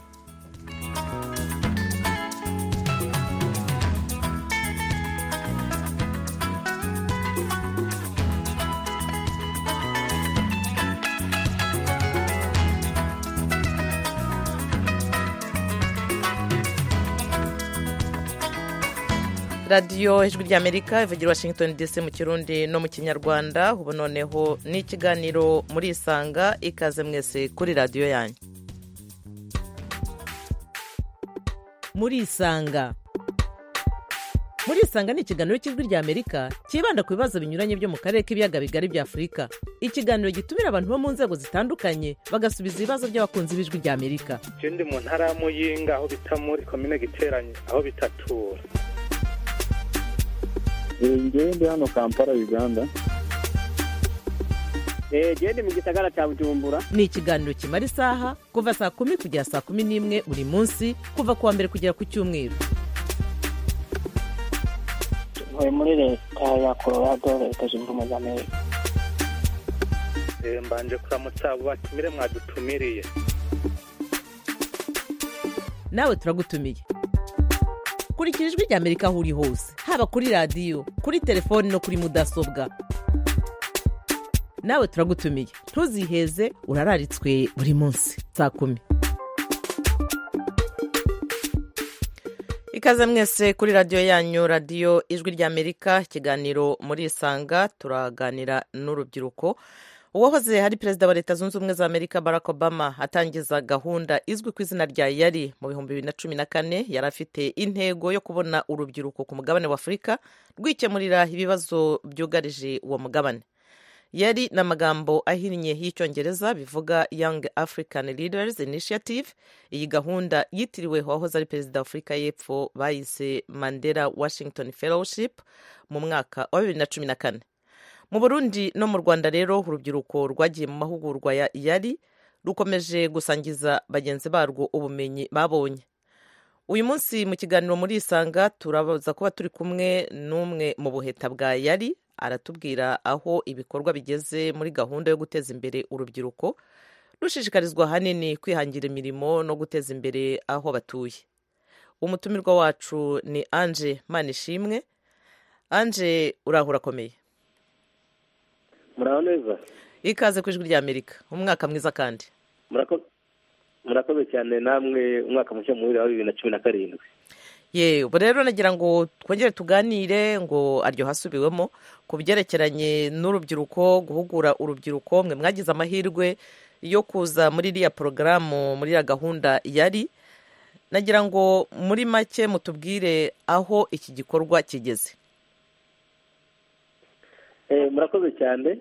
radiyo ijwi ry'Amerika ivugira Washington DC mu Kirundi no mu Kinyarwanda. Ubu noneho ni ikiganiro muri Isanga. Ikaze mwese kuri radiyo yanyu. Muri Isanga ni ikiganiro cy'ijwi ry'Amerika kibanda ku bibazo binyuranye byo mu karere k'ibiyaga bigari bya Afurika. Ikiganiro gitumira abantu bo mu nzego zitandukanye bagasubiza ibibazo by'abakunzi b'ijwi ry'Amerika. Je ndi mu ntara ya Muyinga aho bita muri komine Giteranye aho bitatura. Ndi hano Kampala, Uganda. Gende mu gisagara cya Bujumbura. Ni ikiganiro kimara isaha kuva saa 10 kugera saa 11 buri munsi kuva kuwa mbere kugera ku cyumweru. Ntuye muri leta ya Colorado, leta zunze ubumwe za Amerika. Mbanje kuramutsa abo batumire mwadutumiriye. Nawe turagutumiye. Kurikira Ijwi ry'Amerika aho uri hose, haba kuri radio, kuri telefone no kuri mudasobwa. Nawe turagutumiye. Ntuziheze, urararitswe buri munsi saa 10. Ikaze mwese kuri radio yanyu, radio Ijwi ry'Amerika, ikiganiro muri Isanga. Turaganira n'urubyiruko. Uwahoze hari perezida wa Leta Zunze Ubumwe za Amerika Barack Obama atangiza gahunda izwi ku izina rya Yari mu 2014. Yari afite intego yo kubona urubyiruko ku mugabane wa Afurika rwikemurira ibibazo byugarije uwo mugabane. Yari n'amagambo ahinnye y'Icyongereza bivuga Young African Leaders Initiative. Iyi gahunda yitiriwe uwahoze ari perezida wa Afurika y'Epfo bayise Mandela Washington Fellowship mu mwaka wa 2014. Mu Burundi no mu Rwanda rero urubyiruko rwagiye mu mahugurwa ya Yari rukomeje gusangiza bagenzi barwo ubumenyi babonye. Uyu munsi mu kiganiro muri Isanga turabaza kuba turi kumwe n'umwe mu buheta bwa Yari, aratubwira aho ibikorwa bigeze muri gahunda yo guteza imbere urubyiruko rushishikarizwa hanini kwihangira imirimo no guteza imbere aho batuye. Umutumirwa wacu ni Ange Manishimwe. Ange, urahura komeye? Muraho neza. Ikaze ku Ijwi ry'Amerika. Umwaka mwiza kandi. Murakoze cyane namwe, umwaka mushya muhire wa 2017. Ubu rero nagira ngo twongere tuganire ngo aryo hasubiwemo ku byerekeranye n'urubyiruko, guhugura urubyiruko. Mwe mwagize amahirwe yo kuza muri iriya porogaramu, muri iriya gahunda Yari. Nagira ngo muri make mutubwire aho iki gikorwa kigeze. Murakoze cyane.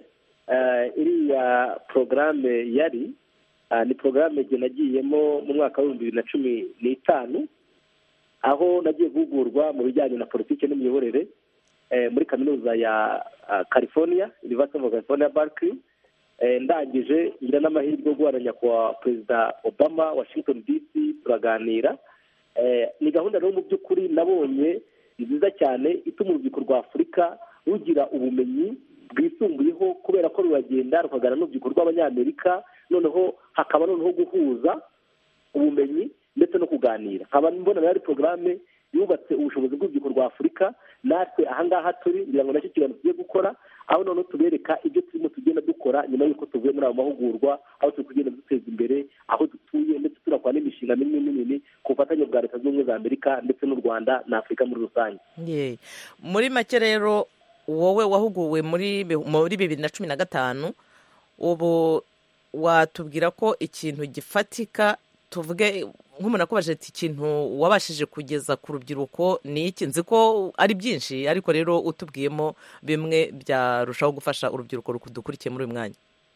Iriya porogaramu Yari ni porogaramu nagiyemo mu mwaka wa 2015, aho nagiye guhugurwa mu bijyanye na politiki n'imiyoborere muri kaminuza ya California, University of California, Berkeley. Ndangije ngira n'amahirwe yo guharanira kwa Perezida Obama Washington DC, turaganira. Ni gahunda rero mu by'ukuri nabonye nziza cyane ituma urubyiruko rwa Afurika rugira ubumenyi bwisumbuyeho, kubera ko ruragenda rukagana n'urubyiruko rw'Abanyamerika, noneho hakaba noneho guhuza ubumenyi ndetse no kuganira. Nkaba mbona ari porogaramu yubatse ubushobozi bw'urubyiruko rwa Afurika. Natwe ahangaha turi ngira ngo nacyo kiganiro tugiye gukora, aho noneho tubereka ibyo turimo tugenda dukora nyuma y'uko tuvuye muri ayo mahugurwa, aho turi kugenda duteza imbere aho dutuye, ndetse turakora n'imishinga minini ku bufatanye bwa Leta Zunze Ubumwe za Amerika ndetse n'u Rwanda na Afurika muri rusange. Muri make rero wowe wahuguwe muri 2015, ubu watubwira ko ikintu gifatika, tuvuge nk'umuntu akobaje ati ikintu wabashije kugeza ku rubyiruko ni iki? Nzi ko ari byinshi, ariko rero utubwiyemo bimwe byarushaho gufasha urubyiruko rukudukurikiye muri uyu mwanya.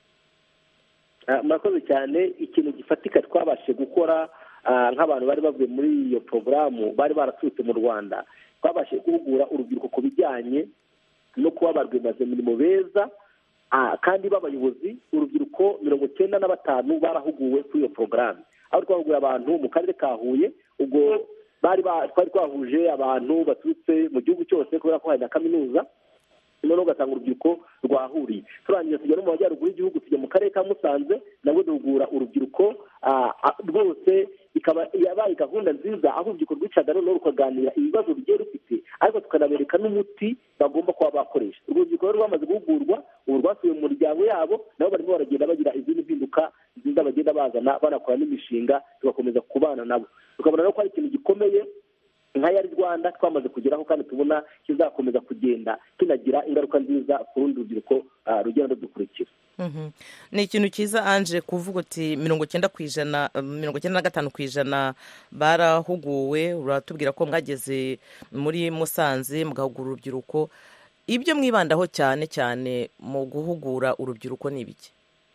Murakoze cyane. Ikintu gifatika twabashije gukora nk'abantu bari bavuye muri iyo porogaramu, bari baraturutse mu Rwanda, twabashije guhugura urubyiruko ku bijyanye no kuba ba rwiyemezamirimo beza kandi b'abayobozi. Urubyiruko 95 barahuguwe kuri iyo porogaramu, aho twahuguye abantu mu karere ka Huye. Ubwo twari twahuje abantu baturutse mu gihugu cyose kubera ko hari na kaminuza, noneho ugasanga urubyiruko rwahuriye. Turangiza tujya no mu majyaruguru y'igihugu, tujya mu karere ka Musanze, nabwo duhugura urubyiruko rwose. Ikaba yabaye gahunda nziza, aho urubyiruko rwicaga noneho rukaganira ibibazo bigiye rufite, ariko tukanabereka n'umuti bagomba kuba bakoresha. Urwo rubyiruko rero rwamaze guhugurwa, ubu rwasubiye mu miryango yabo, nabo barimo baragenda bagira izindi mpinduka nziza bagenda bazana, banakora n'imishinga, tugakomeza kubana nabo. Tukabona rero ko ari ikintu gikomeye nka Yari Rwanda twamaze kugeraho, kandi tubona kizakomeza kugenda kinagira ingaruka nziza ku rundi rubyiruko rugenda dukurikira. Ni ikintu cyiza Ange kuvuga uti 95% barahuguwe. Uratubwira ko mwageze muri Musanze mugahugura urubyiruko. Ibyo mwibandaho cyane cyane mu guhugura urubyiruko ni ibiki?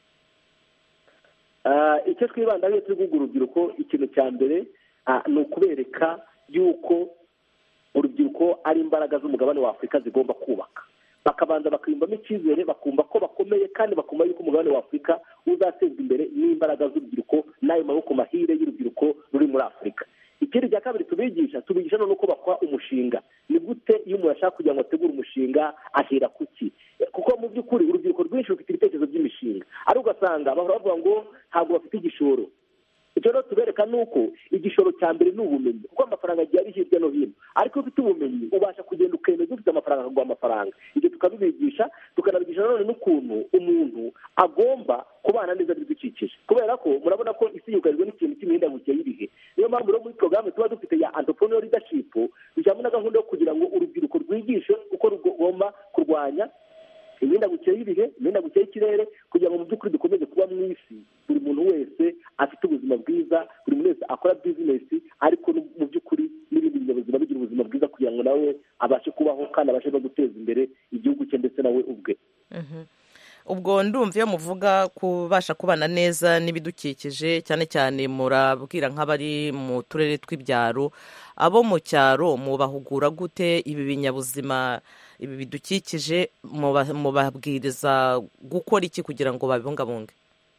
Icyo twibandaho iyo turi guhugura urubyiruko, ikintu cya mbere ni ukubereka yuko urubyiruko ari imbaraga z'umugabane wa Afurika zigomba kubaka. bakabanza bakiyumvamo icyizere, bakumva ko bakomeye kandi bakumva yuko umugabane wa Afurika uzatezwa imbere n'imbaraga z'urubyiruko n'ayo maboko mahire y'urubyiruko ruri muri Afurika. Ikindi cya kabiri tubigisha none uko bakora umushinga. Ni gute iyo umuntu ashaka kugira ngo ategure umushinga ahera kuki? Kuko mu by'ukuri urubyiruko rwinshi rufite ibitekerezo by'imishinga, ariko ugasanga bahora bavuga ngo ntabwo bafite igishoro. Icyo rero tubereka ni uko igishoro cya mbere ni ubumenyi, kuko amafaranga agiye ari hirya no hino, ariko iyo ufite ubumenyi ubasha kugenda ukemeza ufite amafaranga akaguha amafaranga. Ibyo tukabibigisha, tukanabigisha nanone n'ukuntu umuntu agomba kubana neza n'ibidukikije, kubera ko murabona ko isi yugarijwe n'ikintu cy'imihindagurikire y'ibihe. Niyo mpamvu rero muri porogaramu tuba dufite ya entrepreneur leadership dushyiramo na gahunda yo kugira ngo urubyiruko rwigishe uko rugomba kurwanya imihindagurikire y'ibihe, imihindagurikire y'ikirere, kugira ngo mu by'ukuri dukomeze kuba mu isi buri muntu wese afite ubuzima bwiza, buri muntu wese akora bizinesi, ariko mu by'ukuri n'ibindi binyabuzima bigira ubuzima bwiza kugira ngo nawe abashe kubaho kandi abashe no guteza imbere igihugu cye ndetse nawe ubwe. Ubwo ndumva iyo muvuga kubasha kubana neza n'ibidukikije, cyane cyane murabwira nk'abari mu turere tw'ibyaro, abo mu cyaro mubahugura gute ibi binyabuzima, ibi bidukikije, mubabwiriza gukora iki kugira ngo babibungabunge?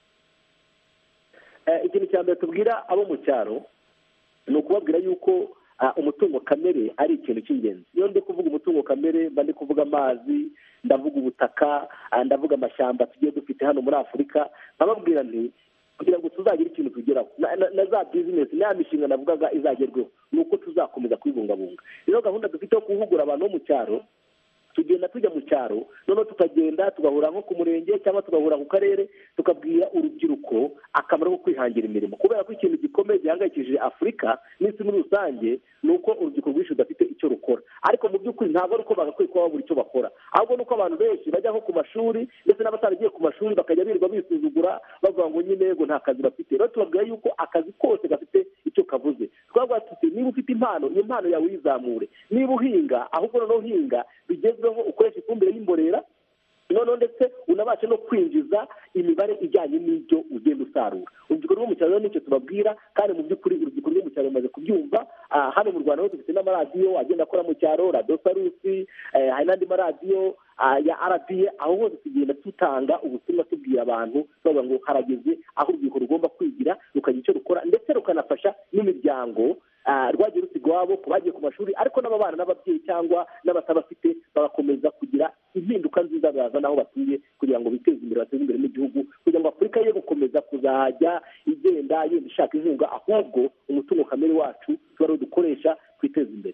Ikintu cya mbere tubwira abo mu cyaro ni ukubabwira yuko umutungo kamere ari ikintu cy'ingenzi. Iyo ndi kuvuga umutungo kamere mba ndi kuvuga amazi, ndavuga ubutaka, ndavuga amashyamba tugiye dufite hano muri Afurika. Nkababwira nti kugira ngo tuzagire ikintu tugeraho na za bizinesi n'aya mishinga navugaga izagerweho, ni uko tuzakomeza kubibungabunga. Rero gahunda dufite yo guhugura abantu bo mu cyaro, tugenda tujya mu cyaro, noneho tukagenda tugahura nko ku murenge cyangwa tugahura ku karere, tukabwira urubyiruko akamaro ko kwihangira imirimo, kubera ko ikintu gikomeye gihangayikishije Afurika n'isi muri rusange ni uko urubyiruko rwinshi rudafite icyo rukora. Ariko mu by'ukuri ntabwo ari uko bagakwiye kuba babura icyo bakora, ahubwo ni uko abantu benshi bajya nko ku mashuri ndetse n'abataragiye ku mashuri bakajya birirwa bisuzugura bavuga ngo nyine ngo nta kazi bafite. Rero tubabwira yuko akazi kose gafite icyo kavuze. Twavuga tuti niba ufite impano, iyo mpano yawe uyizamure. Niba uhinga, ahubwo noneho uhinga bigezweho, ukoresha ifumbire y'imborera, noneho ndetse unabashe no kwinjiza imibare ijyanye n'ibyo ugenda usarura. Urubyiruko rwo mu cyaro nicyo tubabwira, kandi mu by'ukuri urubyiruko rwo mu cyaro rumaze kubyumva. Hano mu Rwanda dufite n'amaradiyo agenda akora mu cyaro, radiyo Sarusi, hari n'andi maradiyo ya RBA, aho hose tugenda dutanga ubutumwa tubwira abantu bavuga ngo harageze aho urubyiruko rugomba kwigira rukagira icyo rukora, ndetse rukanafasha n'imiryango rwagiye rusiga iwabo ku bagiye ku mashuri, ariko n'ababana n'ababyeyi cyangwa n'abatabafite bagakomeza kugira impinduka nziza bazana aho batuye, kugira ngo biteze imbere, bateze imbere n'igihugu, kugira ngo Afurika ye gukomeza kuzajya igenda yenda ishaka inkunga, ahubwo umutungo kamere wacu tuba ari dukoresha twiteza imbere.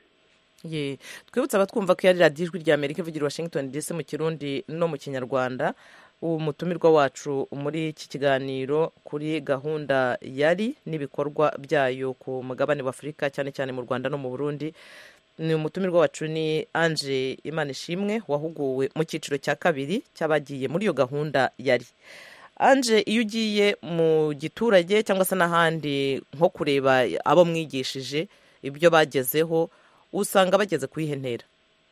Twibutsa abatwumva ko yari radiyo Ijwi ry'Amerika ivugira Washington DC mu Kirundi no mu Kinyarwanda. Umutumirwa wacu muri iki kiganiro kuri gahunda yari n'ibikorwa byayo ku mugabane wa Afurika, cyane cyane mu Rwanda no mu Burundi, ni umutumirwa wacu ni Ange Imanishimwe, wahuguwe mu cyiciro cya kabiri cy'abagiye muri iyo gahunda yari. Ange, iyo ugiye mu giturage cyangwa se n'ahandi nko kureba abo mwigishije ibyo bagezeho, usanga bageze ku iyihe ntera?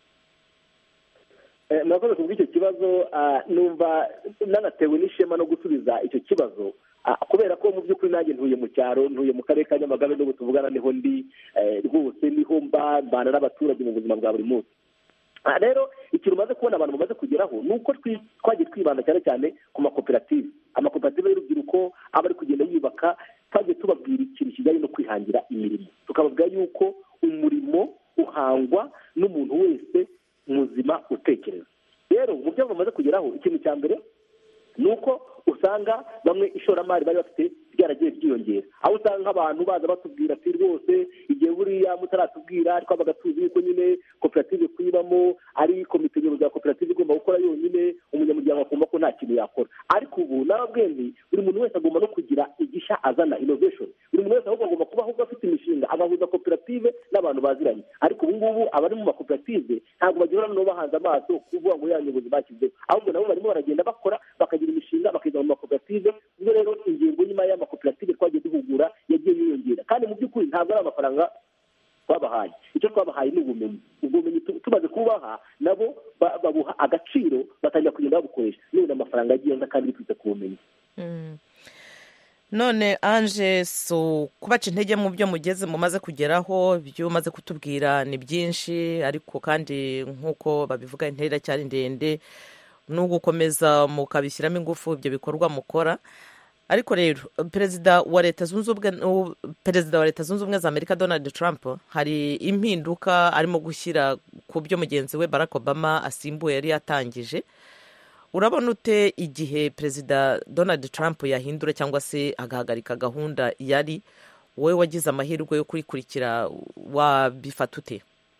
Murakoze kubw'icyo kibazo. Numva nanatewe n'ishema no gusubiza icyo kibazo, kubera ko mu by'ukuri nanjye ntuye mu cyaro, ntuye mu karere ka Nyamagabe, n'ubu tuvugana niho ndi rwose, niho mbana n'abaturage mu buzima bwa buri munsi. Rero ikintu umaze kubona abantu bamaze kugeraho ni uko twagiye twibanda cyane cyane ku makoperative. Amakoperative y'urubyiruko aba ari kugenda yubaka, twagiye tubabwira ikintu kijyanye no kwihangira imirimo, tukababwira yuko umurimo uhangwa n'umuntu wese muzima utekereza. Rero mu byo bamaze kugeraho, ikintu cya mbere ni uko usanga bamwe ishoramari bari bafite ryaragiye ryiyongera, aho usanga nk'abantu baza batubwira ati rwose igihe buriya mutaratubwira twabaga tuzi yuko nyine koperative kuyibamo ari komite nyobozi ya koperative igomba gukora yonyine, umunyamuryango akumva ko nta kintu yakora. Ariko ubu nababwiye nti buri muntu wese agomba no kugira igishya azana, innovation. Buri muntu wese ahubwo agomba kuba ahubwo afite imishinga, agahuza koperative n'abantu baziranye. Ariko ubu ngubu abari mu makoperative ntabwo bagihora no bahanze amaso kuvuga ngo ya nyobozi bashyizeho, ahubwo nabo barimo baragenda bakora, bakagira imishinga, bakiza mu makoperative. Ubwo rero ingingo nyuma y'amakoperative twagiye duhugura yagiye yiyongera, kandi mu by'ukuri ntabwo ari amafaranga twabahaye. Icyo twabahaye ni ubumenyi. Ubwo bumenyi tumaze kubaha, nabo babuha agaciro, batangira kugenda babukoresha. None amafaranga agenda kandi bitwite ku bumenyi. none Ange, so kubaca intege mu byo mumaze kugeraho, ibyo umaze kutubwira ni byinshi, ariko kandi nk'uko babivuga intera cyari ndende, no gukomeza mukabishyiramo ingufu ibyo bikorwa mukora. Ariko rero perezida wa leta zunze ubumwe za Amerika Donald Trump hari impinduka arimo gushyira ku byo mugenzi we Barack Obama asimbuye yari yatangije. Urabona ute igihe perezida Donald Trump yahindura cyangwa se agahagarika gahunda yari, wowe wagize amahirwe yo kurikurikira, wabifata ute?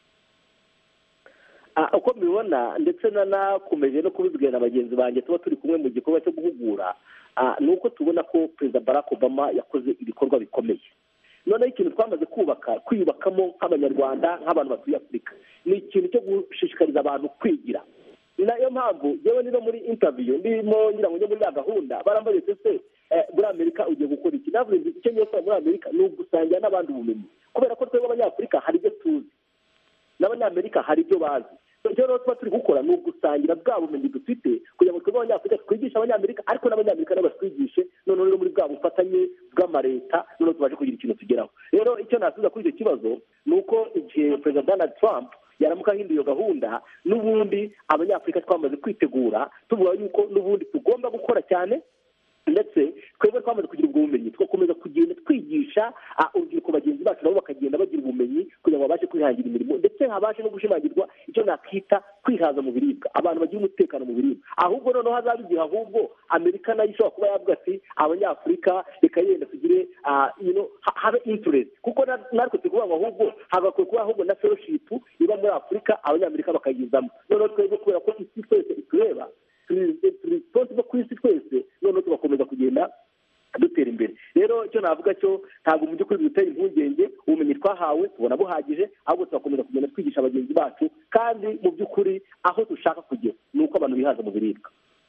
Uko mbibona ndetse nakomeje no kubibwira na bagenzi banjye tuba turi kumwe mu gikorwa cyo guhugura, ni uko tubona ko perezida Barack Obama yakoze ibikorwa bikomeye. Noneho ikintu twamaze kwiyubakamo nk'abanyarwanda, nk'abantu batuye Afurika, ni ikintu cyo gushishikariza abantu kwigira. Ni nayo mpamvu yewe niba muri interview ndimo ngira ngo njye muri gahunda barambaye se muri Amerika ugiye gukora iki. Navuze icyo ngiye gukora muri Amerika ni ugusangira n'abandi ubumenyi, kubera ko twebwe abanyafurika hari ibyo tuzi n'abanyamerika hari ibyo bazi. Rero tuba turi gukora ni ugusangira bwa bumenyi dufite kugira ngo twebwe abanyafurika twigishe abanyamerika, ariko n'abanyamerika nabo batwigishe, noneho rero muri bwa bufatanye bw'amareta noneho tubaje kugira ikintu tugeraho. Rero icyo nasubiza kuri icyo kibazo ni uko igihe perezida Donald Trump yaramuka ahinduye iyo gahunda, n'ubundi abanyafurika twamaze kwitegura tuvuga yuko n'ubundi tugomba gukora cyane, ndetse twebwe twamaze kugira ubwo bumenyi tugakomeza kugenda twigisha urubyiruko bagenzi bacu nabo bakagenda bagira ubumenyi kugira ngo babashe kwihangira imirimo, ndetse habashe no gushimangirwa icyo nakita kwihaza mu biribwa, abantu bagira umutekano mu biribwa. Ahubwo noneho hazaba igihe ahubwo Amerika nayo ishobora kuba yavuga ati abanyafurika reka yenda tugire habe interest, kuko natwe tukuvuga ngo ahubwo hagakwiye kuba ahubwo na fellowship iba muri Afurika abanyamerika bakayizamo. Noneho twebwe kubera ko isi twese itureba, turi responsible ku isi twese, noneho tugakomeza kugenda dutera imbere. Rero icyo navuga cyo ntabwo mu by'ukuri duteye impungenge, ubumenyi twahawe tubona buhagije, ahubwo tugakomeza kugenda twigisha bagenzi bacu, kandi mu by'ukuri aho dushaka kugera ni uko abantu bihaza mu biribwa.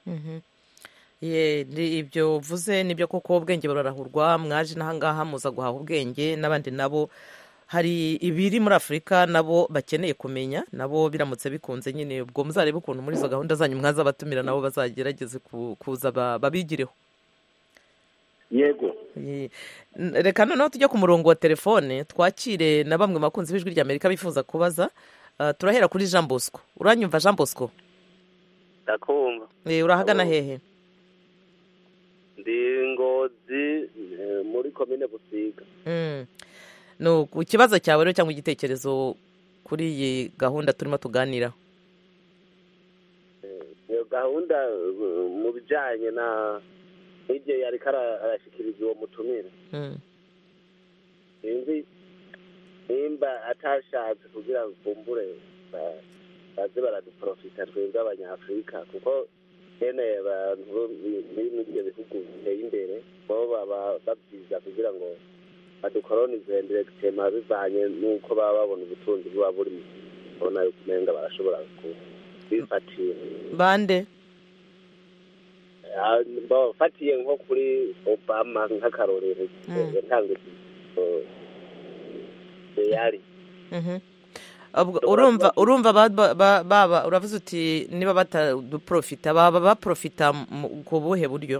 Ibyo uvuze nibyo koko, ubwenge burarahurwa, mwaje n'ahangaha muza guhaha ubwenge, n'abandi nabo hari ibiri muri Afurika nabo bakeneye kumenya, nabo biramutse bikunze nyine ubwo muzarebe ukuntu muri izo gahunda zanyu mwaza batumira nabo bazagerageze kuza babigireho. Yego, reka noneho tujya ku murongo wa telefone twakire na bamwe bakunzi b'ijwi rya Amerika bifuza kubaza. Turahera kuri Jean Bosco. Uranyumva Jean Bosco? Ndakumva. Urahagana hehe? Ndi Ngozi muri komine Busiga. No, ikibazo cyawe rero cyangwa igitekerezo kuri iyi gahunda turimo tuganiraho? Iyo gahunda mu bijyanye na ibyo yari arashyikiriza uwo mutumire, sinzi nimba atashatse kugira ngo kumbure baze baraduprofita twebwe abanyafurika, kuko nyine abantu biri muri ibyo bihugu biteye imbere bo baba babyiza kugira ngo badukoronize ndiregitema bivanye n'uko baba babona ubutunzi buba buri bona yuko umenga barashobora kubifatira. Bande? Bafatiye nko kuri Obama nk'akarorero yatanze yari. Urumva baba uravuze uti niba bataduprofita baba baprofita ku buhe buryo?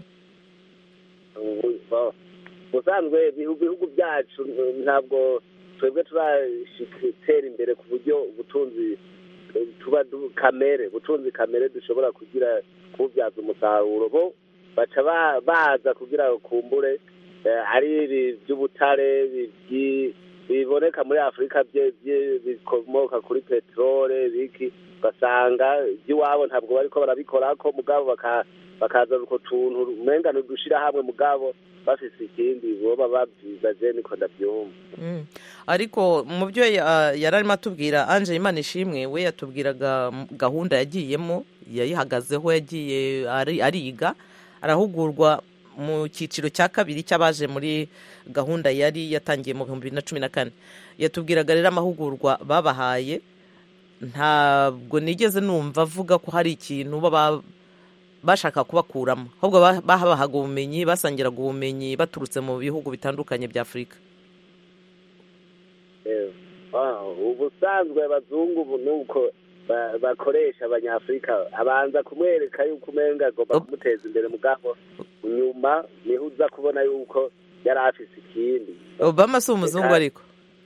Usanzwe ibihugu byacu ntabwo twebwe turashikitera imbere ku buryo ubutunzi tuba ubutunzi kamere dushobora kugira kubyaza umusaruro. Bo baca baza kugira ngo kumbure ari by'ubutare biboneka muri Afurika bikomoka kuri peterole biki, basanga iby'iwabo ntabwo bariko barabikora ko mugabo bakaza utwo tuntu umenga dushira hamwe mugabo bafise ikindi boba babyiza je niko ndabyumva. Ariko mu byo yararimo atubwira Ange Imanishimwe, we yatubwiraga gahunda yagiyemo, yayihagazeho, yagiye ariga arahugurwa mu cyiciro cya kabiri cy'abaje muri gahunda yari yatangiye mu 2014. Yatubwiraga rero amahugurwa babahaye, ntabwo nigeze numva avuga ko hari ikintu bashaka kubakuramo, ahubwo bahabahaga ubumenyi, basangiraga ubumenyi baturutse mu bihugu bitandukanye bya Afurika. Ubusanzwe abazungu ubu nuko bakoresha abanyafurika abanza kumwereka yuko umenga agomba kumuteza imbere mugabo nyuma niho uza kubona yuko yari afise ikindi. Obama si umuzungu ariko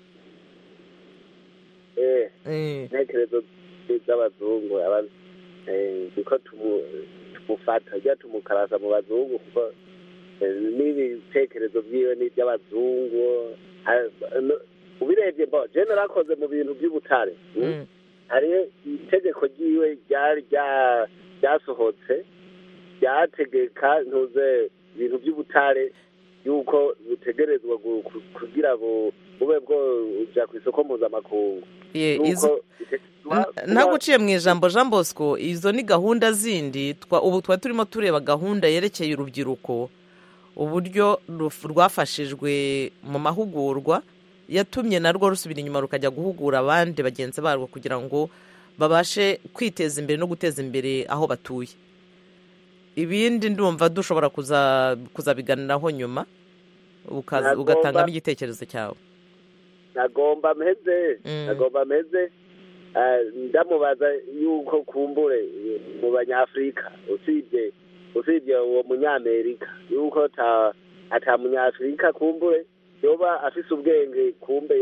intekerezo z'abazungu niko tumufata ujya tumukarasa mu bazungu kuko n'ibitekerezo byiwe n'iby'abazungu ubirebye je narakoze mu bintu by'ubutare hariyo itegeko ryiwe ryari ryasohotse ryategeka ntuze ibintu by'ubutare yuko butegerezwa kugira bube bwoja ku isoko mpuzamakungu. ntaguciye mu ijambo Jean Bosco, izo ni gahunda zindi ubu tuba turimo tureba gahunda yerekeye urubyiruko, uburyo rwafashijwe mu mahugurwa yatumye narwo rusubira inyuma rukajya guhugura abandi bagenzi barwo kugira ngo babashe kwiteza imbere no guteza imbere aho batuye. Ibindi ndumva dushobora kuzabiganiraho nyuma ugatangamo igitekerezo cyawe. nagomba meze ndamubaza yuko kumbure mu banyafurika usibye uwo munyamerika yuko ata munyafurika kumbure yoba afise ubwenge kumbe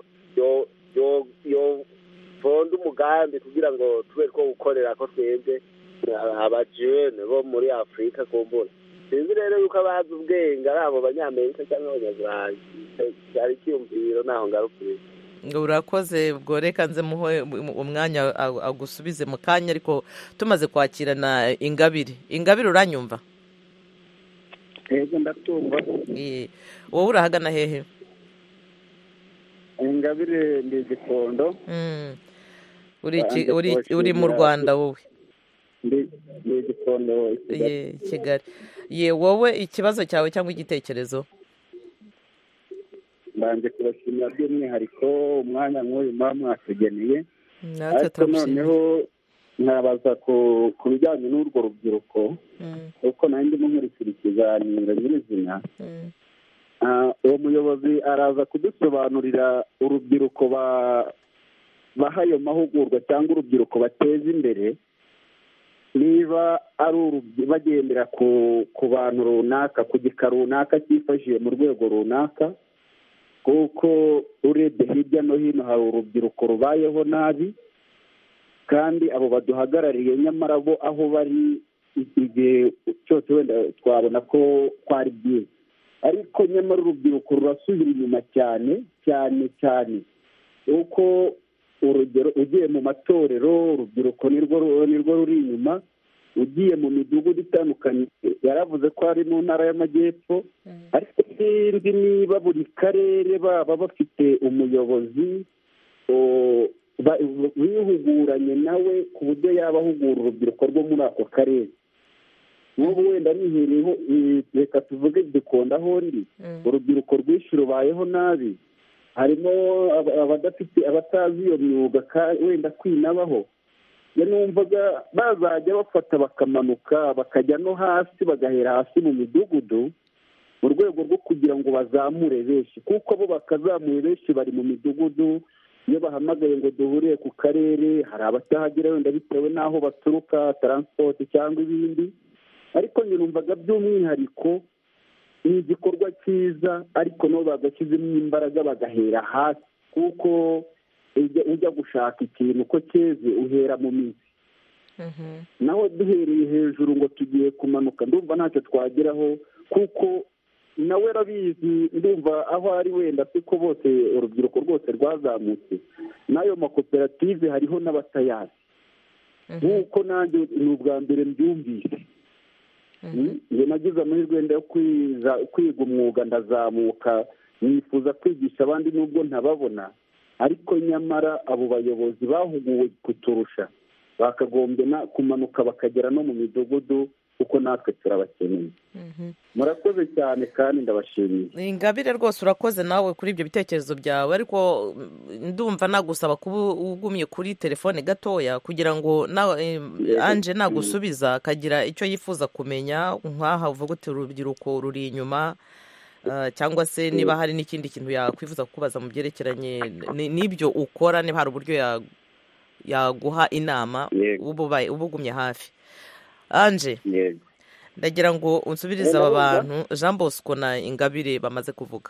yo fonda umugambi kugira ngo tube two gukorera ko twebwe abajene bo muri Afrika kumbura. Sinzi rero yuko abazi ubwenge ari abo banyamerika cyangwa abanyaburayi, cyari ikiyumviro naho ngarukire. Urakoze, ubwo reka nze muhe umwanya agusubize mu kanya, ariko tumaze kwakirana Ingabire uranyumva? Yego ndatumva. Wowe urahagana hehe? Ingabire ndi Gikondo. Uri mu Rwanda wowe? Ndi Gikondo Kigali. Wowe ikibazo cyawe cyangwa igitekerezo? Mbanje kubashimira by'umwihariko umwanya nk'uyu mwatugeneye. Ariko noneho nkabaza ku bijyanye n'urwo rubyiruko kuko nanjye ndimo nkurikira ikiganiro nyirizina. Uwo muyobozi araza kudusobanurira urubyiruko baha ayo mahugurwa cyangwa urubyiruko bateza imbere, niba ari bagendera ku bantu runaka, ku gika runaka cyifashishije mu rwego runaka, kuko urebye hirya no hino hari urubyiruko rubayeho nabi, kandi abo baduhagarariye nyamara bo aho bari igihe cyose wenda twabona ko kwari byiza, ariko nyamara urubyiruko rurasubira inyuma cyane cyane cyane. Uko urugero ugiye mu matorero urubyiruko nirwo ruri inyuma, ugiye mu midugudu itandukanye yaravuze ko ari mu ntara y'amajyepfo, ariko sinzi niba buri karere baba bafite umuyobozi wihuguranye nawe ku buryo yaba ahugura urubyiruko rwo muri ako karere. n'ubu wenda nihereho reka tuvuge Gikondo aho ndi, urubyiruko rwinshi rubayeho nabi, harimo abatazi iyo myuga wenda kwinabaho. numvaga bazajya bafata bakamanuka bakajya no hasi, bagahera hasi mu midugudu mu rwego rwo kugira ngo bazamure benshi, kuko bo bakazamuye benshi bari mu midugudu. Iyo bahamagaye ngo duhuriye ku karere, hari abatahagera wenda bitewe n'aho baturuka, taransipoti cyangwa ibindi, ariko numvaga by'umwihariko ni igikorwa cyiza, ariko nabo bagashyizemo imbaraga bagahera hasi, kuko ujya gushaka ikintu ko cyeze uhera mu mizi. naho duhereye hejuru ngo tugiye kumanuka, ndumva ntacyo twageraho, kuko nawe arabizi, ndumva aho ari wenda siko bose urubyiruko rwose rwazamutse, n'ayo makoperative hariho n'abatayazi, nk'uko nanjye ni ubwa mbere mbyumvise. njye nagize amahirwe yo kwiga umwuga ndazamuka, nifuza kwigisha abandi nubwo ntababona, ariko nyamara abo bayobozi bahuguwe kuturusha bakagombye kumanuka bakagera no mu midugudu, kuko natwe turabakeneye. murakoze cyane kandi ndabashimiye. Ingabire rwose urakoze nawe kuri ibyo bitekerezo byawe, ariko ndumva nagusaba kuba ugumye kuri telefone gatoya kugira ngo Anje nagusubiza akagira icyo yifuza kumenya, nk'aha uvuga uti urubyiruko ruri inyuma, cyangwa se niba hari n'ikindi kintu yakwifuza kukubaza mu byerekeranye n'ibyo ukora, niba hari uburyo yaguha inama uba ugumye hafi. Anje, ndagira ngo unsubirize aba bantu Jean Bosco na Ingabire bamaze kuvuga.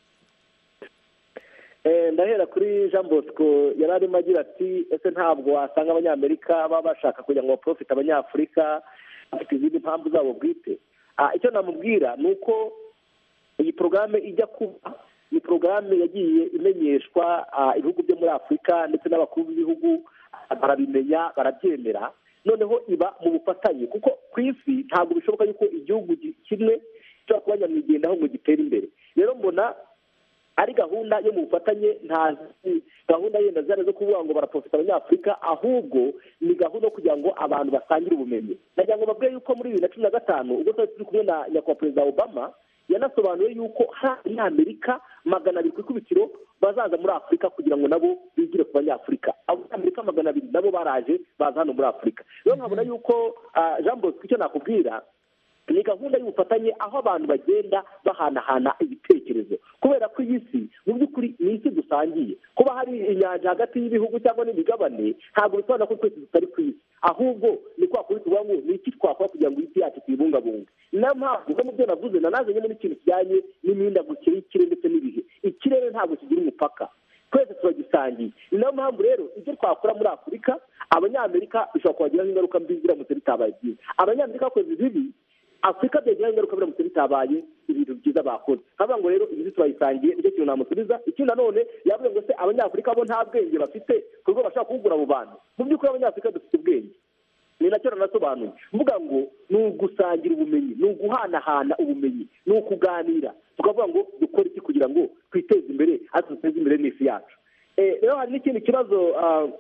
Ndahera kuri Jean Bosco yari arimo agira ati ese ntabwo wasanga abanyamerika baba bashaka kugira ngo baprofite abanyafurika bafite izindi mpamvu zabo bwite. Icyo namubwira ni uko iyi porogaramu ijya kuba ni porogaramu yagiye imenyeshwa ibihugu byo muri Afurika ndetse n'abakuru b'ibihugu barabimenya barabyemera, noneho iba mu bufatanye kuko ku isi ntabwo bishoboka yuko igihugu kimwe gishobora kuba nyamwigendaho ngo gitere imbere. Rero mbona ari gahunda yo mu bufatanye, nta gahunda yenda zari zo kuvuga ngo baraprofita abanyafurika, ahubwo ni gahunda yo kugira ngo abantu basangire ubumenyi. Nagira ngo babwire yuko muri 2015 ubwo twari turi kumwe na nyakubahwa perezida Obama yanasobanuye yuko hari abanyamerika 200 ku ikubitiro bazaza muri Afurika kugira ngo nabo bigire ku banyafurika. Abanyamerika 200 nabo baraje baza hano muri Afurika. Rero nkabona yuko Jean Bosco icyo nakubwira ni gahunda y'ubufatanye aho abantu bagenda bahanahana ibitekerezo, kubera ko iyi si mu by'ukuri ni isi dusangiye. Kuba hari inyanja hagati y'ibihugu cyangwa n'imigabane ntabwo bisobanura ko twese tutari ku isi, ahubwo ni kwa kuri tuvuga ngo ni iki twakora kugira ngo isi yacu tuyibungabunge. Niyo mpamvu no mu byo navuze nanazanye n'ikintu kijyanye n'imihindagurikire y'ikirere ndetse n'ibihe. Ikirere ntabwo kigira umupaka, twese turagisangiye. Ni nayo mpamvu rero ibyo twakora muri Afurika abanyamerika bishobora kubagiraho ingaruka mbi biramutse bitabaye byiza. Abanyamerika bakoze ibibi, Afurika byagira ingaruka biramutse bitabaye ibintu byiza bakoze. Havuga ngo rero ibi turayisangiye, nicyo kintu namusubiza. Ikindi nanone yavuze ngo se abanyafurika bo nta bwenge bafite kuko bashaka kugura abo bantu. Mu by'ukuri abanyafurika dufite ubwenge, ni nacyo nanasobanuye mvuga ngo ni ugusangira ubumenyi, ni uguhanahana ubumenyi, ni ukuganira tukavuga ngo dukore iki kugira ngo twiteze imbere ariko duteze imbere n'isi yacu. Rero hari n'ikindi kibazo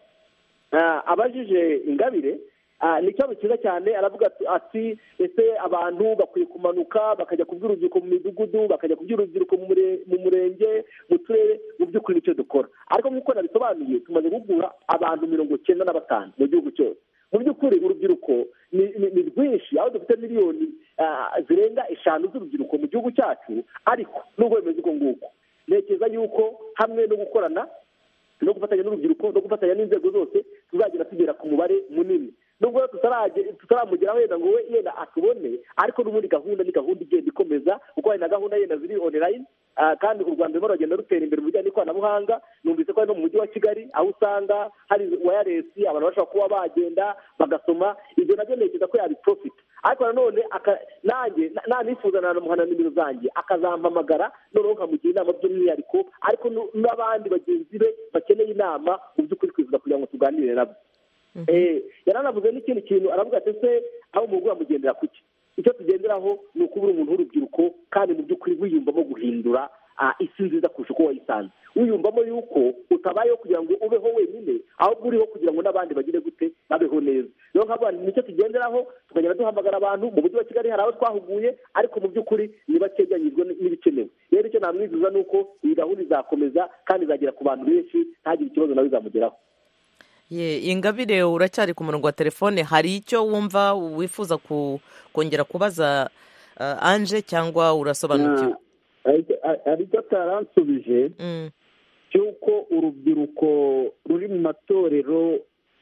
abajije Ingabire, ni ikibazo cyiza cyane. Aravuga ati ese abantu bakwiye kumanuka bakajya kubwira urubyiruko mu midugudu, bakajya kubwira urubyiruko mu murenge, mu turere. Mu by'ukuri nicyo dukora, ariko nk'uko nabisobanuye tumaze guhugura abantu 95 mu gihugu cyose. Mu by'ukuri urubyiruko ni rwinshi, aho dufite miliyoni zirenga 5 z'urubyiruko mu gihugu cyacu, ariko nubwo bimeze uko nguko ntekereza yuko hamwe no gukorana no gufatanya n'urubyiruko no gufatanya n'inzego zose tuzagera tugera ku mubare munini. Nubwo tutaramugeraho yenda ngo we yenda atubone, ariko n'ubundi gahunda ni gahunda igenda ikomeza kuko hari na gahunda yenda ziri online, kandi u Rwanda rurimo rugenda rutera imbere mu bijyanye n'ikoranabuhanga. Numvise ko no mu mujyi wa Kigali aho usanga hari wireless abantu bashobora kuba bagenda bagasoma. Ibyo nabyo ntekereza ko yabiprofit, ariko nanone nanjye nanifuza nanamuhana nimero zanjye akazampamagara noneho nkamugira inama by'umwihariko, ariko n'abandi bagenzi be bakeneye inama mu by'ukuri twifuza kugira ngo tuganire nabo. Yaranavuze n'ikindi kintu, aravuga ati ese aho umugura mugendera kuki? Icyo tugenderaho ni ukubura umuntu w'urubyiruko kandi mu by'ukuri wiyumvamo guhindura isi nziza kurusha uko wayisanze, wiyumvamo yuko utabayeho kugira ngo ubeho wenyine, ahubwo uriho kugira ngo n'abandi bagire gute babeho neza. Rero nk'abantu nicyo tugenderaho, tukagenda duhamagara abantu. Mu mujyi wa Kigali hari abo twahuguye, ariko mu by'ukuri ni bakegeranyijwe n'ibikenewe. Rero icyo namwifuza ni uko iyi gahunda izakomeza kandi izagera ku bantu benshi, ntagire ikibazo nawe izamugeraho. Ingabire, uracyari ku murongo wa telefone, hari icyo wumva wifuza kongera kubaza Anje cyangwa urasobanukiwe? Hari icyo ataransubije cy'uko urubyiruko ruri mu matorero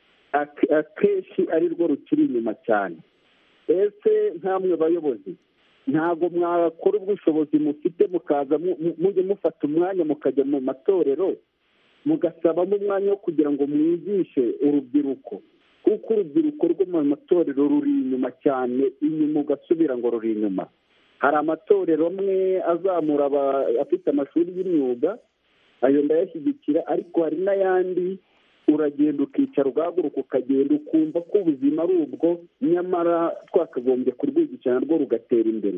akenshi ari rwo rukiri inyuma cyane. Ese nkamwe bayobozi ntabwo mwakora ubushobozi mufite mukaza mujye mufata umwanya mukajya mu matorero mugasabamo umwanya wo kugira ngo mwigishe urubyiruko, kuko urubyiruko rwo mu matorero ruri inyuma cyane, inyuma ugasubira ngo ruri inyuma. Hari amatorero amwe azamura afite amashuri y'imyuga, ayo ndayashyigikira, ariko hari n'ayandi uragenda ukicara ugahaguruka ukagenda ukumva ko ubuzima ari ubwo, nyamara twakagombye kurwigikira rwo rugatera imbere.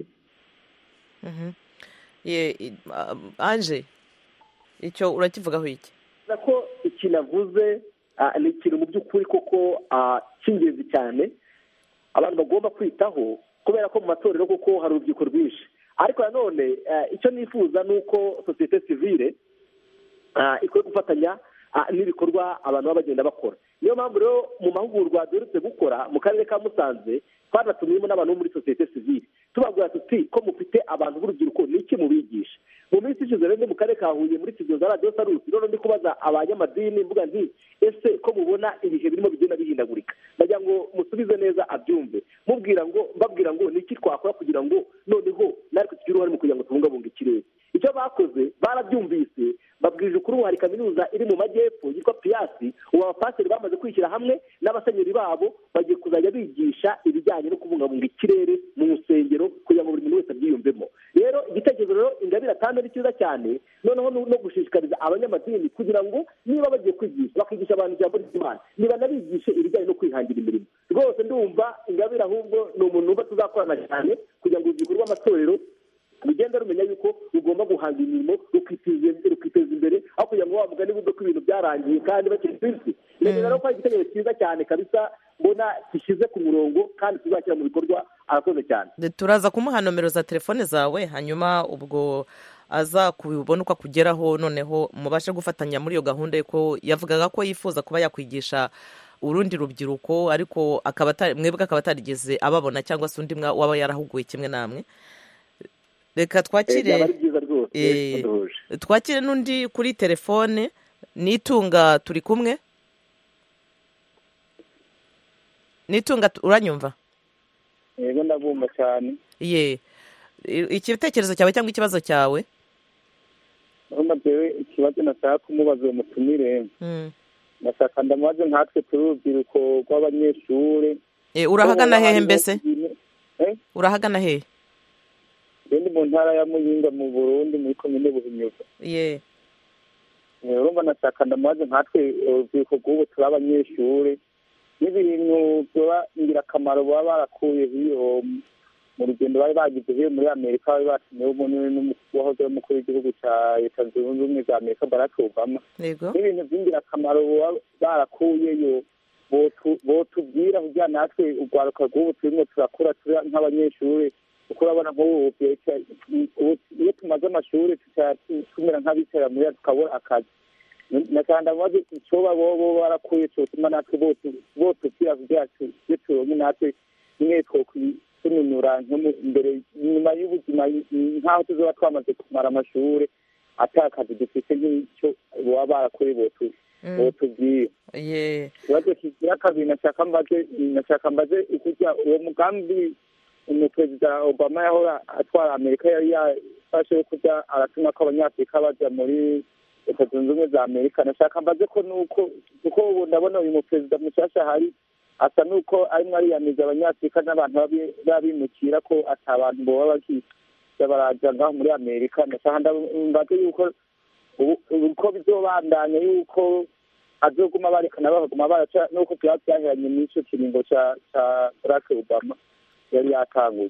Anje, icyo urakivugaho iki? ko ikintu avuze ni ikintu mu by'ukuri koko cy'ingenzi cyane abantu bagomba kwitaho, kubera ko mu matorero koko hari urubyiruko rwinshi. Ariko nanone icyo nifuza ni uko sosiyete sivile ikwiye gufatanya n'ibikorwa abantu baba bagenda bakora. Niyo mpamvu rero mu mahugurwa duherutse gukora mu karere ka Musanze twanatumiyemo n'abantu bo muri sosiyete sivile, tubabwira tuti ko mufite abantu b'urubyiruko ni iki mubigisha. mu minsi ishize rero ndi mu karere ka Huye muri studio za Radio Salus rero ndi kubaza abanyamadini mvuga nti ese ko mubona ibihe birimo bigenda bihindagurika ndagira ngo musubize neza abyumve babwira ngo ni iki twakora kugira ngo noneho natwe tugire uruhare mu kugira ngo tubungabunge ikirere. Icyo bakoze barabyumvise, babwije ukuri hari kaminuza iri mu majyepfo yitwa Piasi, ubu abapasiteri bamaze kwishyira hamwe n'abasenyeri babo bagiye kuzajya bigisha ibijyanye no kubungabunga ikirere mu nsengero kugira ngo buri muntu wese abyiyumvemo. Rero igitekerezo rero Ingabire atanga ni cyiza cyane, noneho no gushishikariza abanyamadini kugira ngo niba bagiye kwigisha bakigisha abantu ijambo ry'Imana, niba nabigishe ibijyanye no kwihangira imirimo. Rwose ndumva Ingabire ahubwo ni umuntu numva tuzakorana cyane kugira ngo urubyiruko rw'amatorero rugenda rumenya yuko rugomba guhanga imirimo rukiteza imbere, aho kugira ngo wamugane budo ko ibintu byarangiye kandi bakiri kwisi. Rero ko igitekerezo cyiza cyane kabisa, mbona gishyize ku murongo kandi tuzashyira mu bikorwa. Arakoze cyane. Turaza kumuha nomero za telefone zawe, hanyuma ubwo aza kubona uko akugeraho, noneho mubashe gufatanya muri iyo gahunda ko yavugaga ko yifuza kuba yakwigisha urundi rubyiruko, ariko mwebwe akaba atarigeze ababona cyangwa se undi waba yarahuguye kimwe namwe. Reka twakire n'undi kuri telefone. Nitunga turi kumwe. Nitunga uranyumva? Yego ndabumva cyane. Igitekerezo cyawe cyangwa ikibazo cyawe? Jewe ikibazo nashaka kumubaza uwo mutumire. Nashaka ndamubaze nkatwe turi urubyiruko rw'abanyeshuri. Urahagana hehe mbese? Urahagana hehe? Ndi mu ntara ya Muyinga mu Burundi muri komine Buhinyuza. Urumva nashaka ndamubaze nkatwe urubyiruko rw'ubu turi abanyeshuri n'ibintu byoba ingirakamaro baba barakuye hiyo mu rugendo bari bagize hiyo muri Amerika, bari batumiwe n'uwahoze ari umukuru w'igihugu cya Leta Zunze Ubumwe za Amerika Barack Obama. N'ibintu by'ingirakamaro baba barakuyeyo botubwira kugira natwe urwaruka rw'ubu turimo turakura turi nk'abanyeshuri, kuko urabona nk'ubu iyo tumaze amashuri tumera nk'abicara muri tukabura akazi. Nakanda maze icyoba bo barakuye cyotuma natwe botubwira kugira ngo turonke natwe nimwe tununura imbere nyuma y'ubuzima, nk'aho tuzoba twamaze kumara amashuri atakazi dufite nk'icyo baba barakuye botubwira. Ikibazo kigira kabiri nashaka mbaze kugira uwo mugambi umuperezida Obama yahora atwara Amerika yari yafashe kujya aratuma ko abanyafurika bajya muri Leta Zunze Ubumwe za Amerika. Nashaka mbaze ko kuko ubu ndabona uyu muperezida mushasha hari asa nuko arimo ariyamiza abanyafurika n'abantu babimukira ko atabantu boba bagiye baraja ngaho muri Amerika. Nashaka mbaze yuko uko bizobandanya yuko azoguma barekana bakaguma baraca nuko byaba byaheranye n'icyo kiringo cya Barack Obama yari yatanguye.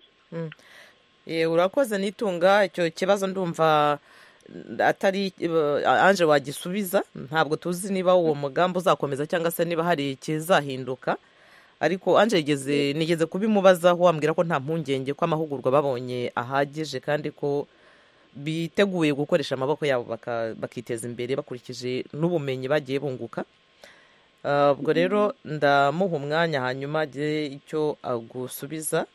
Urakoze Nitunga, icyo kibazo ndumva atari Ange wagisubiza. Ntabwo tuzi niba uwo mugambi uzakomeza cyangwa se niba hari ikizahinduka, ariko Ange nigeze kubimubazaho wambwira ko nta mpungenge ko amahugurwa babonye ahagije kandi ko biteguye gukoresha amaboko yabo bakiteza imbere bakurikije n'ubumenyi bagiye bunguka. Ubwo rero ndamuha umwanya hanyuma agire icyo agusubiza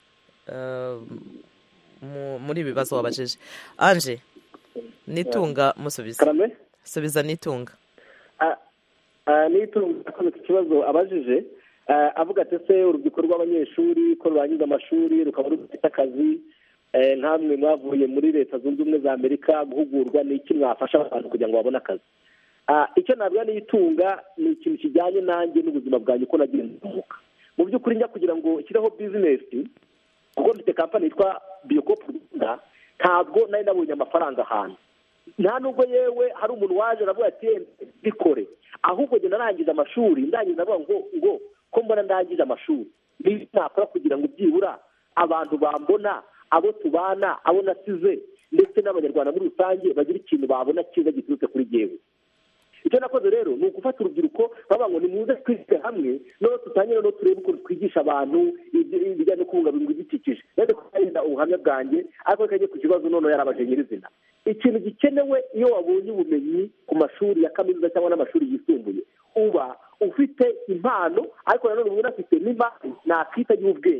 muri ibi bibazo wabajije. Ange, Nitunga musubiza. Subiza Nitunga. Nitunga akoze ikibazo abajije, avuga ati ese urubyiruko rw'abanyeshuri ko rurangiza amashuri rukaba rufite akazi, nkamwe mwavuye muri Leta Zunze Ubumwe za Amerika guhugurwa, ni iki mwafasha abantu kugira ngo babone akazi? Icyo nabwo Nitunga ni ikintu kijyanye nanjye n'ubuzima bwanjye uko nagiye nzamuka. Mu by'ukuri njya kugira ngo nshyireho bizinesi, kuko mfite kampani yitwa Biocop Rwanda, ntabwo nari nabonye amafaranga ahantu, nta nubwo yewe hari umuntu waje aravuga ati bikore, ahubwo njye narangije amashuri ndangiza avuga ngo ko mbona ndangije amashuri ni nakora kugira ngo byibura abantu bambona, abo tubana, abo nasize, ndetse n'abanyarwanda muri rusange bagira ikintu babona cyiza giturutse kuri jyewe. Icyo nakoze rero ni ugufata urubyiruko bavuga ngo nimuze twise hamwe, noneho tutangire no turebe uko twigisha abantu ibijyanye no kubungabunga ibidukikije. Rero kurinda ubuhamya bwanjye, ariko kajye ku kibazo noneho yarabaje nyirizina. Ikintu gikenewe iyo wabonye ubumenyi ku mashuri ya kaminuza cyangwa n'amashuri yisumbuye, uba ufite impano, ariko nanone uba unafite n'imari nakita y'ubwenge.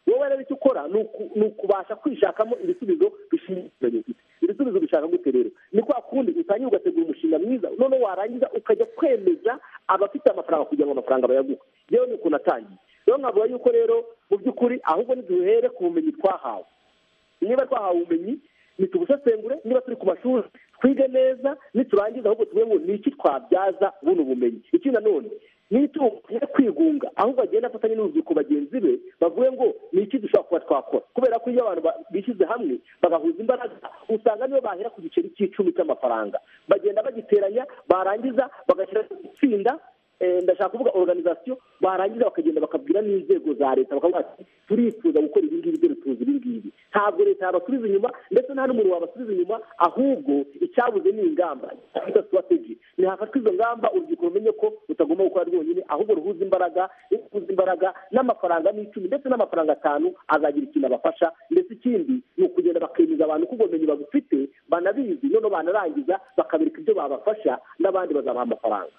wowe rero icyo ukora ni ukubasha kwishakamo ibisubizo bishingiye ibisubizo bishaka gute rero ni kwa kundi utangira ugategura umushinga mwiza noneho warangiza ukajya kwemeza abafite amafaranga kugira ngo amafaranga bayaguhe yewe ni ukuntu atangiye rero nkavuga yuko rero mu by'ukuri ahubwo niduhere ku bumenyi twahawe niba twahawe ubumenyi nitubusesengure niba turi ku mashuri twige neza niturangiza ahubwo tuvuge ngo ni iki twabyaza buno bumenyi iki nanone nitugiye kwigunga ahubwo agenda afatanya n'urubyiruko bagenzi be bavuge ngo ni iki dushobora kuba twakora kubera ko iyo abantu bishyize hamwe bagahuza imbaraga usanga niyo bahera ku giceri cy'icumi cy'amafaranga bagenda bagiteranya barangiza bagashyira itsinda ndashaka kuvuga organization barangiza bakagenda bakabwira n'inzego za leta bakavuga ati turifuza gukora ibi ngibi byo tuzi ibi ngibi ntabwo leta yabasubiza inyuma ndetse nta n'umuntu wabasubiza inyuma ahubwo icyabuze ni ingamba cyangwa strategy ni hafatwa izo ngamba urubyiruko rumenye ko rutagomba gukora rwonyine ahubwo ruhuza imbaraga n'amafaranga n'icumi ndetse n'amafaranga 5 azagira ikintu abafasha ndetse ikindi ni ukugenda bakemeza abantu ko ubumenyi babufite banabizi noneho banarangiza bakabereka ibyo babafasha n'abandi bazabaha amafaranga.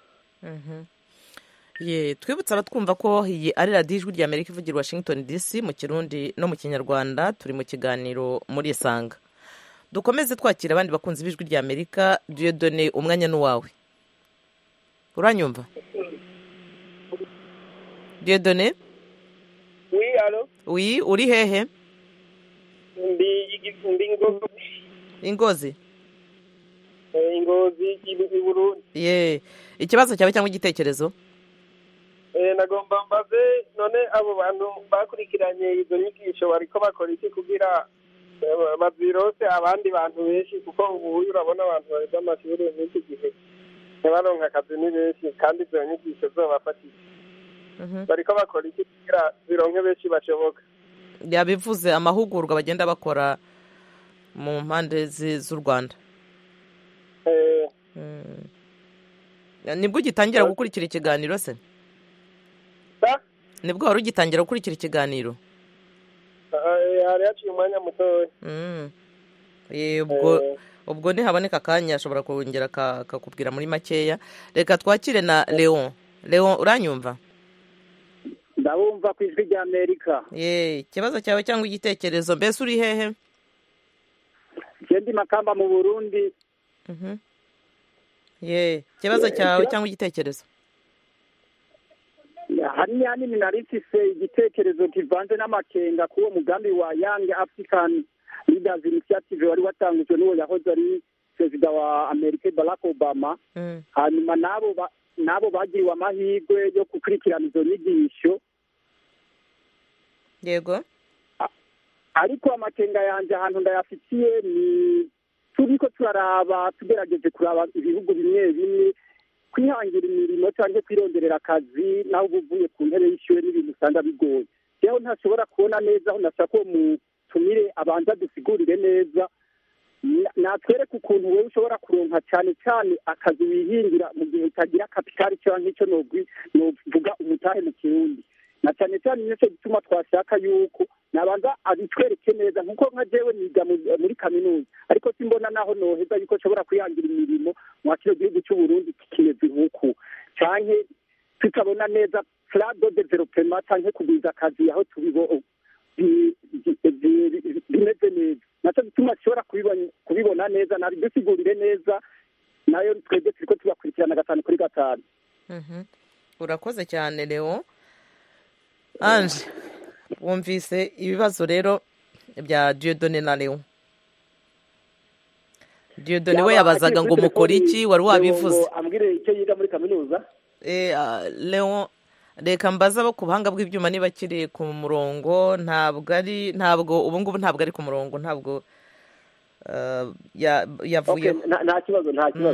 Twibutsa abatwumva ko iyi ari radiyo ijwi rya Amerika ivugira Washington DC mu Kirundi no mu Kinyarwanda turi mu kiganiro muri Isanga dukomeze twakira abandi bakunzi b'ijwi rya Amerika Dieudonné umwanya n'uwawe uranyumva Dieudonné Oui uri hehe Ingozi i Burundi ikibazo cyawe cyangwa igitekerezo nagomba mbaze none abo bantu bakurikiranye izo nyigisho bariko bakora iki kugira bazirose abandi bantu benshi kuko ubu urabona abantu bari amashuri n'iki gihe ntibaronka akazi ni benshi kandi izo nyigisho zobafashije bariko bakora iki kugira zironke benshi bashoboka yabivuze amahugurwa bagenda bakora mu mpande z'u Rwanda nibwo ugitangira gukurikira ikiganiro se nibwo wari ugitangira gukurikira ikiganiro hari haciye umwanya mutoya ubwo ntihaboneka akanya ashobora kongera kakubwira muri makeya reka twakire na Leon uranyumva ndabumva ku ijwi rya Amerika ikibazo cyawe cyangwa igitekerezo mbese uri hehe ndi Makamba mu Burundi ikibazo cyawe cyangwa igitekerezo hanini narifise igitekerezo kivanze n'amakenga kuwo mugambi wa Young African Leaders Initiative wari watangujwe n'uwo yahoze ari perezida wa Amerika Barack Obama hanyuma nabo bagiriwe amahirwe yo gukurikirana izo nyigisho yego ariko amakenga yanjye ahantu ndayafitiye ni turiko turaraba tugerageje kuraba ibihugu bimwe bimwe kwihangira imirimo cyangwa kwironderera akazi naho uvuye ku ntebe y'ishure n'ibintu usanga bigoye rero ntashobora kubona neza aho nashaka ko mutumire abanza dusigurire neza natwereke ukuntu wowe ushobora kuronka cyane cyane akazi wihingira mu gihe utagira kapitali cyangwa nk'icyo novuga umutahe mu kirundi na cyane cyane nicyo gituma twashaka yuko nabanza abitwereke neza nkuko nka jewe niga muri kaminuza ariko simbona naho noheza yuko nshobora kwihangira imirimo mu kino gihugu cy'u Burundi kimeze nk'uku canke tukabona neza plan de développement canke kugwiza akazi aho bimeze neza nacyo gituma nshobora kubibona neza nabidusigurire neza nayo twebwe turiko tubakurikirana 5 kuri 5. Urakoze cyane Leo. Ange wumvise ibibazo rero bya Dieudonné na Leo. Dieudonné we yabazaga ngo mukora iki wari wabivuze ambwire icyo yiga muri kaminuza Leo reka mbaza bo ku buhanga bw'ibyuma niba kiri ku murongo ntabwo ubu ngubu ntabwo ari ku murongo ntabwo yavuye nta kibazo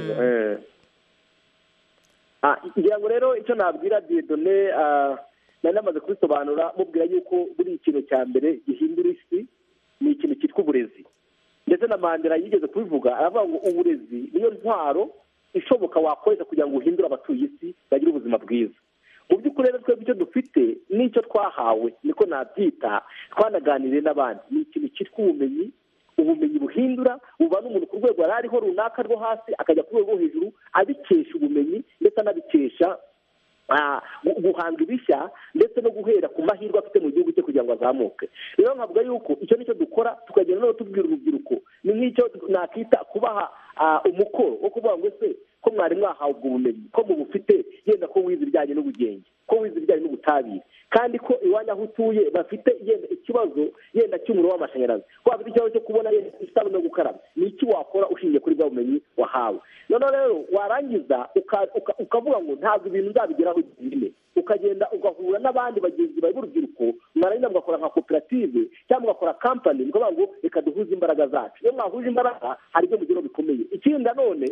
ngira ngo rero icyo nabwira Dieudonné nari namaze kubisobanura mubwira yuko buri ikintu cya mbere gihindura isi ni ikintu cyitwa uburezi ndetse na Mandela yigeze kubivuga aravuga ngo uburezi niyo ntwaro ishoboka wakoresha kugira ngo uhindure abatuye isi bagire ubuzima bwiza mu by'ukuri rero twebwe icyo dufite n'icyo twahawe niko nabyita twanaganiriye n'abandi ni ikintu cyitwa ubumenyi buhindura buvana umuntu ku rwego yari ariho runaka rwo hasi akajya ku rwego rwo hejuru abikesha ubumenyi ndetse anabikesha guhanga ibishya ndetse no guhera ku mahirwe afite mu gihugu cye kugira ngo azamuke. Rero nkavuga yuko icyo nicyo dukora, tukagenda no tubwira urubyiruko, ni nk'icyo nakita kubaha umukoro wo kuvuga ngo ese ko mwari mwahawe ubwo bumenyi, ko mubufite, yenda ko wize ibijyanye n'ubugenge, ko wize ibijyanye n'ubutabire, kandi ko iwanyu aho utuye bafite yenda ikibazo yenda cy'umuriro w'amashanyarazi, ko bafite ikibazo cyo kubona yenda isabune no gukaraba, ni iki wakora ushingiye kuri bwa bumenyi wahawe. noneho rero warangiza ukavuga ngo ntabwo ibintu nzabigeraho nyine, ukagenda ugahura n'abandi bagenzi bawe b'urubyiruko, mwarangiza mugakora nka koperative cyangwa mugakora kampani, mukavuga ngo reka duhuze imbaraga zacu. iyo mwahuje imbaraga hari ibyo mugeraho bikomeye. ikindi nanone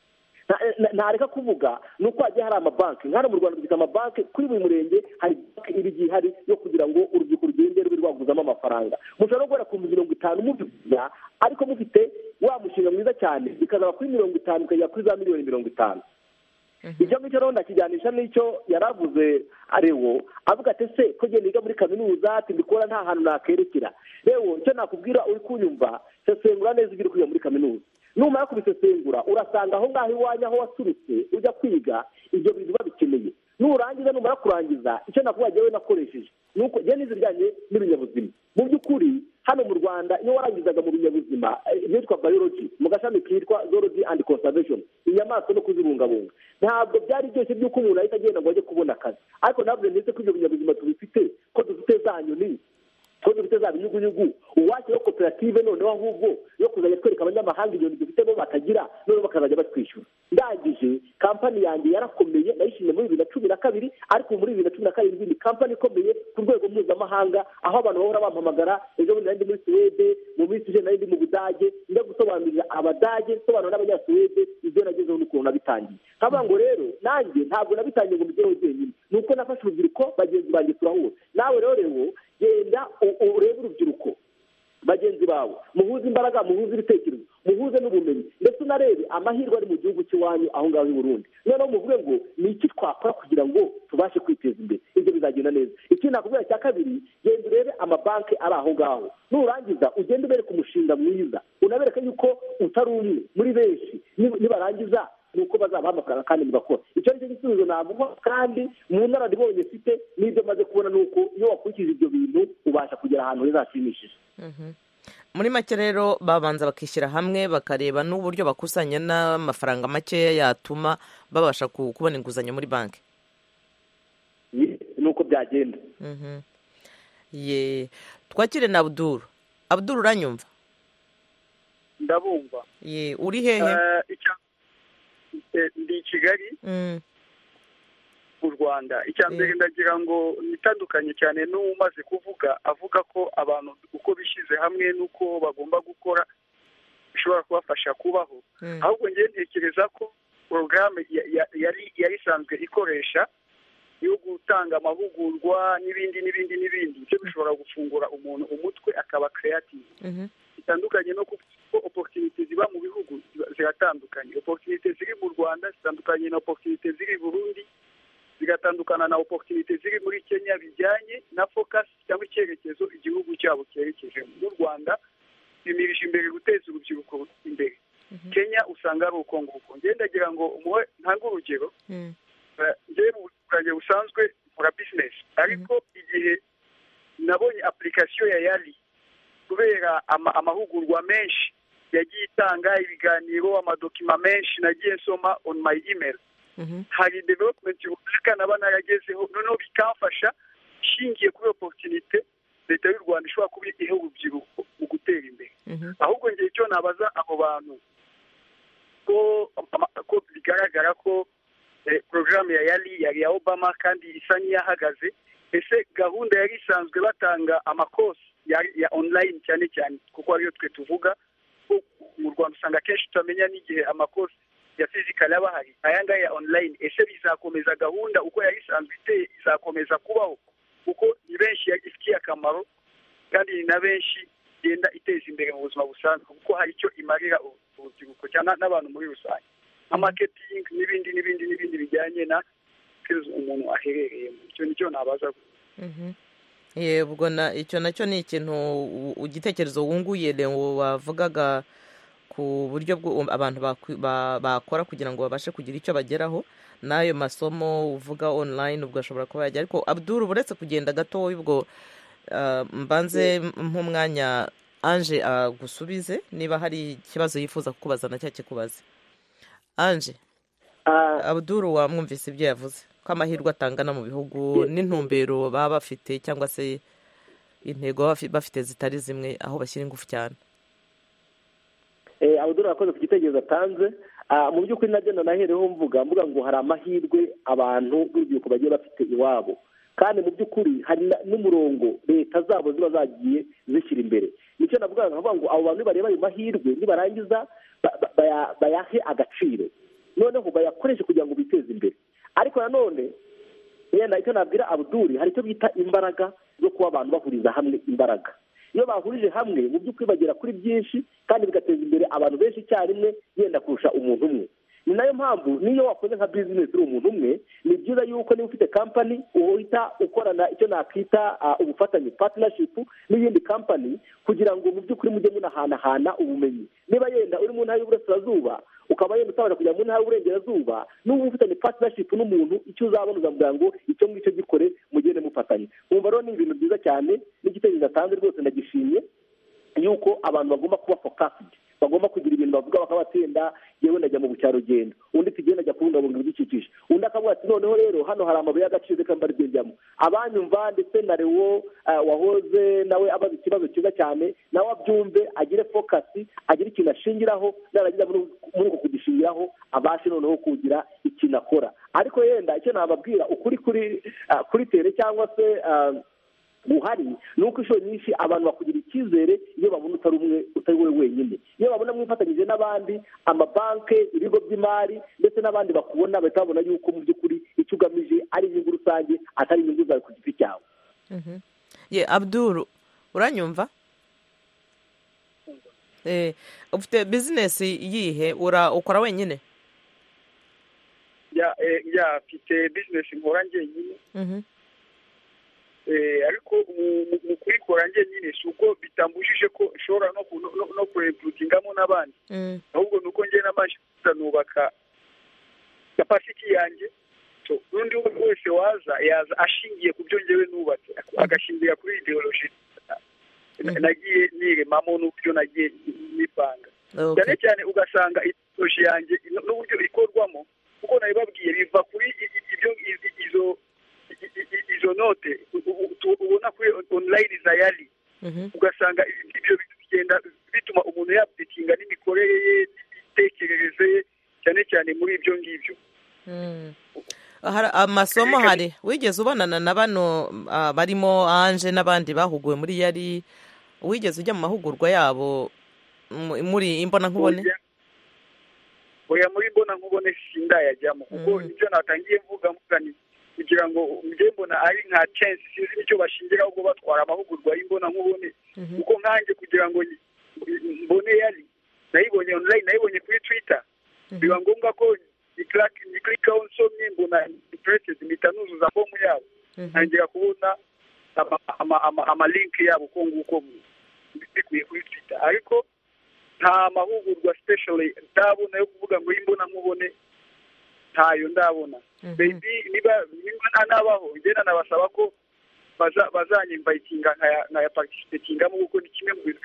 ntareka kuvuga ni uko hagiye hari amabanki. nk'hano mu Rwanda dufite amabanki, kuri buri murenge hari banki iba igiye ihari yo kugira ngo urubyiruko rugende rube rwaguzamo amafaranga. mushobora no guhera ku 50,000 mubivuga, ariko mufite wa mushinga mwiza cyane bikazaba kuri 50 bikagera kuri za miliyoni 50. icyo ngicyo rero ndakijyanisha n'icyo yaravuze Arewo avuga ati se ko ngenda niga muri kaminuza ati mbikora nta hantu nakerekera. Rewo icyo nakubwira uri kunyumva, sesengura neza ibyo uri kwiga muri kaminuza. numara kubisesengura urasanga aho ngaho iwanyu aho waturutse ujya kwiga ibyo bintu babikeneye. nurangiza numara kurangiza icyo nakuba jyewe nakoresheje nuko je nizirjanye n'ibinyabuzima. mu by'ukuri hano mu Rwanda iyo warangizaga mu binyabuzima byitwa biology mu gashami kitwa zoology and conservation, inyamaswa no kuzibungabunga, ntabwo byari byose by'uko umuntu ahita agenda ngo ajye kubona akazi. ariko ntabwo ndetse ko ibyo binyabuzima tubifite, ko dufite za nyoni, ko dufite za binyugunyugu, uwashyiraho koperative noneho ahubwo yo kuzajya twereka abanyamahanga inyoni dufite bo batagira, noneho bakazajya batwishyura. ndangije kampani yanjye yarakomeye, nayishimye muri 2012, ariko muri 2017 ni kampani ikomeye ku rwego mpuzamahanga, aho abantu bahora bampamagara. ejo bundi nari muri Suwede, mu minsi ije nari mu Budage, njya gusobanurira Abadage, sobanura n'Abanyasuwede ibyo nagezeho n'ukuntu nabitangiye. nkaba ngo rero nanjye ntabwo nabitangiye ngo mbigereho jyenyine, nuko nafashe urubyiruko bagenzi banjye turahura. nawe rero genda urebe urubyiruko bagenzi bawe, muhuze imbaraga, muhuze ibitekerezo, muhuze n'ubumenyi, ndetse unarebe amahirwe ari mu gihugu cy'iwanyu aho ngaho i Burundi. noneho muvuge ngo ni iki twakora kugira ngo tubashe kwiteza imbere, ibyo bizagenda neza. ikindi nakubwira cya kabiri, genda urebe amabanki ari aho ngaho, nurangiza ugende ubereka umushinga mwiza, unabereka yuko utari umwe muri benshi, nibarangiza nuko bazaba amafaranga kandi mugakora. icyo nicyo gisubizo navuga, kandi mu nararibonye mfite n'ibyo maze kubona nuko iyo wakurikije ibyo bintu ubasha kugera ahantu heza hashimishije. muri make rero babanza bakishyira hamwe bakareba n'uburyo bakusanya n'amafaranga makeya yatuma babasha kubona inguzanyo muri banki. nuko byagenda. twakire na Abdul. Abdul uranyumva? ndabumva. uri hehe? ndi Kigali mu Rwanda. icya mbere ndagira ngo nitandukanye cyane n'umaze kuvuga avuga ko abantu uko bishyize hamwe n'uko bagomba gukora bishobora kubafasha kubaho. ahubwo ngiye ntekereza ko porogaramu yari isanzwe ikoresha yo gutanga amahugurwa n'ibindi byo bishobora gufungura umuntu umutwe akaba creative. bitandukanye no kuko opportunity ziba mu bihugu ziratandukanye. opportunity ziri mu Rwanda zitandukanye na opportunity ziri Burundi, zigatandukana na opportunity ziri muri Kenya bijyanye na focus cyangwa icyerekezo igihugu cyabo cyerekeje. mu Rwanda bimirije imbere guteza urubyiruko imbere. Kenya usanga ari uko nguko. ndagira ngo ntange urugero. njyewe mu bwanjye busanzwe nkora business, ariko igihe nabonye application ya Yali kubera amahugurwa menshi yagiye itanga ibiganiro, amadokima menshi nagiye nsoma on my email, hari development runaka naba naragezeho, noneho bikamfasha shingiye kuri opportunity leta y'u Rwanda ishobora kuba iha urubyiruko mu gutera imbere. ahubwo ngiye icyo nabaza abo bantu ko bigaragara ko porogaramu ya Yali yari ya Obama kandi isa n'iyahagaze, ese gahunda yari isanzwe batanga amakosi ya online cyane cyane kuko ariyo twe tuvuga mu Rwanda usanga kenshi tutamenya n'igihe amakosi ya physical aba hari, aya ngaya ya online ese bizakomeza gahunda uko yari isanzwe iteye, izakomeza kubaho kuko ni benshi yagifitiye akamaro kandi ni na benshi genda iteza imbere mu buzima busanzwe kuko hari icyo imarira urubyiruko cyangwa n'abantu muri rusange nka marketing n'ibindi bijyanye na skills umuntu aherereyemo. icyo nicyo nabaza. ubwo icyo nacyo ni ikintu igitekerezo wunguye wavugaga ku buryo abantu bakora kugira ngo babashe kugira icyo bageraho. N'ayo masomo uvuga online ubwo ashobora kuba yajya. Ariko Abdul, uretse kugenda gato ubwo mbanze nk'umwanya Ange agusubize niba hari ikibazo yifuza kukubaza na cyakikubaze. Ange, Abdul wamwumvise ibyo yavuze ko amahirwe atangana mu bihugu n'intumbero baba bafite cyangwa se intego bafite zitari zimwe aho bashyira ingufu cyane. Abdul akoze ku gitekerezo atanze. Mu by'ukuri nagenda nahereho mvuga ngo hari amahirwe abantu b'urubyiruko bagiye bafite iwabo, kandi mu by'ukuri hari n'umurongo leta zabo ziba zagiye zishyira imbere. Nicyo navuga ngo abo bantu bareba ayo mahirwe nibarangiza bayahe agaciro, noneho bayakoreshe kugira ngo biteze imbere. Ariko nanone yenda icyo nabwira Abdul, hari icyo bita imbaraga zo kuba abantu bahuriza hamwe imbaraga. Iyo bahurije hamwe mu by'ukuri bagera kuri byinshi kandi bigateza imbere abantu benshi icyarimwe yenda kurusha umuntu umwe. Ni nayo mpamvu niyo wakoze nka business uri umuntu umwe, ni byiza yuko niba ufite company uhita ukorana icyo nakwita ubufatanye partnership n'iyindi company kugira ngo mu by'ukuri mujye munahanahana ubumenyi. Niba yenda uri mu ntara y'uburasirazuba ukaba yenda utabasha kujya mu ntara y'uburengerazuba, n'ubu ufitanye partnership n'umuntu, icyo uzabona uzamubwira ngo icyo ngicyo gikore mugende mufatanye. Wumva rero ni ibintu byiza cyane, n'igitekerezo atanze rwose ndagishimye, yuko abantu bagomba kuba focused, bagomba kugira ibintu bavuga bakabatsinda. Yewe najya mu bukerarugendo, undi tugenda ajya kubungabunga ibidukikije, undi akavuga ati noneho rero hano hari amabuye y'agaciro reka mbarigenzamo. Abanyumva ndetse na Leo wahoze nawe abaza ikibazo cyiza cyane, nawe abyumve agire focus, agire ikintu ashingiraho, narangiza muri uko kugishingiraho abashe noneho kugira ikintu akora. Ariko yenda icyo nababwira ukuri kuri tere cyangwa se buhari ni uko inshuro nyinshi abantu bakugira icyizere iyo babona utari wowe wenyine. Iyo babona mwifatanyije n'abandi, amabanki, ibigo by'imari ndetse n'abandi bakubona, bahita babona yuko mu by'ukuri icyo ugamije ari inyungu rusange atari inyungu zawe ku giti cyawe. Abdul, uranyumva? Ufite bizinesi yihe ukora wenyine? mfite bizinesi nkora njyenyine. Ariko mu kuyikora njyenyine si uko bitambujije ko nshobora no kureputingamo n'abandi, ahubwo ni uko njye nabashe nubaka kapasiti yanjye. N'undi wese yaza ashingiye ku byo njyewe nubatse, agashingira kuri ideoloji nagiye niremamo n'uburyo nagiye nipanga. Cyane cyane ugasanga ideoloji yanjye n'uburyo ikorwamo, kuko nabibabwiye biva kuri izo note ubona kuri online za yali. Ugasanga ibyo bigenda bituma umuntu yapitinga n'imikorere ye n'imitekerereze ye, cyane cyane muri ibyo ngibyo. Amasomo hari wigeze ubonana na bano barimo Ange n'abandi bahuguwe muri yari, wigeze ujya mu mahugurwa yabo muri imbona nkubone? Oya, muri imbona nkubone sindayajyamo, kuko nicyo natangiye mvuga kugira ngo njye mbona ari nka chance, sinzi nicyo bashingiraho ubwo batwara amahugurwa y'imbona nkubone. Kuko nkanjye kugira ngo mbone yari nayibonye online, nayibonye kuri Twitter, biba ngombwa ko niklika onsomye mbona interested mpita nuzuza fomu yabo, ntangira kubona amalink yabo ko nguko bikuye kuri Twitter. Ariko nta mahugurwa specially ndabona yo kuvuga ngo imbona nkubone, ntayo ndabona. Baby niba nabaho ngena nabasaba ko bazanyimvayitinga nkaya participatingamo, kuko ni kimwe mu bintu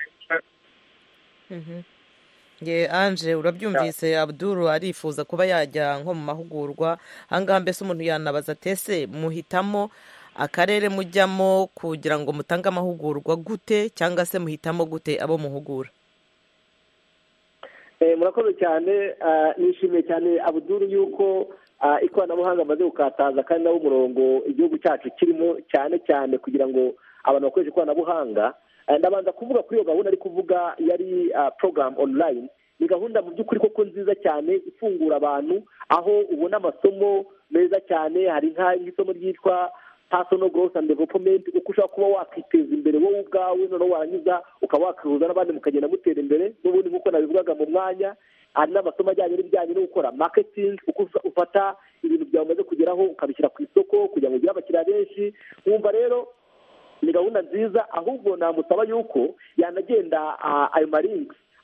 Ange, urabyumvise Abdul arifuza kuba yajya nko mu mahugurwa. Ahangaha mbese umuntu yanabaza tese muhitamo akarere mujyamo kugira ngo mutange amahugurwa gute, cyangwa se muhitamo gute abo muhugura? Murakoze cyane. Nishimiye cyane Abdul yuko ikoranabuhanga amaze gukataza kandi nawo umurongo igihugu cyacu kirimo cyane cyane kugira ngo abantu bakoreshe ikoranabuhanga. Ndabanza kuvuga kuri iyo gahunda ari kuvuga yari program online. Ni gahunda mu by'ukuri koko nziza cyane ifungura abantu, aho ubona amasomo meza cyane. Hari nk'isomo ryitwa personal growth and development, uko ushobora kuba wakiteza imbere wowe ubwawe, noneho warangiza ukaba wakihuza n'abandi mukagenda mutera imbere. N'ubundi nk'uko nabivugaga mu mwanya, hari n'amasomo ajyanye n'ibijyanye no gukora marketing, uko ufata ibintu byawe umaze kugeraho ukabishyira ku isoko kugira ngo ugire abakiriya benshi. Wumva rero ni gahunda nziza, ahubwo namusaba yuko yanagenda ayo marinki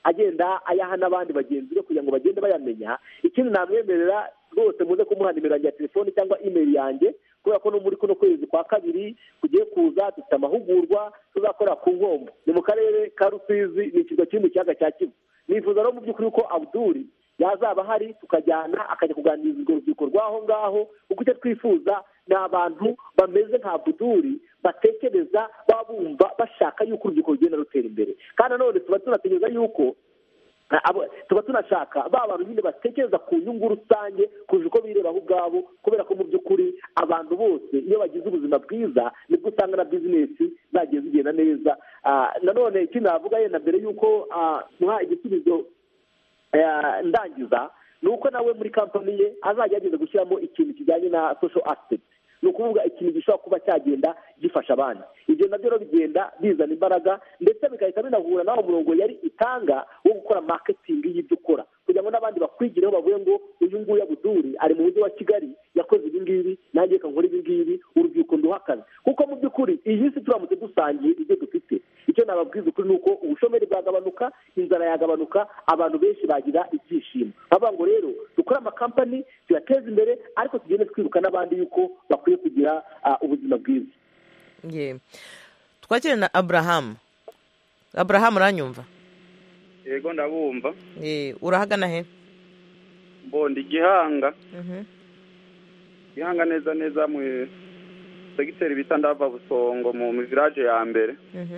agenda ayaha n'abandi bagenzi be kugira ngo bagende bayamenya. Ikindi namwemerera rwose muze kumuha nimero yanjye ya telefoni cyangwa email yanjye, kubera ko no muri kuno kwezi kwa kabiri kugiye kuza dufite amahugurwa tuzakora ku Nkombo, ni mu karere ka Rusizi, ni ikirwa kiri mu kiyaga cya Kivu. Nifuza rero mu by'ukuri ko Abdul yazaba hari tukajyana akajya kuganiriza urwo rubyiruko rw'aho ngaho, kuko icyo twifuza ni abantu bameze nka Abdul batekereza, babumva bashaka yuko urubyiruko rugenda rutera imbere. Kandi nanone tuba tunatekereza yuko tuba tunashaka ba bantu nyine batekereza ku nyungu rusange kurusha uko birebaho ubwabo, kubera ko mu by'ukuri abantu bose iyo bagize ubuzima bwiza nibwo usanga na bizinesi zagiye zigenda neza. Nanone ikindi navuga yenda mbere y'uko muha igisubizo ndangiza, ni uko nawe muri kampani ye azajya agenda gushyiramo ikintu kijyanye na social aspect, ni ukuvuga ikintu gishobora kuba cyagenda gifasha abandi. Ibyo nabyo rero bigenda bizana imbaraga, ndetse bigahita binahura nawo murongo yari itanga wo gukora marketing y'ibyo ukora, kugira ngo n'abandi bakwigireho bavuye ngo uyu nguyu Abdul ari mu mujyi wa Kigali yakoze ibi ngibi, nanjye reka nkore ibi ngibi, urubyiruko nduhakaze. Kuko mu by'ukuri iyi si turamutse dusangiye ibyo dufite, icyo nababwiza ukuri ni uko ubushomeri bwagabanuka, inzara yagabanuka, abantu benshi bagira ibyishimo. Bavuga ngo rero dukore amakampani tuyateze imbere, ariko tugende twibuka n'abandi yuko bakwiye kugira ubuzima bwiza. Twakire na Abraham. Abraham, uranyumva? Yego ndabumva. Urahagana he? Ndi Gihanga. Gihanga neza mu segiteri bita Ndava Busongo mu village ya mbere.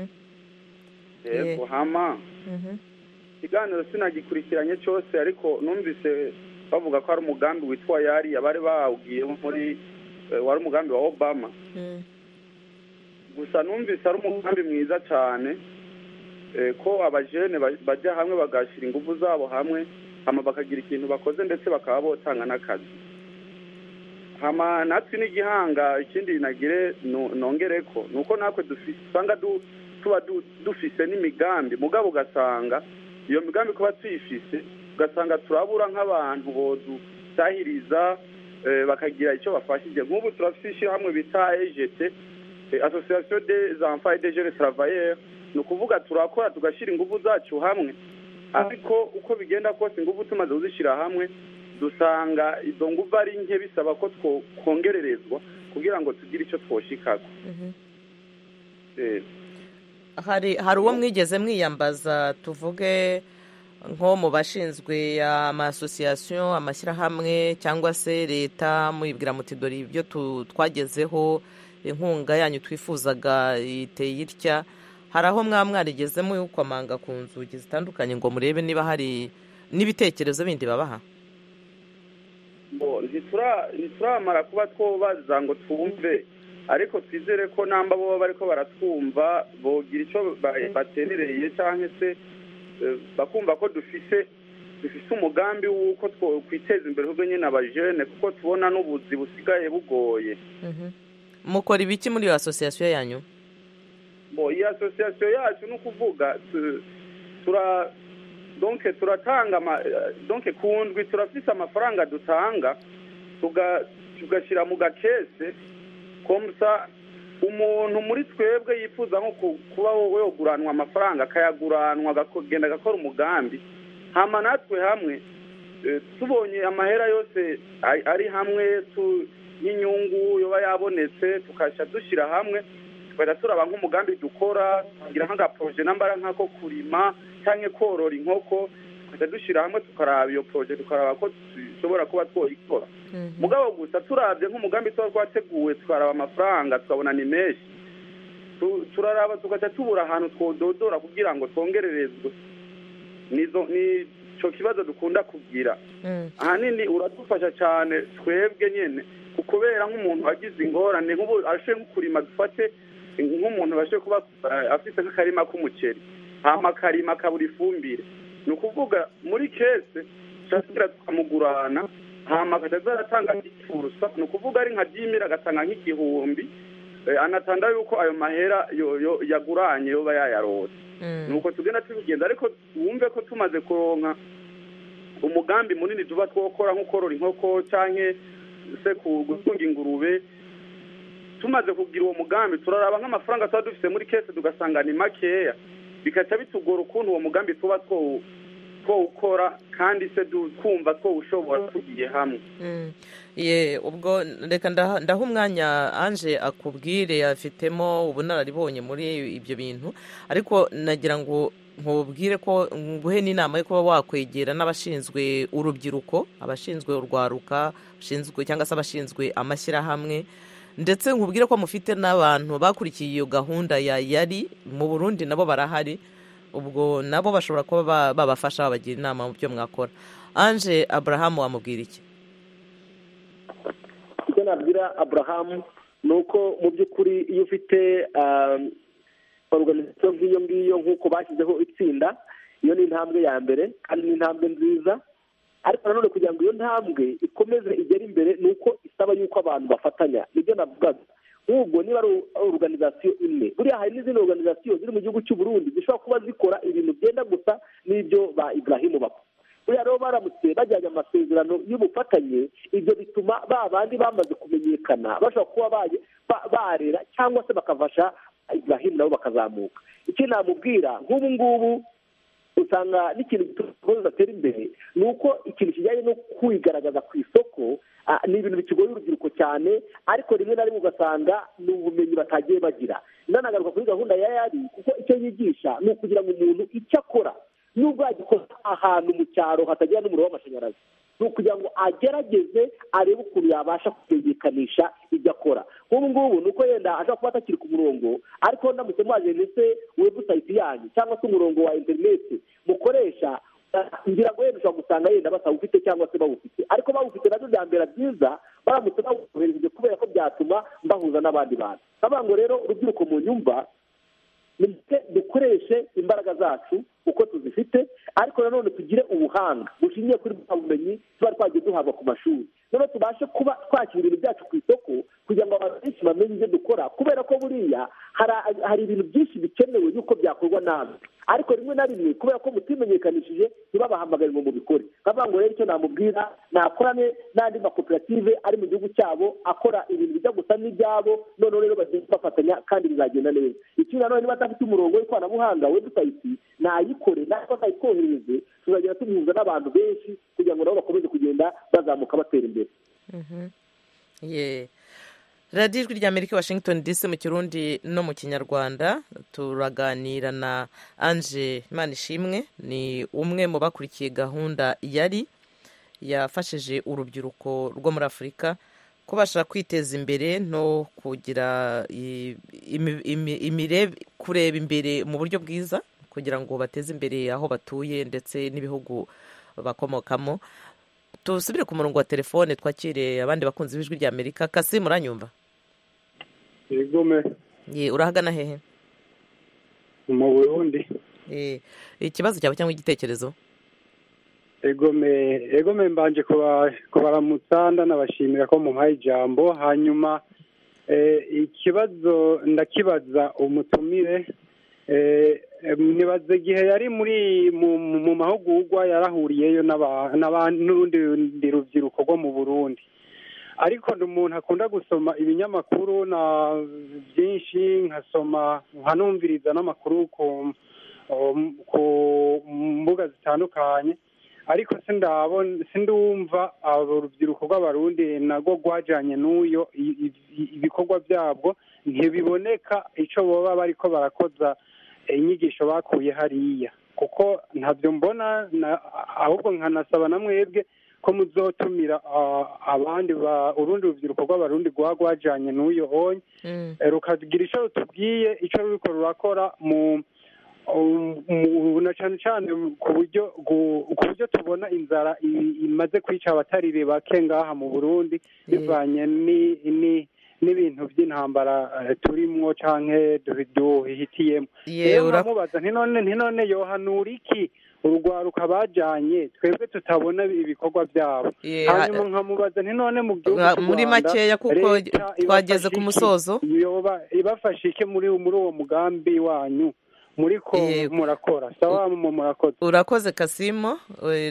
Yego hama. Ikiganiro sinagikurikiranye cyose, ariko numvise bavuga ko ari umugambi witwa Yari abari bawugiye muri wari umugambi wa Obama. Gusa numvise ari umugambi mwiza cyane, ko abajene bajya hamwe bagashyira ingufu zabo hamwe, hama bakagira ikintu bakoze, ndetse bakaba botanga n'akazi. Hama natwe n'Igihanga ikindi nagire nongere ko nuko natwe dusanga tuba dufise n'imigambi, mugabo ugasanga iyo migambi kuba tuyifise, ugasanga turabura nk'abantu bodutahiriza bakagira icyo bafashije. Nk'ubu turafise ishyirahamwe bita EGT, Association des enfants et des jeunes travailleurs, ni ukuvuga turakora tugashyira ingufu zacu hamwe, ariko uko bigenda kose ingufu tumaze kuzishyira hamwe dusanga izo ngufu ari nke, bisaba ko twongererezwa kugira ngo tugire icyo twoshikako. Hari uwo mwigeze mwiyambaza, tuvuge nko mu bashinzwe amasosiyasiyo, amashyirahamwe cyangwa se leta, muyibwira muti dore ibyo twagezeho, inkunga yanyu twifuzaga iteye itya? Hari aho mwarigezemo y'ukwamanga ku nzugi zitandukanye ngo murebe niba hari n'ibitekerezo bindi babaha? ntituramara kuba twobaza ngo twumve, ariko twizere ko namba bo bariko baratwumva bogira icyo baterereye, cyangwa se bakumva ko dufise umugambi w'uko twiteza imbere ubwo nyine abajene, kuko tubona n'ubuzi busigaye bugoye. Mukora ibiki muri iyo asosiyasiyo yanyu? Iyi asosiyasiyo yacu ni ukuvuga turatanga ku ndwi turafise amafaranga dutanga, tugashyira mu gakese komsa umuntu muri twebwe yifuza nko kuba wowe yoguranwa amafaranga akayaguranwa, akagenda agakora umugambi. Hama natwe hamwe tubonye amahera yose ari hamwe y'inyungu yoba yabonetse, tukajya dushyira hamwe tukajya turaba nk'umugambi dukora, tugira nk'agaproje nambara nk'ako kurima cyangwa korora inkoko, tukajya dushyira hamwe tukaraba iyo proje, tukaraba ko dushobora kuba twoyikora. Mugabo gusa turabye nk'umugambi tuba twateguwe, tukaraba amafaranga tukabona ni menshi, turaraba tugahita tubura ahantu twododora kugira ngo twongererezwe. Nicyo kibazo dukunda kugira. Ahanini uradufasha cyane twebwe nyine, kubera nk'umuntu wagize ingorane, nk'ubu ashe nkurima, dufate nk'umuntu bashe kuba afite nk'akarima k'umuceri, hama akarima kabura ifumbire, ni ukuvuga muri kese tugira tukamugurana, hama akajya aratanga nk'ifurusa, ni ukuvuga ari nka 10,000 agatanga nk'igihumbi, anatanda yuko ayo mahera yaguranye yoba yayarose. Nuko tugenda tubigenza, ariko wumve ko tumaze kuronka umugambi munini tuba twokora nk'ukorora inkoko cyangwa se gutunga ingurube, tumaze kugira uwo mugambi turaraba nk'amafaranga tuba dufite muri kese tugasanga ni makeya, bikaca bitugora ukuntu uwo mugambi tuba twawukora kandi se twumva twawushobora tugiye hamwe. Ubwo reka ndaha umwanya Ange akubwire, afitemo ubunararibonye muri ibyo bintu, ariko nagira ngo nkubwire ko nguhe n'inama yo kuba wakwegera n'abashinzwe urubyiruko, abashinzwe urwaruka, abashinzwe cyangwa se abashinzwe amashyirahamwe, ndetse nkubwire ko mufite n'abantu bakurikiye iyo gahunda ya yari mu Burundi, nabo barahari, ubwo nabo bashobora kuba babafasha, babagira inama mu byo mwakora. Ange Abraham wamubwira iki? icyo nabwira Abraham ni uko mu by'ukuri iyo ufite organization nk'iyo ngiyo nk'uko bashyizeho itsinda, iyo ni intambwe ya mbere kandi ni intambwe nziza, ariko nanone kugira ngo iyo ntambwe ikomeze igere imbere ni uko isaba yuko abantu bafatanya. nibyo navugaga, nk'ubwo niba ari organization imwe, buriya hari n'izindi organization ziri mu gihugu cy'u Burundi zishobora kuba zikora ibintu byenda gusa n'ibyo ba Ibrahim bakora. buriya rero baramutse bajyanye amasezerano y'ubufatanye, ibyo bituma ba bandi bamaze kumenyekana bashobora kuba barera cyangwa se bakafasha Ibrahim nabo bakazamuka. icyo namubwira, nk'ubu ngubu usanga n'ikintu gitera imbere ni uko ikintu kijyanye no kwigaragaza ku isoko ni ibintu bikigoye urubyiruko cyane, ariko rimwe na rimwe ugasanga ni ubumenyi batagiye bagira. nanagaruka kuri gahunda ya yari, kuko icyo yigisha ni ukugira ngo umuntu icyo akora nubwo yagikora ahantu mu cyaro hatagira n'umuriro w'amashanyarazi, ni ukugira ngo agerageze arebe ukuntu yabasha kumenyekanisha ibyo akora. nk'ubu ngubu ni uko yenda ashobora kuba atakiri ku murongo, ariko ndamutse mwaje ndetse webusayiti yanyu cyangwa se umurongo wa interineti mukoresha, ngira ngo yenda ushobora gusanga yenda batawufite cyangwa se bawufite, ariko bawufite nabyo byambera byiza baramutse bawukohereje, kubera ko byatuma bahuza n'abandi bantu. ndavuga ngo rero urubyiruko mu nyumva dukoreshe imbaraga zacu uko tuzifite, ariko nanone tugire ubuhanga bushingiye kuri bwa bumenyi tuba twagiye duhabwa ku mashuri, noneho tubashe kuba twakira ibintu byacu ku isoko kugira ngo abantu benshi bamenye ibyo dukora, kubera ko buriya hari ibintu byinshi bikenewe yuko byakorwa nabi, ariko rimwe na rimwe kubera ko mutimenyekanishije ntibabahamagare ngo mubikore. ndavuga ngo rero icyo namubwira, nakorane n'andi makoperative ari mu gihugu cyabo akora ibintu bijya gusa n'ibyabo, noneho rero bagenda bafatanya kandi bizagenda neza. ikindi nanone niba adafite umurongo w'ikoranabuhanga webusayiti nayikore, natwe akayitwoherereze, tuzagenda tumuhuza n'abantu benshi kugira ngo nabo bakomeze kugenda bazamuka batera imbere. radiyo ijwi ry'Amerika Washington DC mu Kirundi no mu Kinyarwanda. turaganira na Ange Manishimwe, ni umwe mu bakurikiye gahunda yari yafashije urubyiruko rwo muri Afurika kubasha kwiteza imbere no kugira kureba imbere mu buryo bwiza, kugira ngo bateze imbere aho batuye ndetse n'ibihugu bakomokamo. tusubire ku murongo wa telefone twakire abandi bakunzi b'ijwi ry'Amerika. Kasi, muranyumva? Egome. Urahagana hehe? Mu Burundi. Ikibazo cyawe cyangwa igitekerezo? Egome mbanje kubaramutsa ndanabashimira ko mumpaye ijambo. hanyuma ikibazo ndakibaza umutumire. nibaze igihe yari mu mahugurwa yarahuriyeyo n'urundi rubyiruko rwo mu Burundi, ariko ndi umuntu akunda gusoma ibinyamakuru na byinshi, nkanumviriza n'amakuru ku mbuga zitandukanye, ariko sindumva urubyiruko rw'abarundi narwo rwajyanye n'uyo ibikorwa byabwo ntibiboneka icyo baba bariko barakoza inyigisho bakuye hariya, kuko ntabyo mbona. ahubwo nkanasaba na mwebwe ko muzotumira abandi urundi rubyiruko rw'abarundi rwajyanye n'uyo onye, rukagira icyo rutubwiye icyo ruriko rurakora na cyane cyane ku buryo tubona inzara imaze kwica abatari bake ngaha mu Burundi bivanye n'ibintu by'intambara turimwo canke duhitiyemo. Uramubaza ntinone yohanura iki urugwaruka bajanye twebwe tutabona ibikorwa byabo? hanyuma nkamubaza ntinone mu gihugu muri makeya kuko twageze ku musozo, yoba ibafasha iki muri uwo mugambi wanyu muriko murakora? Sawa, murakoze. Urakoze Kasimo.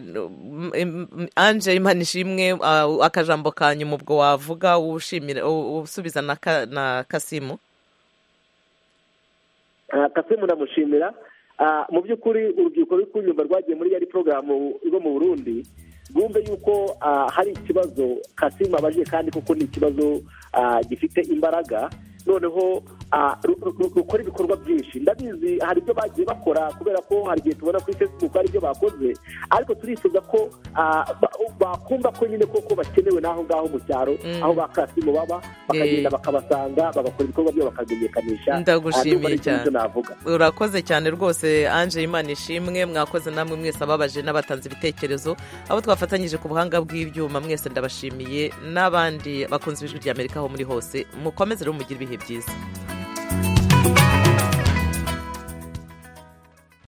Ange Manishimwe, akajambo kanyu mubwo wavuga usubiza na Kasimo. Kasimo ndamushimira. mu by'ukuri urubyiruko ruri kunyumva rwagiye muri yari porogaramu rwo mu Burundi rwumve yuko hari ikibazo Kassim abaje kandi kuko ni ikibazo gifite imbaraga noneho rukora ibikorwa byinshi. Ndabizi hari ibyo bagiye bakora kubera ko hari igihe tubona kuri Facebook hari ibyo bakoze, ariko turifuza ko bakumva ko nyine koko bakenewe n'aho ngaho mu cyaro aho ba Kassim baba, bakagenda bakabasanga bagakora ibikorwa byabo bakamenyekanisha. Ndagushimiye cyane, urakoze cyane rwose Ange, Imana ishimwe. Mwakoze namwe mwese ababaje n'abatanze ibitekerezo, abo twafatanyije ku buhanga bw'ibyuma mwese ndabashimiye, n'abandi bakunze ijwi ry'Amerika aho muri hose mukomeze rero mugire ibihe byiza.